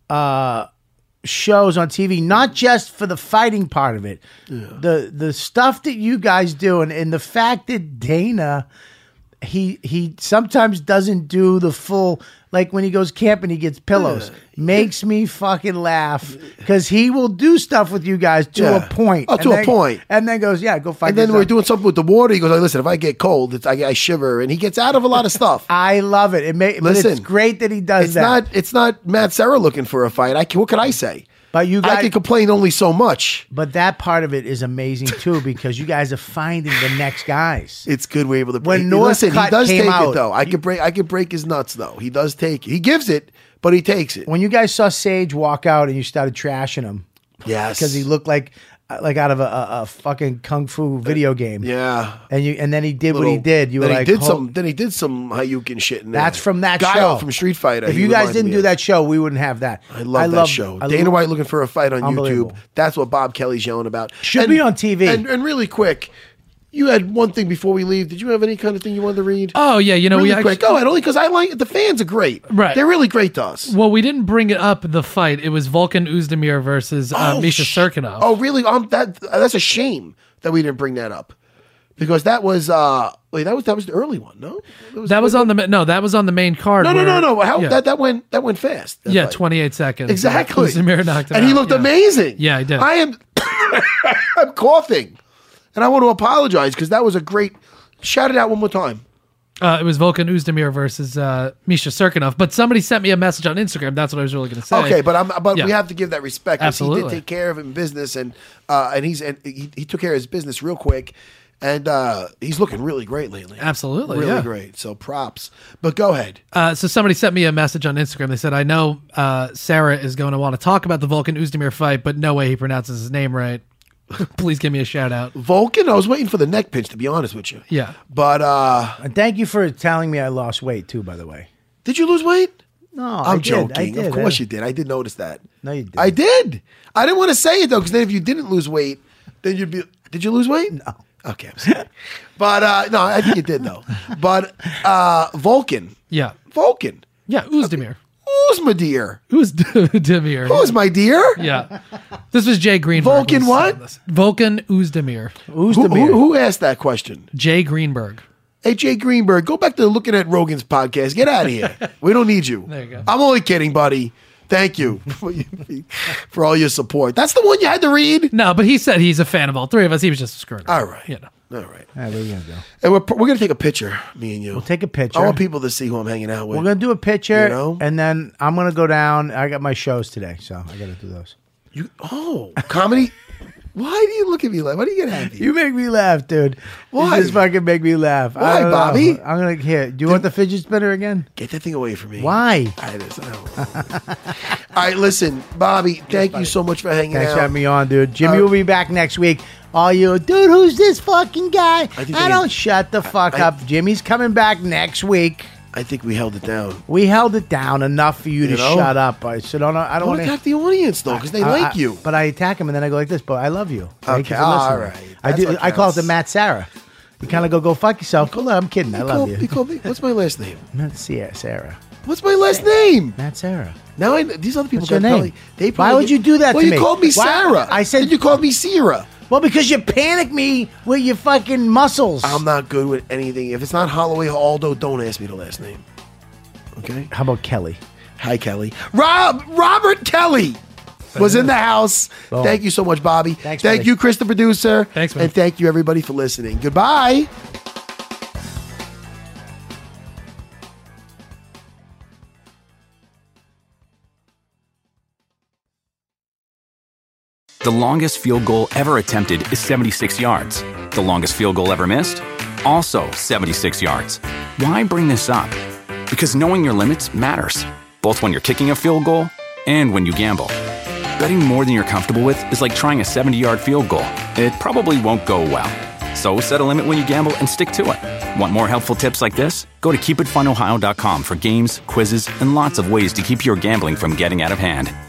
Speaker 5: shows on TV, not just for the fighting part of it. The stuff that you guys do, and the fact that Dana, he sometimes doesn't do the full, like when he goes camping, he gets pillows. Makes me fucking laugh because he will do stuff with you guys to a point.
Speaker 2: Oh, to a point.
Speaker 5: And then goes, yeah, go fight.
Speaker 2: And then we're doing something with the water. He goes, "Hey, listen, if I get cold, I shiver," and he gets out of a lot of stuff.
Speaker 5: I love it. But
Speaker 2: Listen,
Speaker 5: it's great that he does that.
Speaker 2: It's not Matt Serra looking for a fight. What could I say?
Speaker 5: But you guys,
Speaker 2: I can complain only so much.
Speaker 5: But that part of it is amazing too, because you guys are finding the next guys.
Speaker 2: It's good we're able to
Speaker 5: When
Speaker 2: break. Listen, he
Speaker 5: Northcutt
Speaker 2: does
Speaker 5: came
Speaker 2: take
Speaker 5: out,
Speaker 2: it though. I could break his nuts though. He does take it. He gives it, but he takes it.
Speaker 5: When you guys saw Sage walk out and you started trashing him,
Speaker 2: Yes,
Speaker 5: because he looked like out of a fucking kung fu video game.
Speaker 2: Yeah,
Speaker 5: and then he did what he did. You were like,
Speaker 2: then he did some Hayukin shit in there.
Speaker 5: That's from that
Speaker 2: Guile
Speaker 5: show
Speaker 2: from Street Fighter.
Speaker 5: If
Speaker 2: he
Speaker 5: you guys
Speaker 2: reminded
Speaker 5: didn't
Speaker 2: me
Speaker 5: do
Speaker 2: of.
Speaker 5: that show, we wouldn't have that.
Speaker 2: I love that show. Dana White looking for a fight on
Speaker 5: Unbelievable.
Speaker 2: YouTube. That's what Bob Kelly's yelling about.
Speaker 5: Should be on TV.
Speaker 2: And really quick, you had one thing before we leave. Did you have any kind of thing you wanted to read?
Speaker 6: Oh yeah, you know
Speaker 2: really
Speaker 6: we
Speaker 2: quick. Go ahead, only because I like the fans are great.
Speaker 6: Right,
Speaker 2: they're really great to us.
Speaker 6: Well, we didn't bring it up the fight. It was Volkan Oezdemir versus Misha Serkinov.
Speaker 2: Oh really? That's a shame that we didn't bring that up, because that was that was the early one. No,
Speaker 6: that was on the main card.
Speaker 2: No. How
Speaker 6: yeah.
Speaker 2: that went fast. That
Speaker 6: yeah,
Speaker 2: fight.
Speaker 6: 28 seconds.
Speaker 2: Exactly.
Speaker 6: Oezdemir knocked him out.
Speaker 2: And he looked amazing.
Speaker 6: Yeah, he did.
Speaker 2: I am I'm coughing. And I want to apologize because that was a great. Shout it out one more time.
Speaker 6: It was Volkan Oezdemir versus Misha Serkinov. But somebody sent me a message on Instagram. That's what I was really going to say.
Speaker 2: Okay, but
Speaker 6: Yeah.
Speaker 2: we have to give that respect. 'Cause
Speaker 6: Absolutely.
Speaker 2: he did take care of him in business, and he took care of his business real quick, and he's looking really great lately.
Speaker 6: Absolutely,
Speaker 2: really
Speaker 6: yeah.
Speaker 2: great. So props. But go ahead.
Speaker 6: So somebody sent me a message on Instagram. They said, I know Sarah is going to want to talk about the Volkan Oezdemir fight, but no way he pronounces his name right. Please give me a shout out.
Speaker 2: Vulcan, I was waiting for the neck pinch, to be honest with you.
Speaker 6: Yeah.
Speaker 2: But
Speaker 5: And thank you for telling me I lost weight too, by the way.
Speaker 2: did you lose weight?
Speaker 5: No,
Speaker 2: I'm
Speaker 5: I
Speaker 2: joking.
Speaker 5: did.
Speaker 2: Of course you did. I did notice that.
Speaker 5: No, you did.
Speaker 2: I did. I didn't want to say it though, because then if you didn't lose weight, then you'd be. Did you lose weight?
Speaker 5: No.
Speaker 2: Okay, I'm sorry. But no, I think you did though. But Vulcan.
Speaker 6: Yeah.
Speaker 2: Vulcan.
Speaker 6: Yeah, Oezdemir.
Speaker 2: Who's my dear?
Speaker 6: Oezdemir.
Speaker 2: Who's my dear?
Speaker 6: Yeah. This was Jay Greenberg.
Speaker 2: Vulcan
Speaker 6: who
Speaker 2: what?
Speaker 6: said this. Vulcan Oezdemir.
Speaker 2: Who asked that question?
Speaker 6: Jay Greenberg.
Speaker 2: Hey, Jay Greenberg, go back to looking at Rogan's podcast. Get out of here. We don't need you.
Speaker 6: There you go.
Speaker 2: I'm only kidding, buddy. Thank you for all your support. That's the one you had to read?
Speaker 6: No, but he said he's a fan of all three of us. He was just screwing.
Speaker 2: All right.
Speaker 6: You know.
Speaker 2: All right.
Speaker 5: All right, where are you going to go?
Speaker 2: And we're going to take a picture, me and you.
Speaker 5: We'll take a picture.
Speaker 2: I want people to see who I'm hanging out with.
Speaker 5: We're going to do a picture,
Speaker 2: You know?
Speaker 5: and then I'm going to go down. I got my shows today, so I got to do those.
Speaker 2: Comedy? Why do you look at me like? Why do you get happy?
Speaker 5: You make me laugh, dude.
Speaker 2: Why?
Speaker 5: You just fucking make me laugh.
Speaker 2: Why,
Speaker 5: I don't know.
Speaker 2: Bobby?
Speaker 5: I'm going to here. Do you want the fidget spinner again?
Speaker 2: Get that thing away from me.
Speaker 5: Why?
Speaker 2: I don't know. All right, listen, Bobby, thank you so much for hanging
Speaker 5: Thanks
Speaker 2: out.
Speaker 5: for having me on, dude. Jimmy will be back next week. All you, dude, who's this fucking guy? I don't shut the fuck up. Jimmy's coming back next week.
Speaker 2: I think we held it down.
Speaker 5: We held it down enough for you to
Speaker 2: know?
Speaker 5: shut up. I said, I don't want to
Speaker 2: attack the audience though, because they like you.
Speaker 5: But I attack him and then I go like this. But I love you. Thank you for
Speaker 2: all
Speaker 5: listening.
Speaker 2: right.
Speaker 5: I call it the Matt Sarah. You kind of go fuck yourself. Go, I'm kidding. I love you.
Speaker 2: You called me. What's my last name?
Speaker 5: Matt Sarah.
Speaker 2: What's my last name?
Speaker 5: Matt Sarah.
Speaker 2: Now these other people
Speaker 5: What's your
Speaker 2: got
Speaker 5: name?
Speaker 2: Probably,
Speaker 5: Why would you do that
Speaker 2: well,
Speaker 5: to
Speaker 2: you
Speaker 5: me?
Speaker 2: called me
Speaker 5: Why-
Speaker 2: Sarah.
Speaker 5: I said
Speaker 2: Then you called me Sierra.
Speaker 5: Well, because you panicked me with your fucking muscles.
Speaker 2: I'm not good with anything. If it's not Holloway Aldo, don't ask me the last name. Okay.
Speaker 5: How about Kelly?
Speaker 2: Hi, Kelly. Robert Kelly was in the house.
Speaker 5: Boom.
Speaker 2: Thank you so much, Bobby.
Speaker 5: Thanks,
Speaker 2: Thank
Speaker 5: buddy.
Speaker 2: you, Chris, the producer.
Speaker 6: Thanks, man.
Speaker 2: And thank you, everybody, for listening. Goodbye.
Speaker 1: The longest field goal ever attempted is 76 yards. The longest field goal ever missed? Also 76 yards. Why bring this up? Because knowing your limits matters, both when you're kicking a field goal and when you gamble. Betting more than you're comfortable with is like trying a 70-yard field goal. It probably won't go well. So set a limit when you gamble and stick to it. Want more helpful tips like this? Go to keepitfunohio.com for games, quizzes, and lots of ways to keep your gambling from getting out of hand.